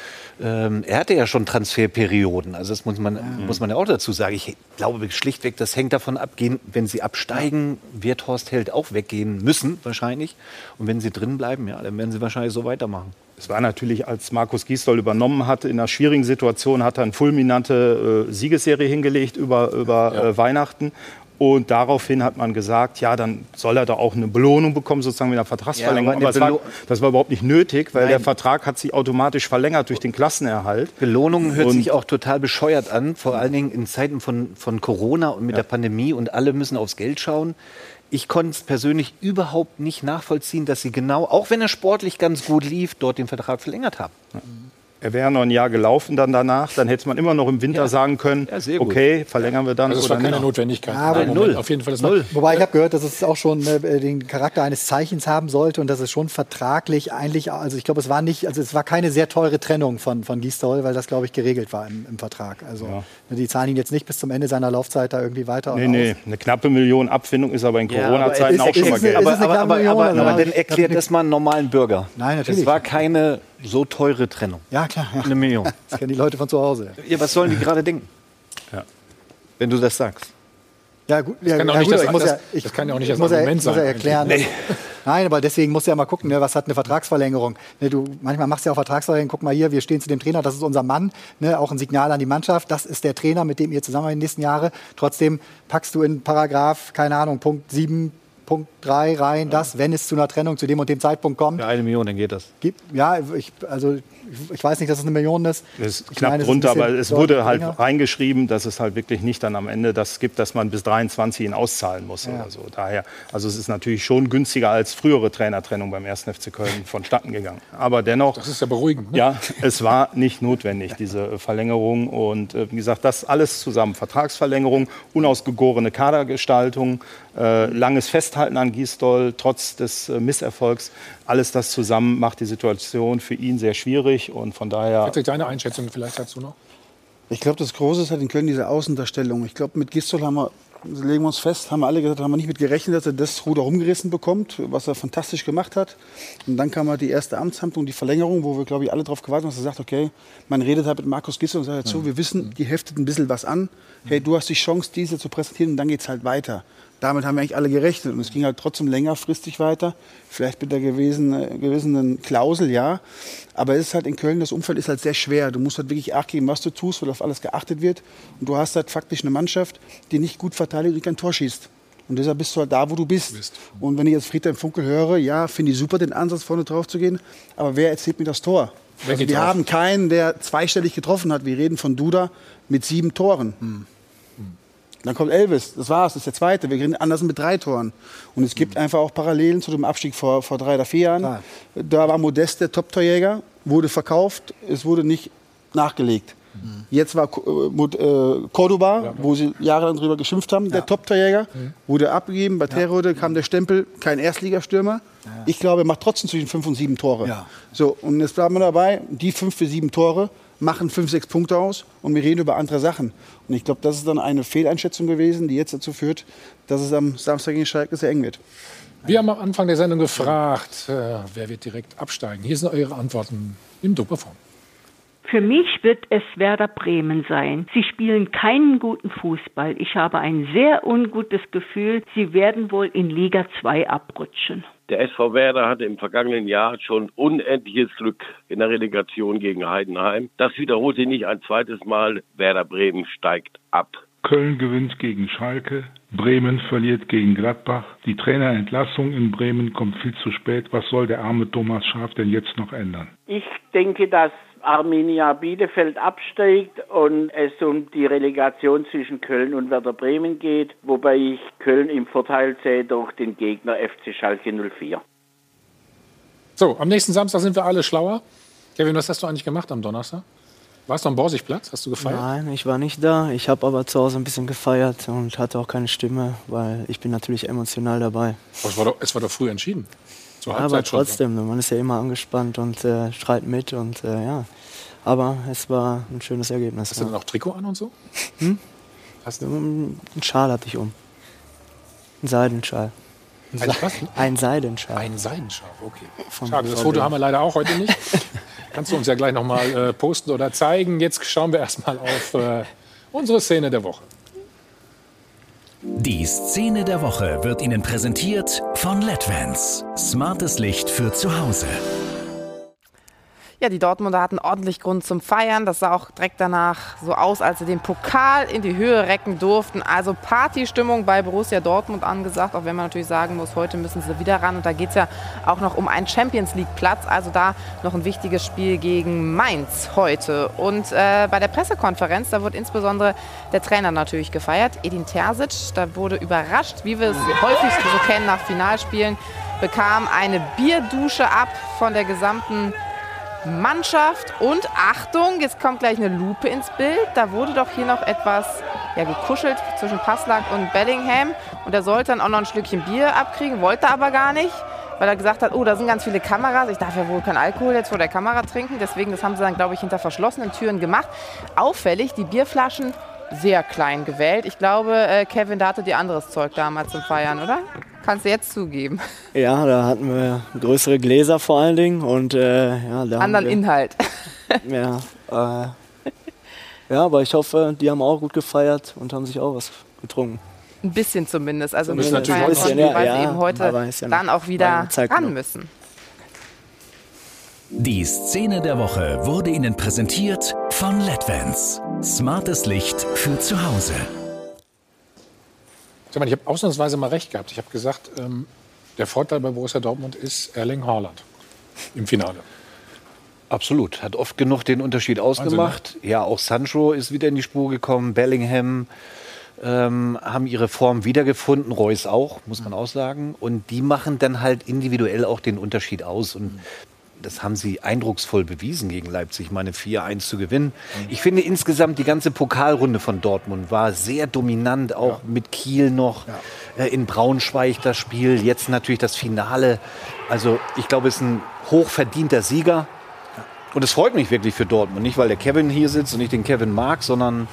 Ähm, er hatte ja schon Transferperioden, also das muss man, mhm. muss man ja auch dazu sagen. Ich glaube schlichtweg, das hängt davon ab, gehen, wenn sie absteigen, wird Horst Held auch weggehen müssen wahrscheinlich. Und wenn sie drin bleiben, ja, dann werden sie wahrscheinlich so weitermachen. Es war natürlich, als Markus Gisdol übernommen hat, in einer schwierigen Situation, hat er eine fulminante äh, Siegesserie hingelegt über, über ja. äh, Weihnachten. Und daraufhin hat man gesagt, ja, dann soll er da auch eine Belohnung bekommen, sozusagen mit einer Vertragsverlängerung. Ja, aber aber war, das war überhaupt nicht nötig, weil Nein. der Vertrag hat sich automatisch verlängert durch den Klassenerhalt. Belohnung hört und sich auch total bescheuert an, vor allen Dingen in Zeiten von, von Corona und mit ja. der Pandemie und alle müssen aufs Geld schauen. Ich konnte es persönlich überhaupt nicht nachvollziehen, dass sie genau, auch wenn er sportlich ganz gut lief, dort den Vertrag verlängert haben. Ja. Er wäre noch ein Jahr gelaufen dann danach, dann hätte man immer noch im Winter ja. sagen können, ja, okay, verlängern wir dann. Also es war keine Notwendigkeit. Ja, aber null. Auf jeden Fall. Das null. Wobei ich habe gehört, dass es auch schon äh, den Charakter eines Zeichens haben sollte und dass es schon vertraglich eigentlich, also ich glaube, es war nicht, also es war keine sehr teure Trennung von, von Gisdol, weil das, glaube ich, geregelt war im, im Vertrag. Also ja. die zahlen ihn jetzt nicht bis zum Ende seiner Laufzeit da irgendwie weiter. Nee, nee, eine knappe Million Abfindung ist aber in Corona-Zeiten ja, auch schon mal Geld. Aber, aber, aber, aber, aber, aber dann erklärt das mal einen normalen Bürger. Nein, natürlich. Es war keine so teure Trennung. Ja, klar. Ja. Eine Million. Das kennen die Leute von zu Hause. Ja, was sollen die gerade denken? Ja. Wenn du das sagst. Ja, gut. Das ja, kann, ja, auch nicht gut, das, ich muss das, ja, ich, das kann ja auch nicht das das Argument muss er, sein. Muss er erklären. Nee. Nein, aber deswegen musst du ja mal gucken, ne, was hat eine Vertragsverlängerung. Ne, du, manchmal machst du ja auch Vertragsverlängerung. Guck mal hier, wir stehen zu dem Trainer, das ist unser Mann. Ne, auch ein Signal an die Mannschaft. Das ist der Trainer, mit dem ihr zusammen in den nächsten Jahren. Trotzdem packst du in Paragraph, keine Ahnung, Punkt sieben, Punkt drei rein, das, wenn es zu einer Trennung zu dem und dem Zeitpunkt kommt. Ja, eine Million, dann geht das. Gibt, ja, ich, also ich weiß nicht, dass es eine Million ist. Es ist knapp drunter, aber es wurde halt reingeschrieben, dass es halt wirklich nicht dann am Ende das gibt, dass man bis dreiundzwanzig ihn auszahlen muss ja. oder so. Daher, also es ist natürlich schon günstiger als frühere Trainertrennung beim ersten F C Köln vonstatten gegangen. Aber dennoch. Das ist ja beruhigend. Ne? Ja, es war nicht notwendig, diese Verlängerung. Und äh, wie gesagt, das alles zusammen. Vertragsverlängerung, unausgegorene Kadergestaltung, äh, langes Festhalten an Gisdol, trotz des äh, Misserfolgs. Alles das zusammen macht die Situation für ihn sehr schwierig und von daher... Patrick, deine Einschätzung vielleicht dazu noch? Ich glaube, das Große ist halt in Köln diese Außendarstellung. Ich glaube, mit Gisdol haben wir legen wir uns fest, haben wir alle gesagt, haben wir nicht mit gerechnet, dass er das Ruder rumgerissen bekommt, was er fantastisch gemacht hat. Und dann kam halt die erste Amtshandlung, die Verlängerung, wo wir, glaube ich, alle drauf gewartet haben, dass er sagt, okay, man redet halt mit Markus Gisdol und sagt dazu, ja. wir wissen, die heftet ein bisschen was an. Hey, du hast die Chance, diese zu präsentieren und dann geht's halt weiter. Damit haben wir eigentlich alle gerechnet und es ging halt trotzdem längerfristig weiter. Vielleicht mit der gewissen, äh, gewissen Klausel, ja. Aber es ist halt in Köln, das Umfeld ist halt sehr schwer. Du musst halt wirklich Acht geben, was du tust, weil auf alles geachtet wird. Und du hast halt faktisch eine Mannschaft, die nicht gut verteidigt und kein Tor schießt. Und deshalb bist du halt da, wo du bist. bist. Und wenn ich jetzt Friedhelm Funkel höre, ja, finde ich super, den Ansatz vorne drauf zu gehen. Aber wer erzählt mir das Tor? Also wir haben keinen, der zweistellig getroffen hat. Wir reden von Duda mit sieben Toren. Hm. Dann kommt Elvis, das war's, das ist der zweite. Wir reden anders mit drei Toren. Und es gibt mhm. einfach auch Parallelen zu dem Abstieg vor, vor drei oder vier Jahren. Ah. Da war Modest der Top-Torjäger, wurde verkauft, es wurde nicht nachgelegt. Mhm. Jetzt war äh, Cordoba, ja. wo sie jahrelang drüber geschimpft haben, ja. der Top-Torjäger, mhm. wurde abgegeben. Bei Terode ja. kam der Stempel, kein Erstligastürmer. Ja. Ich glaube, er macht trotzdem zwischen fünf und sieben Tore. Ja. So, und jetzt bleiben wir dabei, die fünf für sieben Tore machen fünf, sechs Punkte aus und wir reden über andere Sachen. Und ich glaube, das ist dann eine Fehleinschätzung gewesen, die jetzt dazu führt, dass es am Samstag gegen Schalke sehr eng wird. Wir haben am Anfang der Sendung gefragt, äh, wer wird direkt absteigen. Hier sind eure Antworten in Doppelform. Für mich wird es Werder Bremen sein. Sie spielen keinen guten Fußball. Ich habe ein sehr ungutes Gefühl, sie werden wohl in Liga zwei abrutschen. Der S V Werder hatte im vergangenen Jahr schon unendliches Glück in der Relegation gegen Heidenheim. Das wiederholt sich nicht ein zweites Mal. Werder Bremen steigt ab. Köln gewinnt gegen Schalke. Bremen verliert gegen Gladbach. Die Trainerentlassung in Bremen kommt viel zu spät. Was soll der arme Thomas Schaaf denn jetzt noch ändern? Ich denke, dass Arminia Bielefeld absteigt und es um die Relegation zwischen Köln und Werder Bremen geht, wobei ich Köln im Vorteil sehe durch den Gegner F C Schalke null vier. So, am nächsten Samstag sind wir alle schlauer. Kevin, was hast du eigentlich gemacht am Donnerstag? Warst du am Borsigplatz? Hast du gefeiert? Nein, ich war nicht da. Ich habe aber zu Hause ein bisschen gefeiert und hatte auch keine Stimme, weil ich bin natürlich emotional dabei. Aber es war doch, es war doch früh entschieden. Ja, aber trotzdem, schon, man ist ja immer angespannt und äh, strahlt mit und äh, ja. Aber es war ein schönes Ergebnis. Hast ja. du dann auch Trikot an und so? Hm? Hast du? Einen Schal hatte ich um. Einen Seidenschal. Ein, Ein, was? Ein Seidenschal. Ein Seidenschal, okay. Von Schade, das Foto haben wir leider auch heute nicht. Kannst du uns ja gleich noch mal äh, posten oder zeigen. Jetzt schauen wir erst mal auf äh, unsere Szene der Woche. Die Szene der Woche wird Ihnen präsentiert von LEDvans. Smartes Licht für zu Hause. Ja, die Dortmunder hatten ordentlich Grund zum Feiern. Das sah auch direkt danach so aus, als sie den Pokal in die Höhe recken durften. Also Partystimmung bei Borussia Dortmund angesagt, auch wenn man natürlich sagen muss, heute müssen sie wieder ran. Und da geht es ja auch noch um einen Champions-League-Platz. Also da noch ein wichtiges Spiel gegen Mainz heute. Und äh, bei der Pressekonferenz, da wurde insbesondere der Trainer natürlich gefeiert, Edin Terzic. Da wurde überrascht, wie wir es häufig so kennen nach Finalspielen, bekam eine Bierdusche ab von der gesamten Mannschaft. Und Achtung, jetzt kommt gleich eine Lupe ins Bild. Da wurde doch hier noch etwas ja, gekuschelt zwischen Passlack und Bellingham. Und er sollte dann auch noch ein Schlückchen Bier abkriegen, wollte aber gar nicht, weil er gesagt hat, oh, da sind ganz viele Kameras. Ich darf ja wohl keinen Alkohol jetzt vor der Kamera trinken. Deswegen, das haben sie dann, glaube ich, hinter verschlossenen Türen gemacht. Auffällig, die Bierflaschen sehr klein gewählt. Ich glaube, äh, Kevin, da hattet ihr anderes Zeug damals zum Feiern, oder? Kannst du jetzt zugeben. Ja, da hatten wir größere Gläser vor allen Dingen und äh, ja, da anderen wir, Inhalt. ja, äh, ja, aber ich hoffe, die haben auch gut gefeiert und haben sich auch was getrunken. Ein bisschen zumindest. Also müssen natürlich ein bisschen, ja, weil ja, sie eben heute ja dann auch wieder ran müssen. Die Szene der Woche wurde Ihnen präsentiert von LEDvans. Smartes Licht für zu Hause. Ich habe ausnahmsweise mal recht gehabt. Ich habe gesagt, ähm, der Vorteil bei Borussia Dortmund ist Erling Haaland im Finale. Absolut. Hat oft genug den Unterschied ausgemacht. Wahnsinn, ne? Ja, auch Sancho ist wieder in die Spur gekommen. Bellingham ähm, haben ihre Form wiedergefunden. Reus auch, muss man auch sagen. Und die machen dann halt individuell auch den Unterschied aus. Und mhm. das haben sie eindrucksvoll bewiesen gegen Leipzig, ich meine vier eins zu gewinnen. Ich finde insgesamt die ganze Pokalrunde von Dortmund war sehr dominant, auch ja. mit Kiel noch, ja. äh, in Braunschweig das Spiel, jetzt natürlich das Finale. Also ich glaube, es ist ein hochverdienter Sieger. Ja. Und es freut mich wirklich für Dortmund, nicht weil der Kevin hier sitzt und ich den Kevin mag, sondern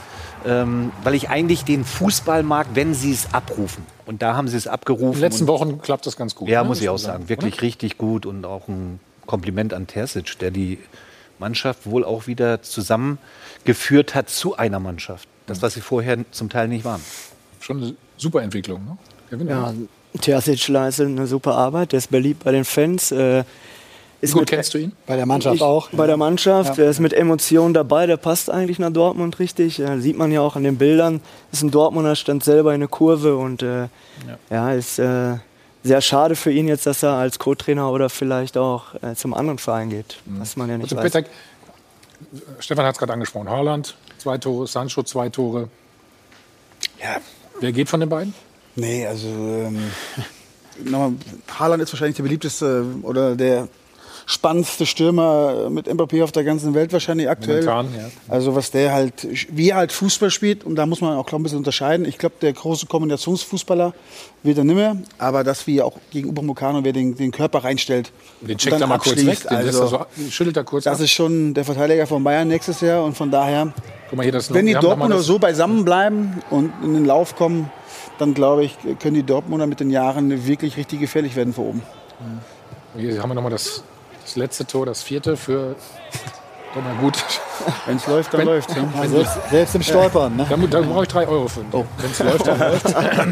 ähm, weil ich eigentlich den Fußball mag, wenn sie es abrufen. Und da haben sie es abgerufen. In den letzten Wochen klappt das ganz gut. Ja, ne? muss ich auch sagen. Wirklich oder? Richtig gut und auch ein Kompliment an Terzic, der die Mannschaft wohl auch wieder zusammengeführt hat zu einer Mannschaft. Das, was sie vorher zum Teil nicht waren. Schon eine super Entwicklung, ne? Kevin, ja, Terzic leistet eine super Arbeit. Der ist beliebt bei den Fans. Äh, ist Gut, mit, kennst du ihn? Bei der Mannschaft ich, auch. Bei der Mannschaft. Ja. Der ist mit Emotionen dabei. Der passt eigentlich nach Dortmund richtig. Äh, sieht man ja auch an den Bildern. Ist ein Dortmunder, stand selber in der Kurve. Und äh, ja. ja, ist äh, sehr schade für ihn jetzt, dass er als Co-Trainer oder vielleicht auch äh, zum anderen Verein geht. Mhm. Was man ja nicht also, weiß. Peter, Stefan hat es gerade angesprochen. Haaland, zwei Tore. Sancho, zwei Tore. Ja. Wer geht von den beiden? Nee, also ähm, nochmal, Haaland ist wahrscheinlich der beliebteste oder der spannendste Stürmer mit Mbappé auf der ganzen Welt wahrscheinlich aktuell. Momentan, ja. Also was der halt, wie er halt Fußball spielt, und da muss man auch glaub, ein bisschen unterscheiden. Ich glaube, der große Kombinationsfußballer wird er nicht mehr, aber das, wie er auch gegen Upamecano, wer den, den Körper reinstellt. Den checkt er mal kurz weg, den also, lässt er so, schüttelt er kurz Das ab. ist schon der Verteidiger von Bayern nächstes Jahr und von daher, Guck mal hier, das wenn noch, die Dortmunder so beisammen bleiben und in den Lauf kommen, dann glaube ich, können die Dortmunder mit den Jahren wirklich richtig gefährlich werden vor oben. Hier haben wir nochmal das, das letzte Tor, das vierte für. Doch mal gut. Wenn es läuft, dann Wenn, läuft ja. wenn Selbst, selbst im Stolpern. Ne? Da, da brauche ich drei Euro für. Oh. Wenn es läuft, dann läuft.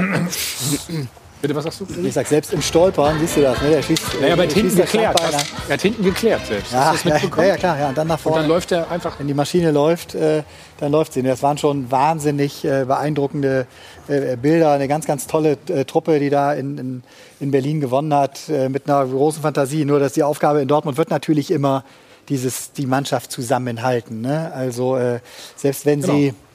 Bitte, was sagst du? Ich sag, selbst im Stolpern, siehst du das, ne? Der schießt, Ja, aber er hat schießt hinten das geklärt. Standbein an. Er hat hinten geklärt selbst. Ja, Hast du das ja, mitbekommen? ja, ja, klar. Ja. Und dann nach vorne. Und dann läuft er einfach. Wenn die Maschine läuft, äh, dann läuft sie. Das waren schon wahnsinnig äh, beeindruckende äh, Bilder. Eine ganz, ganz tolle äh, Truppe, die da in, in, in Berlin gewonnen hat, äh, mit einer großen Fantasie. Nur, dass die Aufgabe in Dortmund wird natürlich immer dieses, die Mannschaft zusammenhalten. Ne? Also äh, selbst wenn Genau. sie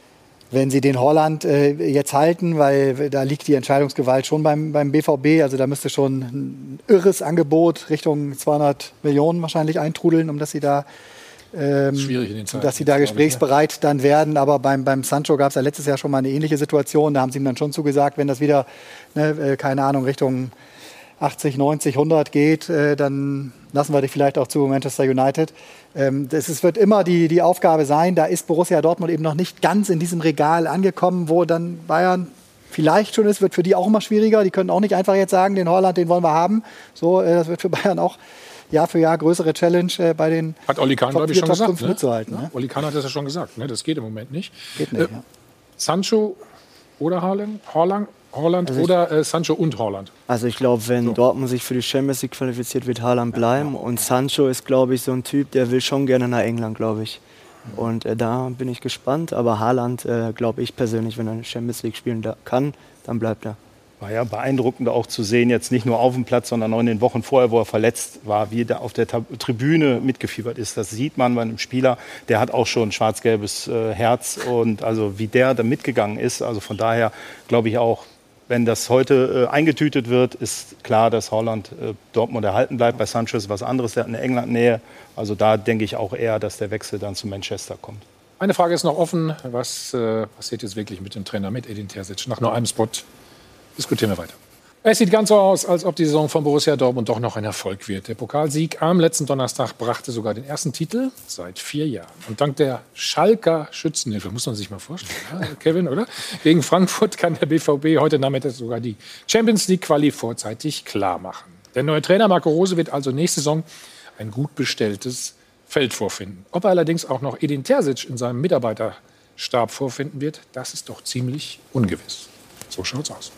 wenn sie den Holland äh, jetzt halten, weil da liegt die Entscheidungsgewalt schon beim, beim B V B. Also da müsste schon ein irres Angebot Richtung zweihundert Millionen wahrscheinlich eintrudeln, um dass sie da, ähm, Schwierig in den Zeiten, dass sie da glaube ich, gesprächsbereit dann werden. Aber beim, beim Sancho gab es ja letztes Jahr schon mal eine ähnliche Situation. Da haben sie ihm dann schon zugesagt, wenn das wieder, ne, äh, keine Ahnung, Richtung achtzig, neunzig, hundert geht, äh, dann lassen wir dich vielleicht auch zu Manchester United. Ähm, das ist, wird immer die, die Aufgabe sein. Da ist Borussia Dortmund eben noch nicht ganz in diesem Regal angekommen, wo dann Bayern vielleicht schon ist. Wird für die auch immer schwieriger. Die können auch nicht einfach jetzt sagen, den Holland, den wollen wir haben. So, äh, das wird für Bayern auch Jahr für Jahr größere Challenge äh, bei den Hat Olli Kahn, glaube ich, schon gesagt. Ne? mitzuhalten. Ja, Ne? Olli Kahn hat das ja schon gesagt. Ne? Das geht im Moment nicht. Geht nicht, äh, ja. Sancho oder Haaland? Haaland, Haaland Also ich- oder äh, Sancho und Haaland? Also ich glaube, wenn Dortmund sich für die Champions League qualifiziert, wird Haaland bleiben. Und Sancho ist, glaube ich, so ein Typ, der will schon gerne nach England, glaube ich. Und äh, da bin ich gespannt. Aber Haaland, äh, glaube ich persönlich, wenn er eine Champions League spielen da kann, dann bleibt er. War ja beeindruckend auch zu sehen, jetzt nicht nur auf dem Platz, sondern auch in den Wochen vorher, wo er verletzt war, wie er auf der Tab- Tribüne mitgefiebert ist. Das sieht man bei einem Spieler, der hat auch schon ein schwarz-gelbes äh, Herz. Und also wie der da mitgegangen ist, also von daher glaube ich auch, wenn das heute äh, eingetütet wird, ist klar, dass Haaland äh, Dortmund erhalten bleibt. Bei Sancho ist was anderes, der hat eine England-Nähe. Also da denke ich auch eher, dass der Wechsel dann zu Manchester kommt. Eine Frage ist noch offen. Was äh, passiert jetzt wirklich mit dem Trainer, mit Edin Terzic? Nach nur einem Spot diskutieren wir weiter. Es sieht ganz so aus, als ob die Saison von Borussia Dortmund doch noch ein Erfolg wird. Der Pokalsieg am letzten Donnerstag brachte sogar den ersten Titel seit vier Jahren. Und dank der Schalker Schützenhilfe, muss man sich mal vorstellen, ja, Kevin, oder? Gegen Frankfurt kann der B V B heute Nachmittag sogar die Champions League-Quali vorzeitig klar machen. Der neue Trainer Marco Rose wird also nächste Saison ein gut bestelltes Feld vorfinden. Ob er allerdings auch noch Edin Terzic in seinem Mitarbeiterstab vorfinden wird, das ist doch ziemlich ungewiss. So schaut's aus.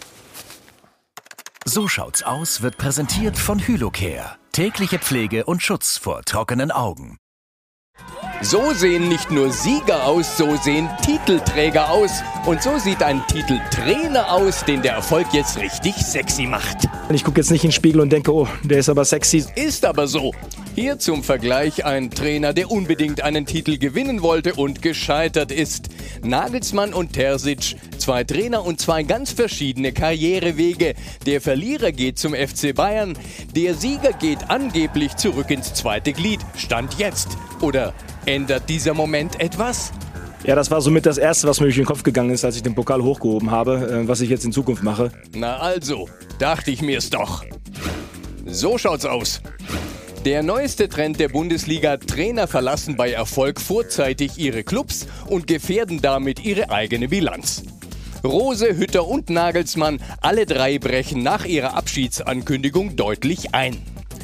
So schaut's aus wird präsentiert von Hylocare. Tägliche Pflege und Schutz vor trockenen Augen. So sehen nicht nur Sieger aus, so sehen Titelträger aus. Und so sieht ein Titeltrainer aus, den der Erfolg jetzt richtig sexy macht. Ich gucke jetzt nicht in den Spiegel und denke, oh, der ist aber sexy. Ist aber so. Hier zum Vergleich ein Trainer, der unbedingt einen Titel gewinnen wollte und gescheitert ist. Nagelsmann und Terzic, zwei Trainer und zwei ganz verschiedene Karrierewege. Der Verlierer geht zum F C Bayern, der Sieger geht angeblich zurück ins zweite Glied. Stand jetzt. Oder ändert dieser Moment etwas? Ja, das war somit das Erste, was mir durch den Kopf gegangen ist, als ich den Pokal hochgehoben habe, äh, was ich jetzt in Zukunft mache. Na also, dachte ich mir's doch. So schaut's aus. Der neueste Trend der Bundesliga: Trainer verlassen bei Erfolg vorzeitig ihre Clubs und gefährden damit ihre eigene Bilanz. Rose, Hütter und Nagelsmann, alle drei brechen nach ihrer Abschiedsankündigung deutlich ein.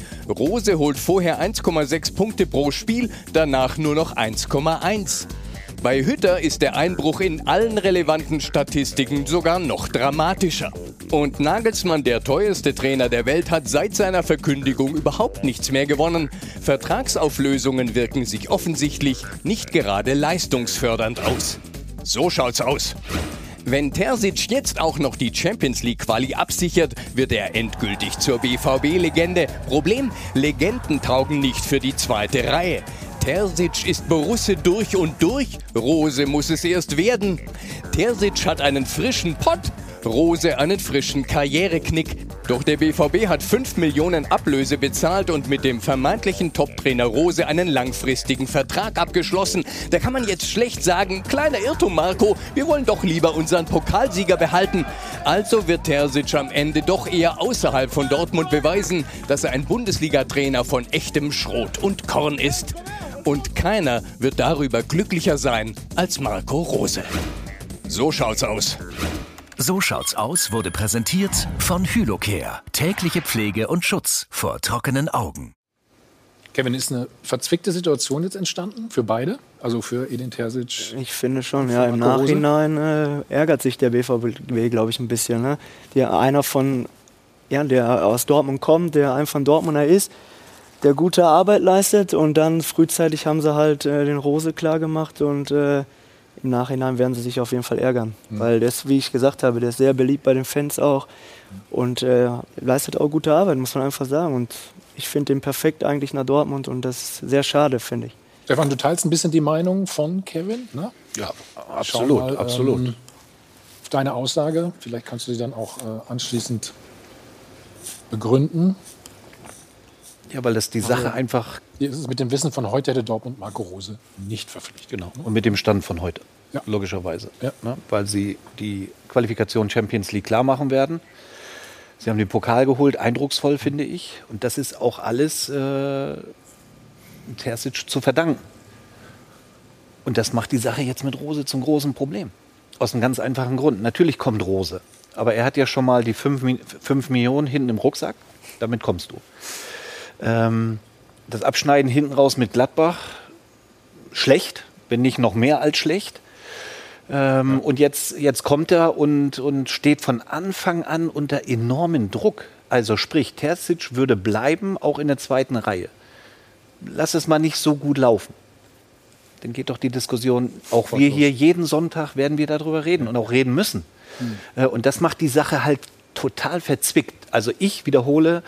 Rose holt vorher eins Komma sechs Punkte pro Spiel, danach nur noch eins Komma eins. Bei Hütter ist der Einbruch in allen relevanten Statistiken sogar noch dramatischer. Und Nagelsmann, der teuerste Trainer der Welt, hat seit seiner Verkündigung überhaupt nichts mehr gewonnen. Vertragsauflösungen wirken sich offensichtlich nicht gerade leistungsfördernd aus. So schaut's aus. Wenn Terzic jetzt auch noch die Champions-League-Quali absichert, wird er endgültig zur B V B-Legende. Problem: Legenden taugen nicht für die zweite Reihe. Terzic ist Borusse durch und durch, Rose muss es erst werden. Terzic hat einen frischen Pott, Rose einen frischen Karriereknick. Doch der B V B hat fünf Millionen Ablöse bezahlt und mit dem vermeintlichen Top-Trainer Rose einen langfristigen Vertrag abgeschlossen. Da kann man jetzt schlecht sagen: kleiner Irrtum, Marco, wir wollen doch lieber unseren Pokalsieger behalten. Also wird Terzic am Ende doch eher außerhalb von Dortmund beweisen, dass er ein Bundesliga-Trainer von echtem Schrot und Korn ist. Und keiner wird darüber glücklicher sein als Marco Rose. So schaut's aus. So schaut's aus wurde präsentiert von Hylocare. Tägliche Pflege und Schutz vor trockenen Augen. Kevin, ist eine verzwickte Situation jetzt entstanden für beide? Also für Edin Terzic? Ich finde schon, ja. Im Nachhinein äh, ärgert sich der B V B, glaube ich, ein bisschen. Ne? Der einer von, ja, der aus Dortmund kommt, der ein von Dortmunder ist, der gute Arbeit leistet, und dann frühzeitig haben sie halt äh, den Rose klar gemacht, und äh, im Nachhinein werden sie sich auf jeden Fall ärgern. Mhm. Weil der ist, wie ich gesagt habe, der ist sehr beliebt bei den Fans auch und äh, leistet auch gute Arbeit, muss man einfach sagen. Und ich finde den perfekt eigentlich nach Dortmund, und das ist sehr schade, finde ich. Stefan, du teilst ein bisschen die Meinung von Kevin, ne? Ja, absolut, mal, absolut. Ähm, auf deine Aussage, vielleicht kannst du sie dann auch äh, anschließend begründen. Ja, weil das die Sache also, einfach... Mit dem Wissen von heute hätte Dortmund Marco Rose nicht verpflichtet. Genau, und mit dem Stand von heute, ja. Logischerweise. Ja. Ne? Weil sie die Qualifikation Champions League klar machen werden. Sie haben den Pokal geholt, eindrucksvoll, finde ich. Und das ist auch alles äh, Terzic zu verdanken. Und das macht die Sache jetzt mit Rose zum großen Problem. Aus einem ganz einfachen Grund. Natürlich kommt Rose, aber er hat ja schon mal die fünf Millionen hinten im Rucksack. Damit kommst du. Ähm, das Abschneiden hinten raus mit Gladbach, schlecht, wenn nicht noch mehr als schlecht. Ähm, ja. Und jetzt, jetzt kommt er und, und steht von Anfang an unter enormen Druck. Also sprich, Terzic würde bleiben, auch in der zweiten Reihe. Lass es mal nicht so gut laufen. Dann geht doch die Diskussion, auch wir hier jeden Sonntag werden wir darüber reden und auch reden müssen. Hm. Äh, und das macht die Sache halt total verzwickt. Also ich wiederhole,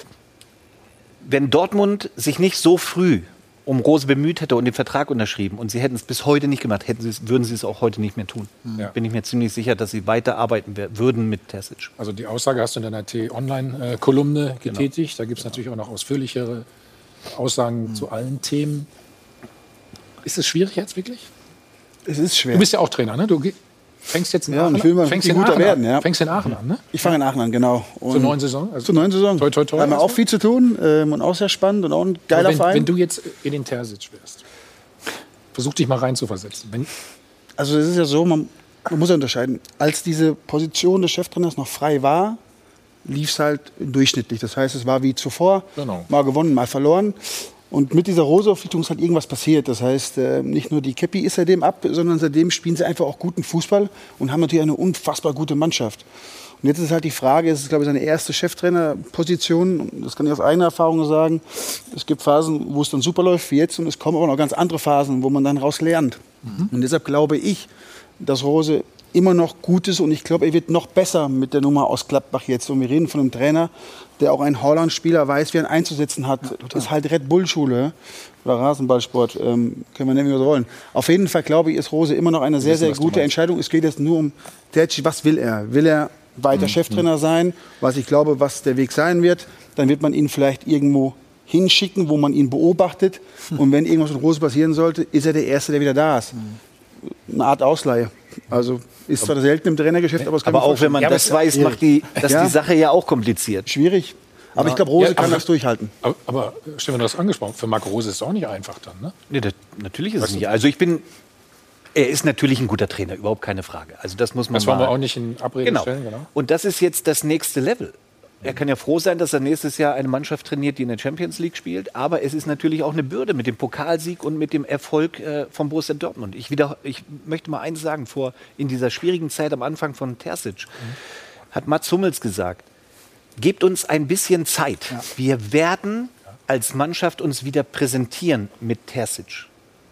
wenn Dortmund sich nicht so früh um Rose bemüht hätte und den Vertrag unterschrieben und sie hätten es bis heute nicht gemacht, hätten sie es, würden sie es auch heute nicht mehr tun. Ja. Bin ich mir ziemlich sicher, dass sie weiterarbeiten würden mit Terzic. Also die Aussage hast du in deiner T-Online-Kolumne getätigt. Genau. Da gibt es natürlich auch noch ausführlichere Aussagen mhm. zu allen Themen. Ist es schwierig jetzt wirklich? Es ist schwer. Du bist ja auch Trainer, ne? Du fängst jetzt in ja, Aachen ich will mal fängst in guter Aachen werden, ja. Fängst in Aachen an, ne? Ich fange in Aachen an, genau. Und zur neuen Saison? Also zur neuen Saison. Toi, toi, toi. Da haben wir auch viel zu tun ähm, und auch sehr spannend und auch ein geiler wenn, Verein. Wenn du jetzt Edin Terzic wärst, versuch dich mal reinzuversetzen. Wenn also es ist ja so, man, man muss ja unterscheiden. Als diese Position des Cheftrainers noch frei war, lief es halt durchschnittlich. Das heißt, es war wie zuvor, genau. mal gewonnen, mal verloren. Und mit dieser Rose-Auflietung ist halt irgendwas passiert. Das heißt, äh, nicht nur die Käppi ist seitdem ab, sondern seitdem spielen sie einfach auch guten Fußball und haben natürlich eine unfassbar gute Mannschaft. Und jetzt ist halt die Frage, es ist, glaube ich, seine erste Cheftrainerposition. Das kann ich aus eigener Erfahrung sagen. Es gibt Phasen, wo es dann super läuft wie jetzt, und es kommen aber noch ganz andere Phasen, wo man dann raus lernt. Mhm. Und deshalb glaube ich, dass Rose immer noch gut ist, und ich glaube, er wird noch besser mit der Nummer aus Gladbach jetzt. Und wir reden von einem Trainer, der auch einen Holland-Spieler weiß, wie er ihn einzusetzen hat. Ja, das ist halt Red Bull-Schule oder Rasenballsport, ähm, können wir nennen, wie wir wollen. Auf jeden Fall, glaube ich, ist Rose immer noch eine sehr, sehr gute Entscheidung. Es geht jetzt nur um Terzic, was will er? Will er weiter mhm. Cheftrainer sein, was ich glaube, was der Weg sein wird? Dann wird man ihn vielleicht irgendwo hinschicken, wo man ihn beobachtet. Mhm. Und wenn irgendwas mit Rose passieren sollte, ist er der Erste, der wieder da ist. Mhm. Eine Art Ausleihe. Also ist zwar selten im Trainergeschäft, aber es kann Aber auch wenn man ja, das weiß, macht die, das ja. die Sache ja auch kompliziert. Schwierig. Aber ich glaube, Rose Ja, kann aber- das durchhalten. Aber, aber Stefan, du hast angesprochen, für Marco Rose ist es auch nicht einfach dann, ne? Nee, das, natürlich ist Weißt es du- nicht. Also ich bin, er ist natürlich ein guter Trainer, überhaupt keine Frage. Also das muss man Das wollen mal wir auch nicht in Abrede genau. stellen, genau. Und das ist jetzt das nächste Level. Er kann ja froh sein, dass er nächstes Jahr eine Mannschaft trainiert, die in der Champions League spielt. Aber es ist natürlich auch eine Bürde mit dem Pokalsieg und mit dem Erfolg äh, von Borussia Dortmund. Ich, wieder, ich möchte mal eins sagen, vor, in dieser schwierigen Zeit am Anfang von Terzic hat Mats Hummels gesagt, gebt uns ein bisschen Zeit. Wir werden als Mannschaft uns wieder präsentieren mit Terzic.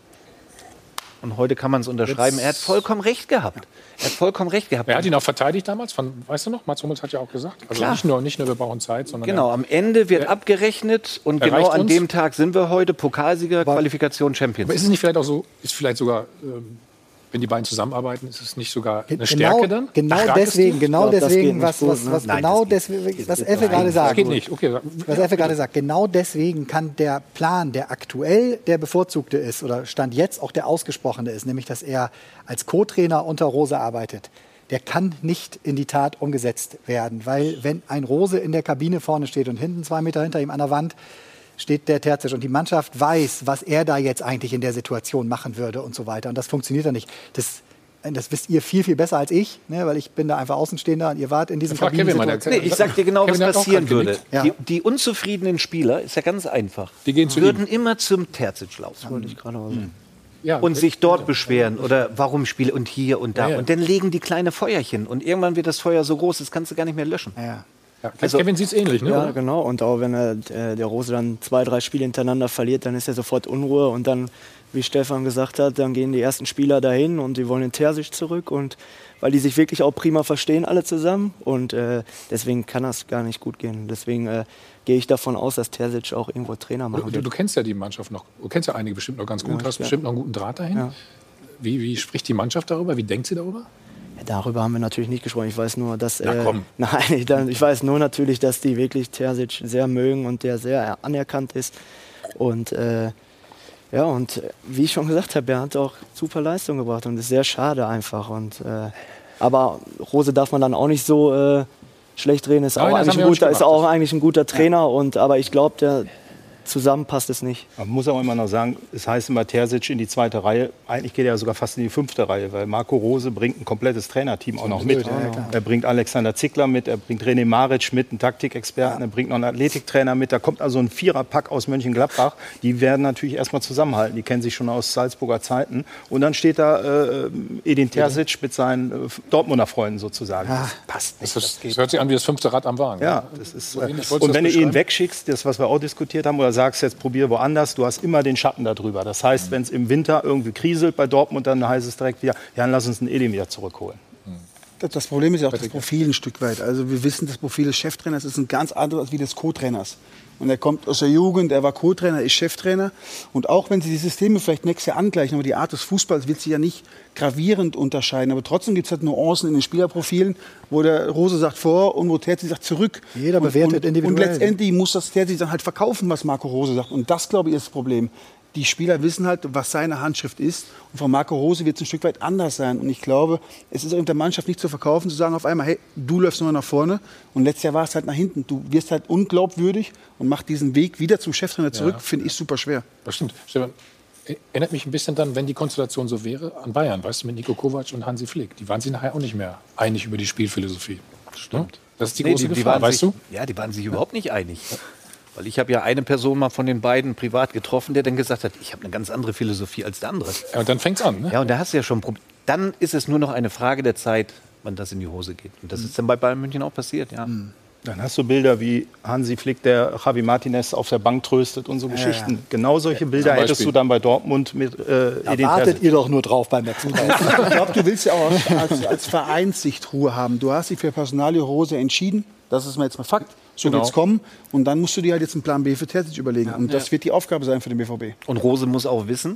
Und heute kann man es unterschreiben. Jetzt- Er hat vollkommen recht gehabt. Er hat vollkommen recht gehabt. Wer hat ihn auch verteidigt damals? Von, weißt du noch? Mats Hummels hat ja auch gesagt. Also Klar. nicht nur, nicht nur, wir brauchen Zeit, sondern. Genau, er- am Ende wird abgerechnet und Erreicht genau an uns? dem Tag sind wir heute Pokalsieger, Qualifikation Champions. Aber ist es nicht vielleicht auch so, ist vielleicht sogar, ähm, wenn die beiden zusammenarbeiten, ist es nicht sogar eine Genau, Stärke dann? genau Ein starkes deswegen, Team? genau Ich glaub, das deswegen, geht nicht was, gut, was, ne? was Nein, genau das deswegen, was geht Effe nicht. gerade Nein, sagt. Das geht nicht, okay. Was Effe gerade sagt, genau deswegen kann der Plan, der aktuell der bevorzugte ist oder Stand jetzt auch der ausgesprochene ist, nämlich dass er als Co-Trainer unter Rose arbeitet, der kann nicht in die Tat umgesetzt werden. Weil wenn ein Rose in der Kabine vorne steht und hinten zwei Meter hinter ihm an der Wand steht der Terzic und die Mannschaft weiß, was er da jetzt eigentlich in der Situation machen würde und so weiter. Und das funktioniert ja nicht. Das, das wisst ihr viel, viel besser als ich, ne? Weil ich bin da einfach Außenstehender und ihr wart in diesem Frag Kevin mal, der- Nee, ich sag dir genau, Kevin was hat auch passieren gerade würde. genickt. Ja. Die, die unzufriedenen Spieler, ist ja ganz einfach, Die gehen zu würden immer zum Terzic laufen. Wollte ich gerade mal sagen. Ja, Und sich dort beschweren oder warum spiele und hier und da. Ja, ja. Und dann legen die kleine Feuerchen und irgendwann wird das Feuer so groß, das kannst du gar nicht mehr löschen. Ja. Ja, Also- Kevin sieht es ähnlich, ne? Ja, oder? genau. Und auch wenn er, äh, der Rose dann zwei, drei Spiele hintereinander verliert, dann ist er sofort Unruhe. Und dann, wie Stefan gesagt hat, dann gehen die ersten Spieler dahin und die wollen den Terzic zurück. Und weil die sich wirklich auch prima verstehen, alle zusammen. Und äh, deswegen kann das gar nicht gut gehen. Deswegen äh, gehe ich davon aus, dass Terzic auch irgendwo Trainer machen Du, wird. du kennst ja die Mannschaft noch, du kennst ja einige bestimmt noch ganz gut, Ja, hast ja. bestimmt noch einen guten Draht dahin. Ja. Wie, wie spricht die Mannschaft darüber? Wie denkt sie darüber? Ja, darüber haben wir natürlich nicht gesprochen. Ich weiß nur, dass. Na äh, komm. Nein, ich, dann, ich weiß nur natürlich, dass die wirklich Terzic sehr mögen und der sehr anerkannt ist. Und äh, ja, und äh, wie ich schon gesagt habe, er hat auch super Leistung gebracht und ist sehr schade einfach. Und, äh, aber Rose darf man dann auch nicht so äh, schlecht reden. Ist, Nein, auch das eigentlich haben wir ein auch nicht guter, ist gemacht. auch eigentlich ein guter Trainer. Und, aber ich glaube, der zusammen passt es nicht. Man muss auch immer noch sagen, es heißt immer Terzic in die zweite Reihe. Eigentlich geht er sogar fast in die fünfte Reihe, weil Marco Rose bringt ein komplettes Trainerteam auch noch mit. Ja, ja, klar. Er bringt Alexander Zickler mit, er bringt René Maric mit, einen Taktikexperten, er bringt noch einen Athletiktrainer mit. Da kommt also ein Viererpack aus Mönchengladbach. Die werden natürlich erstmal zusammenhalten. Die kennen sich schon aus Salzburger Zeiten. Und dann steht da äh, Edin Terzic mit seinen äh, Dortmunder Freunden sozusagen. Das passt nicht. Das, ist, das hört sich an wie das fünfte Rad am Wagen. Ja, das ist. So Äh, ähnlich. Wolltest du und das wenn du ihn beschreiben? wegschickst, das, was wir auch diskutiert haben, oder sagst, jetzt probier woanders, du hast immer den Schatten darüber. Das heißt, wenn es im Winter irgendwie kriselt bei Dortmund, dann heißt es direkt wieder, ja, dann lass uns einen Edin wieder zurückholen. Das, das Problem ist ja auch das Profil ein Stück weit. Also wir wissen, das Profil des Cheftrainers ist ein ganz anderes als wie des Co-Trainers. Und er kommt aus der Jugend, er war Co-Trainer, ist Cheftrainer. Und auch wenn sie die Systeme vielleicht nächstes Jahr angleichen, aber die Art des Fußballs wird sie ja nicht gravierend unterscheiden. Aber trotzdem gibt es halt Nuancen in den Spielerprofilen, wo der Rose sagt vor und wo Terzi sagt zurück. Jeder und, bewertet und, individuell. Und letztendlich muss das Terzi dann halt verkaufen, was Marco Rose sagt. Und das, glaube ich, ist das Problem. Die Spieler wissen halt, was seine Handschrift ist. Und von Marco Rose wird es ein Stück weit anders sein. Und ich glaube, es ist auch in der Mannschaft nicht zu verkaufen, zu sagen auf einmal, hey, du läufst nur nach vorne. Und letztes Jahr war es halt nach hinten. Du wirst halt unglaubwürdig und machst diesen Weg wieder zum Cheftrainer zurück, Ja. finde ich super schwer. Das stimmt. Stefan, erinnert mich ein bisschen dann, wenn die Konstellation so wäre, an Bayern, weißt du, mit Nico Kovac und Hansi Flick. Die waren sich nachher auch nicht mehr einig über die Spielphilosophie. Stimmt. Das ist die Nee, große die, die Gefahr, waren weißt sich, du? Ja, die waren sich überhaupt nicht einig. Weil ich habe ja eine Person mal von den beiden privat getroffen, der dann gesagt hat, ich habe eine ganz andere Philosophie als der andere. Ja, und dann fängt's an, ne? Ja, und da hast du ja schon ein Problem. Dann ist es nur noch eine Frage der Zeit, wann das in die Hose geht. Und das ist dann bei Bayern München auch passiert, ja. Dann hast du Bilder wie Hansi Flick, der Javi Martinez auf der Bank tröstet und so Ja, Geschichten. ja. Genau solche Bilder Zum hättest Beispiel. du dann bei Dortmund mit äh, Da Edin wartet Terzic. ihr doch nur drauf beim Max Preis. Ich glaube, du willst ja auch als, als, als Vereinssicht Ruhe haben. Du hast dich für Personalie Rose entschieden. Das ist mal jetzt mal Fakt. So Genau. wird's kommen. Und dann musst du dir halt jetzt einen Plan B für Terzic überlegen. Und das wird die Aufgabe sein für den B V B. Und Rose muss auch wissen,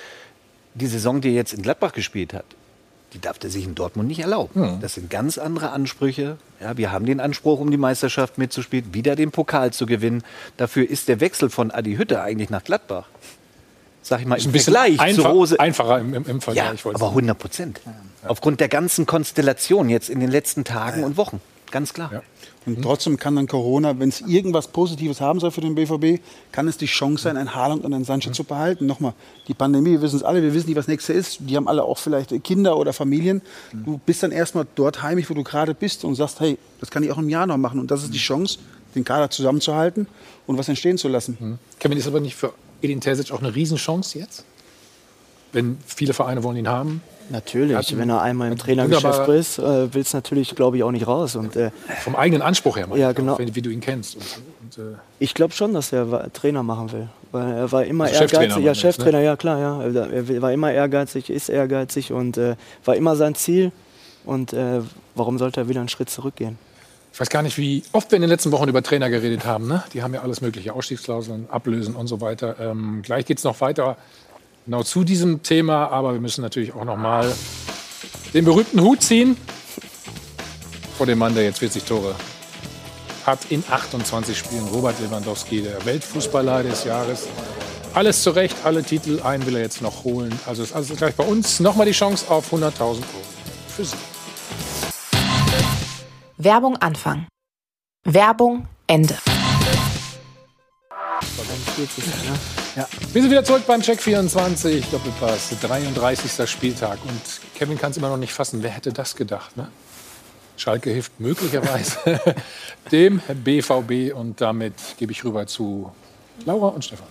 die Saison, die er jetzt in Gladbach gespielt hat, die darf er sich in Dortmund nicht erlauben. Das sind ganz andere Ansprüche. Ja, wir haben den Anspruch, um die Meisterschaft mitzuspielen, wieder den Pokal zu gewinnen. Dafür ist der Wechsel von Adi Hütter eigentlich nach Gladbach, sag ich mal, Ist im ein bisschen Vergleich einfach, zu Rose. einfacher im, im, im Vergleich. Ja, wollte ich aber sagen. hundert Prozent. Aufgrund der ganzen Konstellation jetzt in den letzten Tagen und Wochen. Ganz klar. Ja. Und trotzdem kann dann Corona, wenn es irgendwas Positives haben soll für den B V B, kann es die Chance sein, einen Haaland und einen Sancho mhm. zu behalten. Nochmal, die Pandemie, wir wissen es alle, wir wissen nicht, was nächste ist. Die haben alle auch vielleicht Kinder oder Familien. Mhm. Du bist dann erstmal dort heimisch, wo du gerade bist und sagst, hey, das kann ich auch im Jahr noch machen. Und das ist die Chance, den Kader zusammenzuhalten und was entstehen zu lassen. Mhm. Kevin, ist aber nicht für Edin Terzic auch eine Riesenchance jetzt? Wenn viele Vereine wollen ihn haben? Natürlich, wenn er einmal im Trainergeschäft ist, äh, will es natürlich, glaube ich, auch nicht raus. Und, äh, vom eigenen Anspruch her, ja, genau. auch, wie du ihn kennst. Und, und, äh ich glaube schon, dass er Trainer machen will. Weil er war immer also ehrgeizig. Ja, Cheftrainer, ne? Ja klar. Ja. Er war immer ehrgeizig, ist ehrgeizig und äh, war immer sein Ziel. Und äh, warum sollte er wieder einen Schritt zurückgehen? Ich weiß gar nicht, wie oft wir in den letzten Wochen über Trainer geredet haben. Ne? Die haben ja alles mögliche, Ausstiegsklauseln, Ablösen und so weiter. Ähm, gleich geht es noch weiter. Genau zu diesem Thema, aber wir müssen natürlich auch noch mal den berühmten Hut ziehen vor dem Mann, der jetzt vierzig Tore hat in achtundzwanzig Spielen. Robert Lewandowski, der Weltfußballer des Jahres. Alles zurecht, alle Titel, einen will er jetzt noch holen. Also ist also gleich bei uns noch mal die Chance auf hunderttausend Euro für Sie. Werbung Anfang. Werbung Ende. Ja. Wir sind wieder zurück beim Check vierundzwanzig, Doppelpass, dreiunddreißigster Spieltag. Und Kevin kann es immer noch nicht fassen. Wer hätte das gedacht? Ne? Schalke hilft möglicherweise dem B V B. Und damit gebe ich rüber zu Laura und Stefan.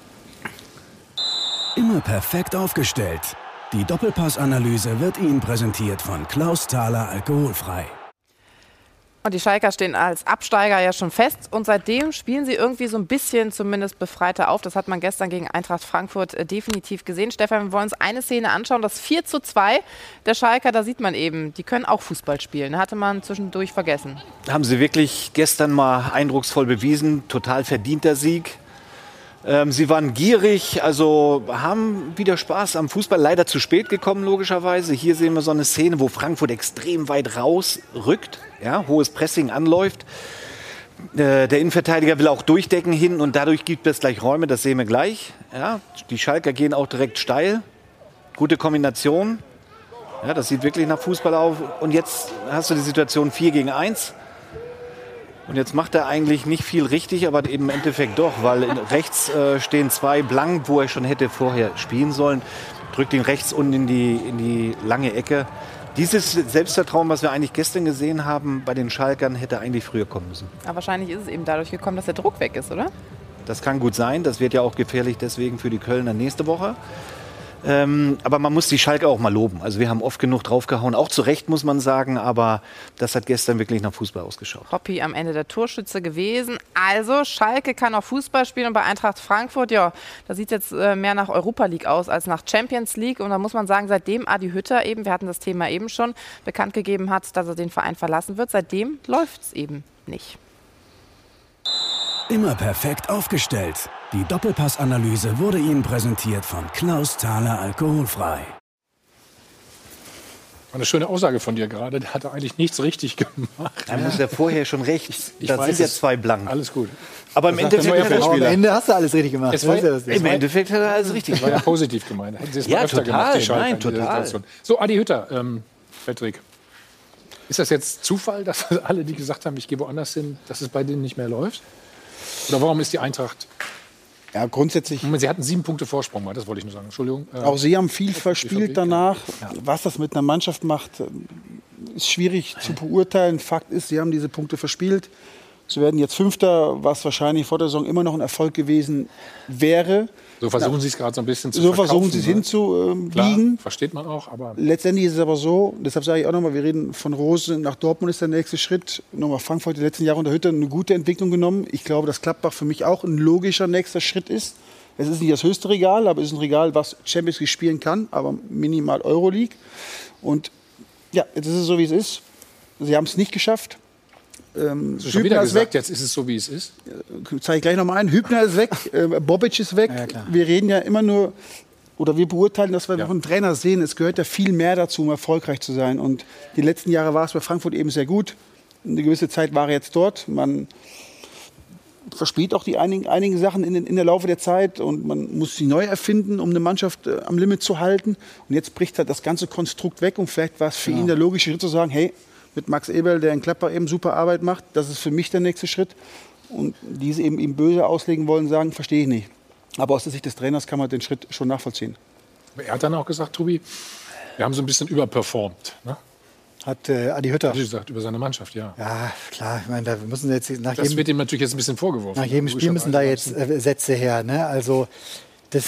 Immer perfekt aufgestellt. Die Doppelpass-Analyse wird Ihnen präsentiert von Klaus Thaler Alkoholfrei. Und die Schalker stehen als Absteiger ja schon fest. Und seitdem spielen sie irgendwie so ein bisschen zumindest befreiter auf. Das hat man gestern gegen Eintracht Frankfurt äh, definitiv gesehen. Stefan, wir wollen uns eine Szene anschauen. Das vier zu zwei der Schalker, da sieht man eben, die können auch Fußball spielen. Hatte man zwischendurch vergessen. Haben sie wirklich gestern mal eindrucksvoll bewiesen. Total verdienter Sieg. Ähm, sie waren gierig, also haben wieder Spaß am Fußball. Leider zu spät gekommen, logischerweise. Hier sehen wir so eine Szene, wo Frankfurt extrem weit rausrückt. Ja, hohes Pressing anläuft. Äh, der Innenverteidiger will auch durchdecken hin und dadurch gibt es gleich Räume, das sehen wir gleich. Ja, die Schalker gehen auch direkt steil. Gute Kombination. Ja, das sieht wirklich nach Fußball auf. Und jetzt hast du die Situation vier gegen eins. Und jetzt macht er eigentlich nicht viel richtig, aber eben im Endeffekt doch, weil rechts äh, stehen zwei blank, wo er schon hätte vorher spielen sollen. Drückt ihn rechts unten in die, in die lange Ecke. Dieses Selbstvertrauen, was wir eigentlich gestern gesehen haben bei den Schalkern, hätte eigentlich früher kommen müssen. Aber wahrscheinlich ist es eben dadurch gekommen, dass der Druck weg ist, oder? Das kann gut sein. Das wird ja auch gefährlich deswegen für die Kölner nächste Woche. Ähm, aber man muss die Schalke auch mal loben. Also wir haben oft genug draufgehauen, auch zu Recht muss man sagen, aber das hat gestern wirklich nach Fußball ausgeschaut. Hoppi am Ende der Torschütze gewesen. Also Schalke kann auch Fußball spielen und bei Eintracht Frankfurt, ja, da sieht es jetzt äh, mehr nach Europa League aus als nach Champions League. Und da muss man sagen, seitdem Adi Hütter eben, wir hatten das Thema eben schon, bekannt gegeben hat, dass er den Verein verlassen wird, seitdem läuft es eben nicht. Immer perfekt aufgestellt. Die Doppelpass-Analyse wurde Ihnen präsentiert von Klaus Thaler Alkoholfrei. Eine schöne Aussage von dir gerade. Der hat eigentlich nichts richtig gemacht. Er muss ja vorher schon rechts. Ich da weiß sind ja es. zwei blank. Alles gut. Aber im Endeffekt, hat er, am Ende hast du alles richtig gemacht. Es war, das Im Endeffekt hat er alles richtig gemacht. Das war ja gemacht. positiv gemeint. Hätten Sie es Ja, mal öfter total. gemacht, die Schalker, Nein, in dieser total. Situation. So, Adi Hütter, ähm, Patrick. Ist das jetzt Zufall, dass alle, die gesagt haben, ich gehe woanders hin, dass es bei denen nicht mehr läuft? Oder warum ist die Eintracht... Ja, grundsätzlich. Sie hatten sieben Punkte Vorsprung, das wollte ich nur sagen. Entschuldigung. Auch Sie haben viel verspielt danach. Ja. Was das mit einer Mannschaft macht, ist schwierig zu beurteilen. Fakt ist, Sie haben diese Punkte verspielt. Sie werden jetzt Fünfter, was wahrscheinlich vor der Saison immer noch ein Erfolg gewesen wäre. So versuchen Sie es gerade so ein bisschen zu So verkaufen, versuchen Sie es ne? hinzubiegen. Klar, versteht man auch. Aber letztendlich ist es aber so, deshalb sage ich auch nochmal, wir reden von Rose nach Dortmund ist der nächste Schritt. Nochmal Frankfurt die letzten Jahre unter Hütter eine gute Entwicklung genommen. Ich glaube, dass Gladbach für mich auch ein logischer nächster Schritt ist. Es ist nicht das höchste Regal, aber es ist ein Regal, was Champions League spielen kann, aber minimal Euroleague. Und ja, jetzt ist es so, wie es ist. Sie haben es nicht geschafft. Ähm, schon wieder gesagt, jetzt ist es so, wie es ist. Zeige ich gleich noch mal ein. Hübner ist weg, äh, Bobic ist weg. Ja, wir reden ja immer nur, oder wir beurteilen, dass wir ja. von Trainer sehen, es gehört ja viel mehr dazu, um erfolgreich zu sein. Und die letzten Jahre war es bei Frankfurt eben sehr gut. Eine gewisse Zeit war er jetzt dort. Man verspielt auch die einigen, einigen Sachen in, in der Laufe der Zeit und man muss sie neu erfinden, um eine Mannschaft äh, am Limit zu halten. Und jetzt bricht halt das ganze Konstrukt weg und vielleicht war es für genau. ihn der logische Schritt zu sagen, hey, mit Max Eberl, der in Gladbach eben super Arbeit macht. Das ist für mich der nächste Schritt. Und diese eben ihm böse auslegen wollen, sagen, verstehe ich nicht. Aber aus der Sicht des Trainers kann man den Schritt schon nachvollziehen. Er hat dann auch gesagt, Tobi, wir haben so ein bisschen überperformt. Ne? Hat äh, Adi Hütter. Hat gesagt, über seine Mannschaft, ja. Ja, klar. Ich meine, da müssen jetzt nach das jedem, wird ihm natürlich jetzt ein bisschen vorgeworfen. Nach jedem Spiel müssen da jetzt äh, Sätze her. Ne? Also das,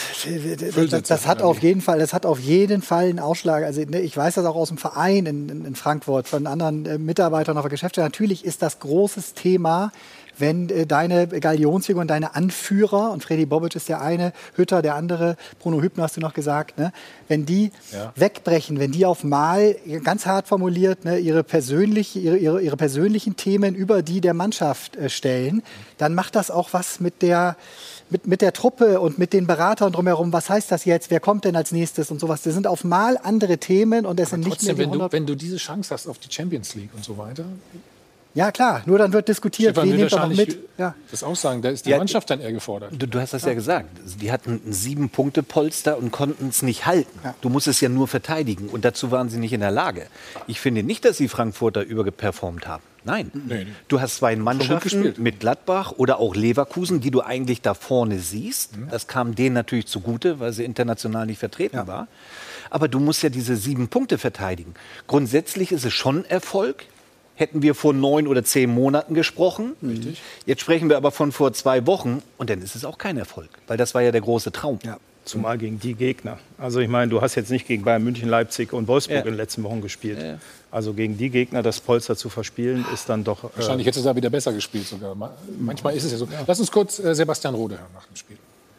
das, das hat auf jeden Fall, das hat auf jeden Fall einen Ausschlag. Also ne, ich weiß das auch aus dem Verein in, in, in Frankfurt von anderen äh, Mitarbeitern auf der Geschäftsstelle. Natürlich ist das großes Thema, wenn äh, deine Galionsfigur und deine Anführer, und Freddy Bobic ist der eine, Hütter der andere, Bruno Hübner hast du noch gesagt, ne, wenn die ja. wegbrechen, wenn die auf Mal, ganz hart formuliert, ne, ihre, persönliche, ihre, ihre, ihre persönlichen Themen über die der Mannschaft äh, stellen, dann macht das auch was mit der, mit, mit der Truppe und mit den Beratern drumherum. Was heißt das jetzt? Wer kommt denn als nächstes und sowas? Das sind auf Mal andere Themen und es sind nicht mehr die wenn du, wenn du diese Chance hast auf die Champions League und so weiter. Ja, klar. Nur dann wird diskutiert, wen nimmt er noch mit. Ja. Das Aussagen, da ist die ja, Mannschaft dann eher gefordert. Du, du hast das ja, ja gesagt. Die hatten ein Sieben-Punkte-Polster und konnten es nicht halten. Ja. Du musst es ja nur verteidigen. Und dazu waren sie nicht in der Lage. Ich finde nicht, dass die Frankfurter übergeperformt haben. Nein. Nee. Du hast zwei Mannschaften mit Gladbach oder auch Leverkusen, die du eigentlich da vorne siehst. Mhm. Das kam denen natürlich zugute, weil sie international nicht vertreten ja. war. Aber du musst ja diese sieben Punkte verteidigen. Grundsätzlich ist es schon Erfolg. Hätten wir vor neun oder zehn Monaten gesprochen. Richtig. Jetzt sprechen wir aber von vor zwei Wochen. Und dann ist es auch kein Erfolg. Weil das war ja der große Traum. Ja. Zumal gegen die Gegner. Also ich meine, du hast jetzt nicht gegen Bayern München, Leipzig und Wolfsburg ja. in den letzten Wochen gespielt. Ja. Also gegen die Gegner das Polster zu verspielen, ist dann doch... Wahrscheinlich äh, hätte es da wieder besser gespielt sogar. Manchmal ist es ja so. Lass uns kurz äh, Sebastian Rode hören nach dem Spiel.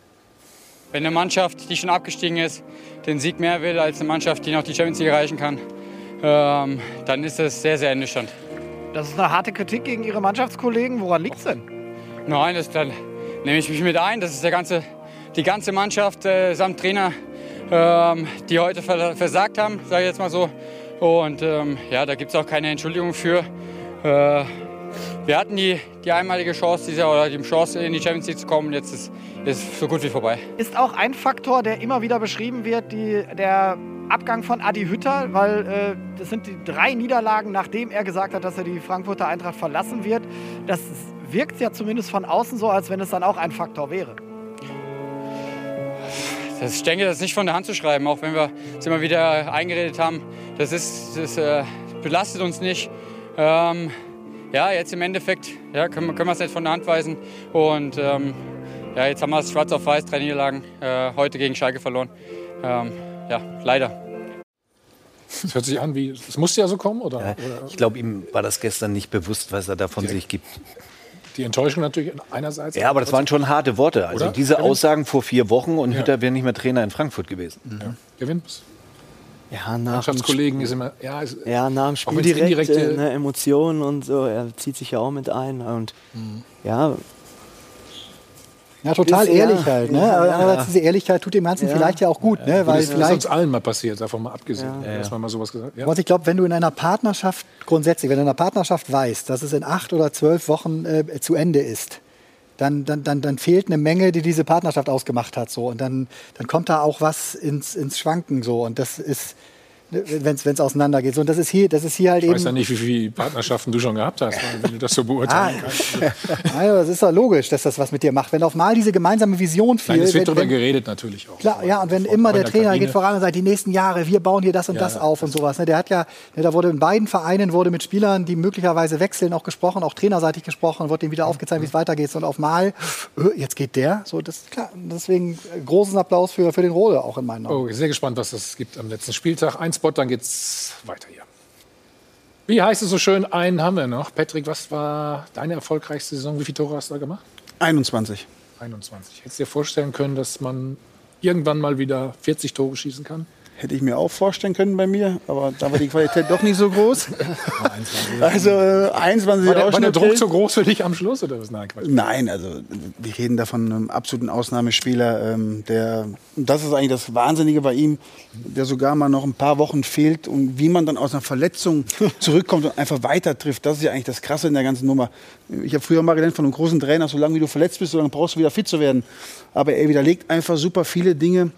Wenn eine Mannschaft, die schon abgestiegen ist, den Sieg mehr will als eine Mannschaft, die noch die Champions League erreichen kann, ähm, dann ist das sehr, sehr ernüchternd. Das ist eine harte Kritik gegen Ihre Mannschaftskollegen. Woran liegt es denn? Nein, das, dann nehme ich mich mit ein. Das ist der ganze, die ganze Mannschaft äh, samt Trainer, ähm, die heute versagt haben, sage ich jetzt mal so. Und ähm, ja, da gibt es auch keine Entschuldigung für. Äh, wir hatten die, die einmalige Chance, diese, oder die Chance in die Champions League zu kommen. Jetzt ist es so gut wie vorbei. Ist auch ein Faktor, der immer wieder beschrieben wird, die, der Abgang von Adi Hütter, weil äh, das sind die drei Niederlagen, nachdem er gesagt hat, dass er die Frankfurter Eintracht verlassen wird. Das wirkt ja zumindest von außen so, als wenn es dann auch ein Faktor wäre. Das, ich denke, das ist nicht von der Hand zu schreiben, auch wenn wir es immer wieder eingeredet haben. Das, ist, das äh, belastet uns nicht. Ähm, ja, jetzt im Endeffekt ja, können, können wir es nicht von der Hand weisen. Und ähm, ja, jetzt haben wir es schwarz auf weiß, drei Niederlagen, äh, heute gegen Schalke verloren. Ähm, Ja, leider. Das hört sich an wie, es musste ja so kommen, oder? Ja, oder? Ich glaube, ihm war das gestern nicht bewusst, was er da von sich gibt. Die Enttäuschung natürlich einerseits. Ja, aber das waren schon harte Worte. Also oder? Diese Kevin? Aussagen vor vier Wochen und ja. Hütter wäre nicht mehr Trainer in Frankfurt gewesen. Mhm. Ja. Kevin? Ja, nach Mannschaftskollegen ist immer, ja, ist, ja, nach dem Spiel direkt äh, ne, Emotionen und so. Er zieht sich ja auch mit ein und mhm. ja. Ja, total ehrlich ja, halt. Ne? Ja, aber ja. diese Ehrlichkeit tut dem Ganzen ja. vielleicht ja auch gut. Ja. Ne? Weil das vielleicht, ist uns allen mal passiert, davon mal abgesehen, ja. Ja. dass man mal sowas gesagt hat. Ja. Also ich glaube, wenn du in einer Partnerschaft, grundsätzlich, wenn du in einer Partnerschaft weißt, dass es in acht oder zwölf Wochen äh, zu Ende ist, dann, dann, dann, dann fehlt eine Menge, die diese Partnerschaft ausgemacht hat. So. Und dann, dann kommt da auch was ins, ins Schwanken. So. Und das ist... wenn es auseinandergeht. So, und das ist hier, das ist hier halt ich eben. weiß ja nicht, wie viele Partnerschaften du schon gehabt hast, wenn du das so beurteilen ah, kannst. Also, das ist doch logisch, dass das was mit dir macht. Wenn auf mal diese gemeinsame Vision fehlt. Nein, es wird wenn, darüber geredet natürlich auch. Klar, ja, und wenn immer der, der Trainer Kabine. geht voran und sagt, die nächsten Jahre, wir bauen hier das und ja, das auf und sowas. Ne, der hat ja, ne, da wurde in beiden Vereinen wurde mit Spielern, die möglicherweise wechseln, auch gesprochen, auch trainerseitig gesprochen, wurde denen wieder aufgezeigt, wie es weitergeht. Und auf mal, jetzt geht der. So, das ist klar. Deswegen großen Applaus für, für den Rode auch in meinen Augen. Oh, sehr gespannt, was das gibt am letzten Spieltag. Ein Spot, dann geht's weiter hier. Wie heißt es so schön? Einen haben wir noch. Patrick, was war deine erfolgreichste Saison? Wie viele Tore hast du da gemacht? einundzwanzig. einundzwanzig. Hättest du dir vorstellen können, dass man irgendwann mal wieder vierzig Tore schießen kann? Hätte ich mir auch vorstellen können bei mir, aber da war die Qualität doch nicht so groß. Also äh, einundzwanzig war der, war der Druck okay. so groß für dich am Schluss? Oder was? Nein, Quatsch. Nein, also wir reden da von einem absoluten Ausnahmespieler. Ähm, der, das ist eigentlich das Wahnsinnige bei ihm, der sogar mal noch ein paar Wochen fehlt. Und wie man dann aus einer Verletzung zurückkommt und einfach weiter trifft, das ist ja eigentlich das Krasse in der ganzen Nummer. Ich habe früher mal gelernt von einem großen Trainer, solange wie du verletzt bist, solange brauchst du wieder fit zu werden. Aber er widerlegt einfach super viele Dinge.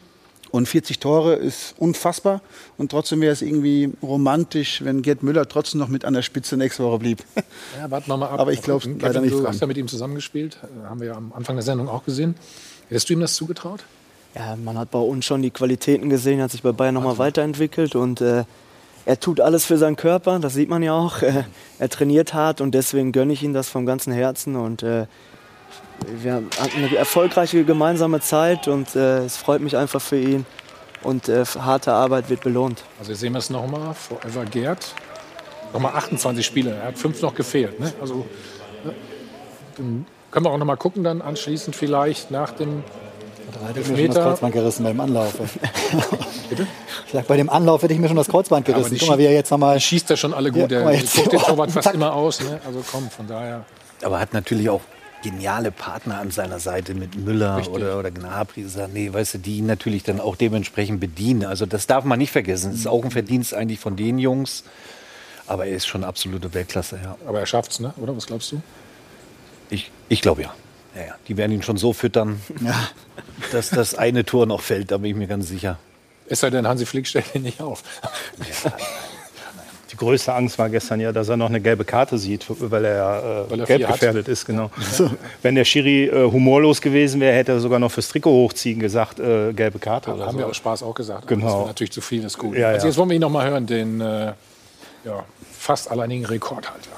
Und vierzig Tore ist unfassbar. Und trotzdem wäre es irgendwie romantisch, wenn Gerd Müller trotzdem noch mit an der Spitze nächste Woche blieb. Ja, warten wir mal ab. Aber ich glaube leider nicht Du dran. hast ja mit ihm zusammengespielt. Haben wir ja am Anfang der Sendung auch gesehen. Hättest du ihm das zugetraut? Ja, man hat bei uns schon die Qualitäten gesehen, hat sich bei Bayern nochmal weiterentwickelt. Und äh, er tut alles für seinen Körper, das sieht man ja auch. Äh, er trainiert hart und deswegen gönne ich ihm das vom ganzen Herzen. Und äh, wir hatten eine erfolgreiche gemeinsame Zeit und äh, es freut mich einfach für ihn. Und äh, harte Arbeit wird belohnt. Also jetzt sehen wir es nochmal. Forever Gerd. Nochmal achtundzwanzig Spiele. Er hat fünf noch gefehlt. Ne? Also ne? Dann können wir auch nochmal gucken dann anschließend vielleicht nach dem Da hätte ich mir schon das Kreuzband gerissen beim Anlauf. Bitte? Ich sag, bei dem Anlauf hätte ich mir schon das Kreuzband Ja, aber gerissen. die Guck mal, wie er jetzt nochmal... schießt er schon alle gut. Ja, Er guck mal jetzt. guckt den Torwart Oh, fast zack. immer aus. Ne? Also komm, von daher. Aber hat natürlich auch geniale Partner an seiner Seite mit Müller Richtig. oder, oder Gnabry. Nee, weißt du, die ihn natürlich dann auch dementsprechend bedienen. Also das darf man nicht vergessen. Das ist auch ein Verdienst eigentlich von den Jungs. Aber er ist schon absolute Weltklasse, ja. Aber er schafft's, ne? Oder? Was glaubst du? Ich, ich glaube ja. Ja, ja. Die werden ihn schon so füttern, Ja. dass das eine Tor noch fällt. Da bin ich mir ganz sicher. Es sei denn, Hansi Flick stellt ihn nicht auf. Die größte Angst war gestern ja, dass er noch eine gelbe Karte sieht, weil er, äh, Weil er gelb vier hat. gefährdet ist. Genau. Wenn der Schiri äh, humorlos gewesen wäre, hätte er sogar noch fürs Trikot hochziehen gesagt, äh, gelbe Karte. Da Oder haben so. wir auch Spaß auch gesagt. Aber Genau. Das wäre natürlich zu viel des Guten. Ja, Also ja. jetzt wollen wir ihn noch mal hören, den äh, ja, fast alleinigen Rekordhalter.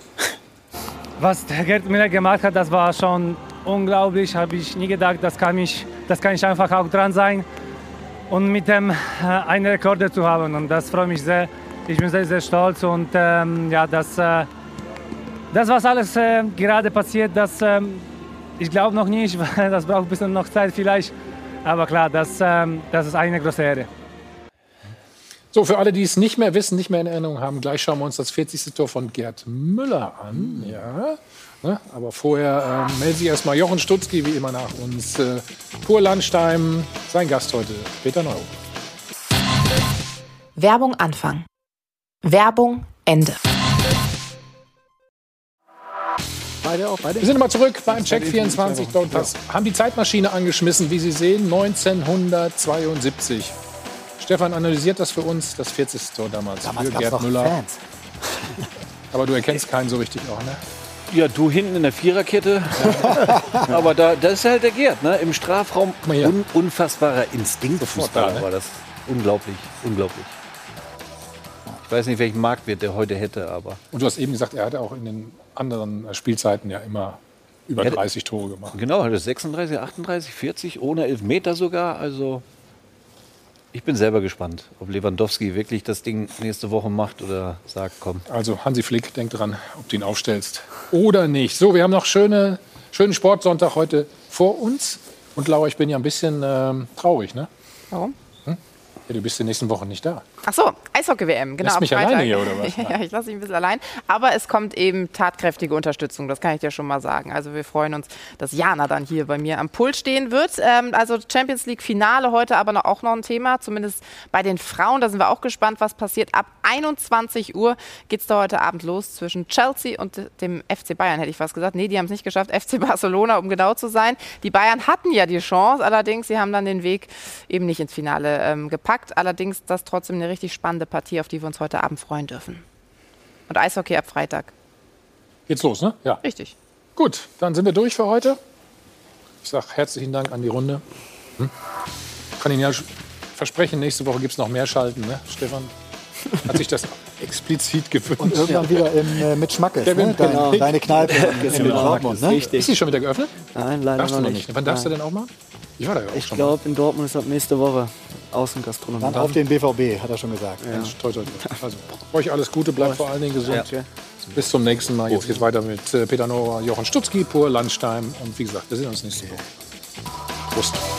Was der Gerd Müller gemacht hat, das war schon unglaublich. Habe ich nie gedacht, das kann ich, das kann ich einfach auch dran sein und mit dem äh, einen Rekord zu haben. Und das freut mich sehr. Ich bin sehr, sehr stolz und ähm, ja, das, äh, das, was alles äh, gerade passiert, das, ähm, ich glaube noch nicht, weil das braucht ein bisschen noch Zeit vielleicht. Aber klar, das, ähm, das ist eine große Ehre. So, für alle, die es nicht mehr wissen, nicht mehr in Erinnerung haben, gleich schauen wir uns das vierzigste Tor von Gerd Müller an. Ja, ne? Aber vorher ähm, meldet sich erstmal Jochen Stutzki, wie immer, nach uns. Äh, Pur Landstein, sein Gast heute, Peter Neururer. Werbung Anfang. Werbung Ende. Beide auch, beide. Wir sind immer zurück beim Check vierundzwanzig. Dort haben die Zeitmaschine angeschmissen, wie Sie sehen, neunzehnhundertzweiundsiebzig. Stefan analysiert das für uns, das vierzigste Tor damals, Damals für gab's Gerd noch Müller. Fans. Aber du erkennst keinen so richtig auch, ne? Ja, du hinten in der Viererkette. Aber da, das ist halt der Gerd, ne? Im Strafraum. Un, unfassbarer Instinktfußballer da, ne? war das. Unglaublich, unglaublich. Ich weiß nicht, welchen Marktwert der heute hätte, aber. Und du hast eben gesagt, er hatte auch in den anderen Spielzeiten ja immer über Er hat- dreißig Tore gemacht. Genau, hatte sechsunddreißig, achtunddreißig, vierzig, ohne Elfmeter sogar. Also ich bin selber gespannt, ob Lewandowski wirklich das Ding nächste Woche macht oder sagt, komm. Also Hansi Flick, denk dran, ob du ihn aufstellst oder nicht. So, wir haben noch schöne, schönen Sportsonntag heute vor uns. Und Laura, ich bin ja ein bisschen ähm, traurig, ne? Warum? Hm? Ja, du bist die nächsten Wochen nicht da. Ach so, Eishockey-W M, genau. Lässt am mich Freitag. alleine hier, oder was? Ja, ich lasse dich ein bisschen allein. Aber es kommt eben tatkräftige Unterstützung, das kann ich dir schon mal sagen. Also wir freuen uns, dass Jana dann hier bei mir am Pult stehen wird. Ähm, also Champions League-Finale heute aber noch, auch noch ein Thema, zumindest bei den Frauen. Da sind wir auch gespannt, was passiert. Ab einundzwanzig Uhr geht es da heute Abend los zwischen Chelsea und dem F C Bayern, hätte ich fast gesagt. Nee, die haben es nicht geschafft. F C Barcelona, um genau zu sein. Die Bayern hatten ja die Chance, allerdings, sie haben dann den Weg eben nicht ins Finale ähm, gepackt. Allerdings das trotzdem eine richtig spannende Partie, auf die wir uns heute Abend freuen dürfen. Und Eishockey ab Freitag. Geht's los, ne? Ja. Richtig. Gut, dann sind wir durch für heute. Ich sage herzlichen Dank an die Runde. Hm? Kann Ihnen ja sch- versprechen, nächste Woche gibt es noch mehr Schalten, ne? Stefan hat sich das explizit gewünscht. Und irgendwann wieder im, äh, mit Schmackes, Kevin, ne? Dein, genau. Deine Kneipe in, in Genau. Dortmund, ne? Richtig. Ist die schon wieder geöffnet? Nein, leider Darfst noch du noch nicht. nicht. Wann darfst du Nein. denn auch mal? Ich war da ja auch Ich schon mal. glaube, in Dortmund ist ab nächste Woche Außengastronomie. Dann auf den B V B, hat er schon gesagt. Ja. Mensch, toi, toi, toi. Also, euch alles Gute, bleibt vor allen Dingen gesund. Ja. Bis zum nächsten Mal. Jetzt geht's weiter mit äh, Peter Neururer, Jochen Stutzki, Pur Landstein. Und wie gesagt, wir sehen uns nächste Woche. Prost.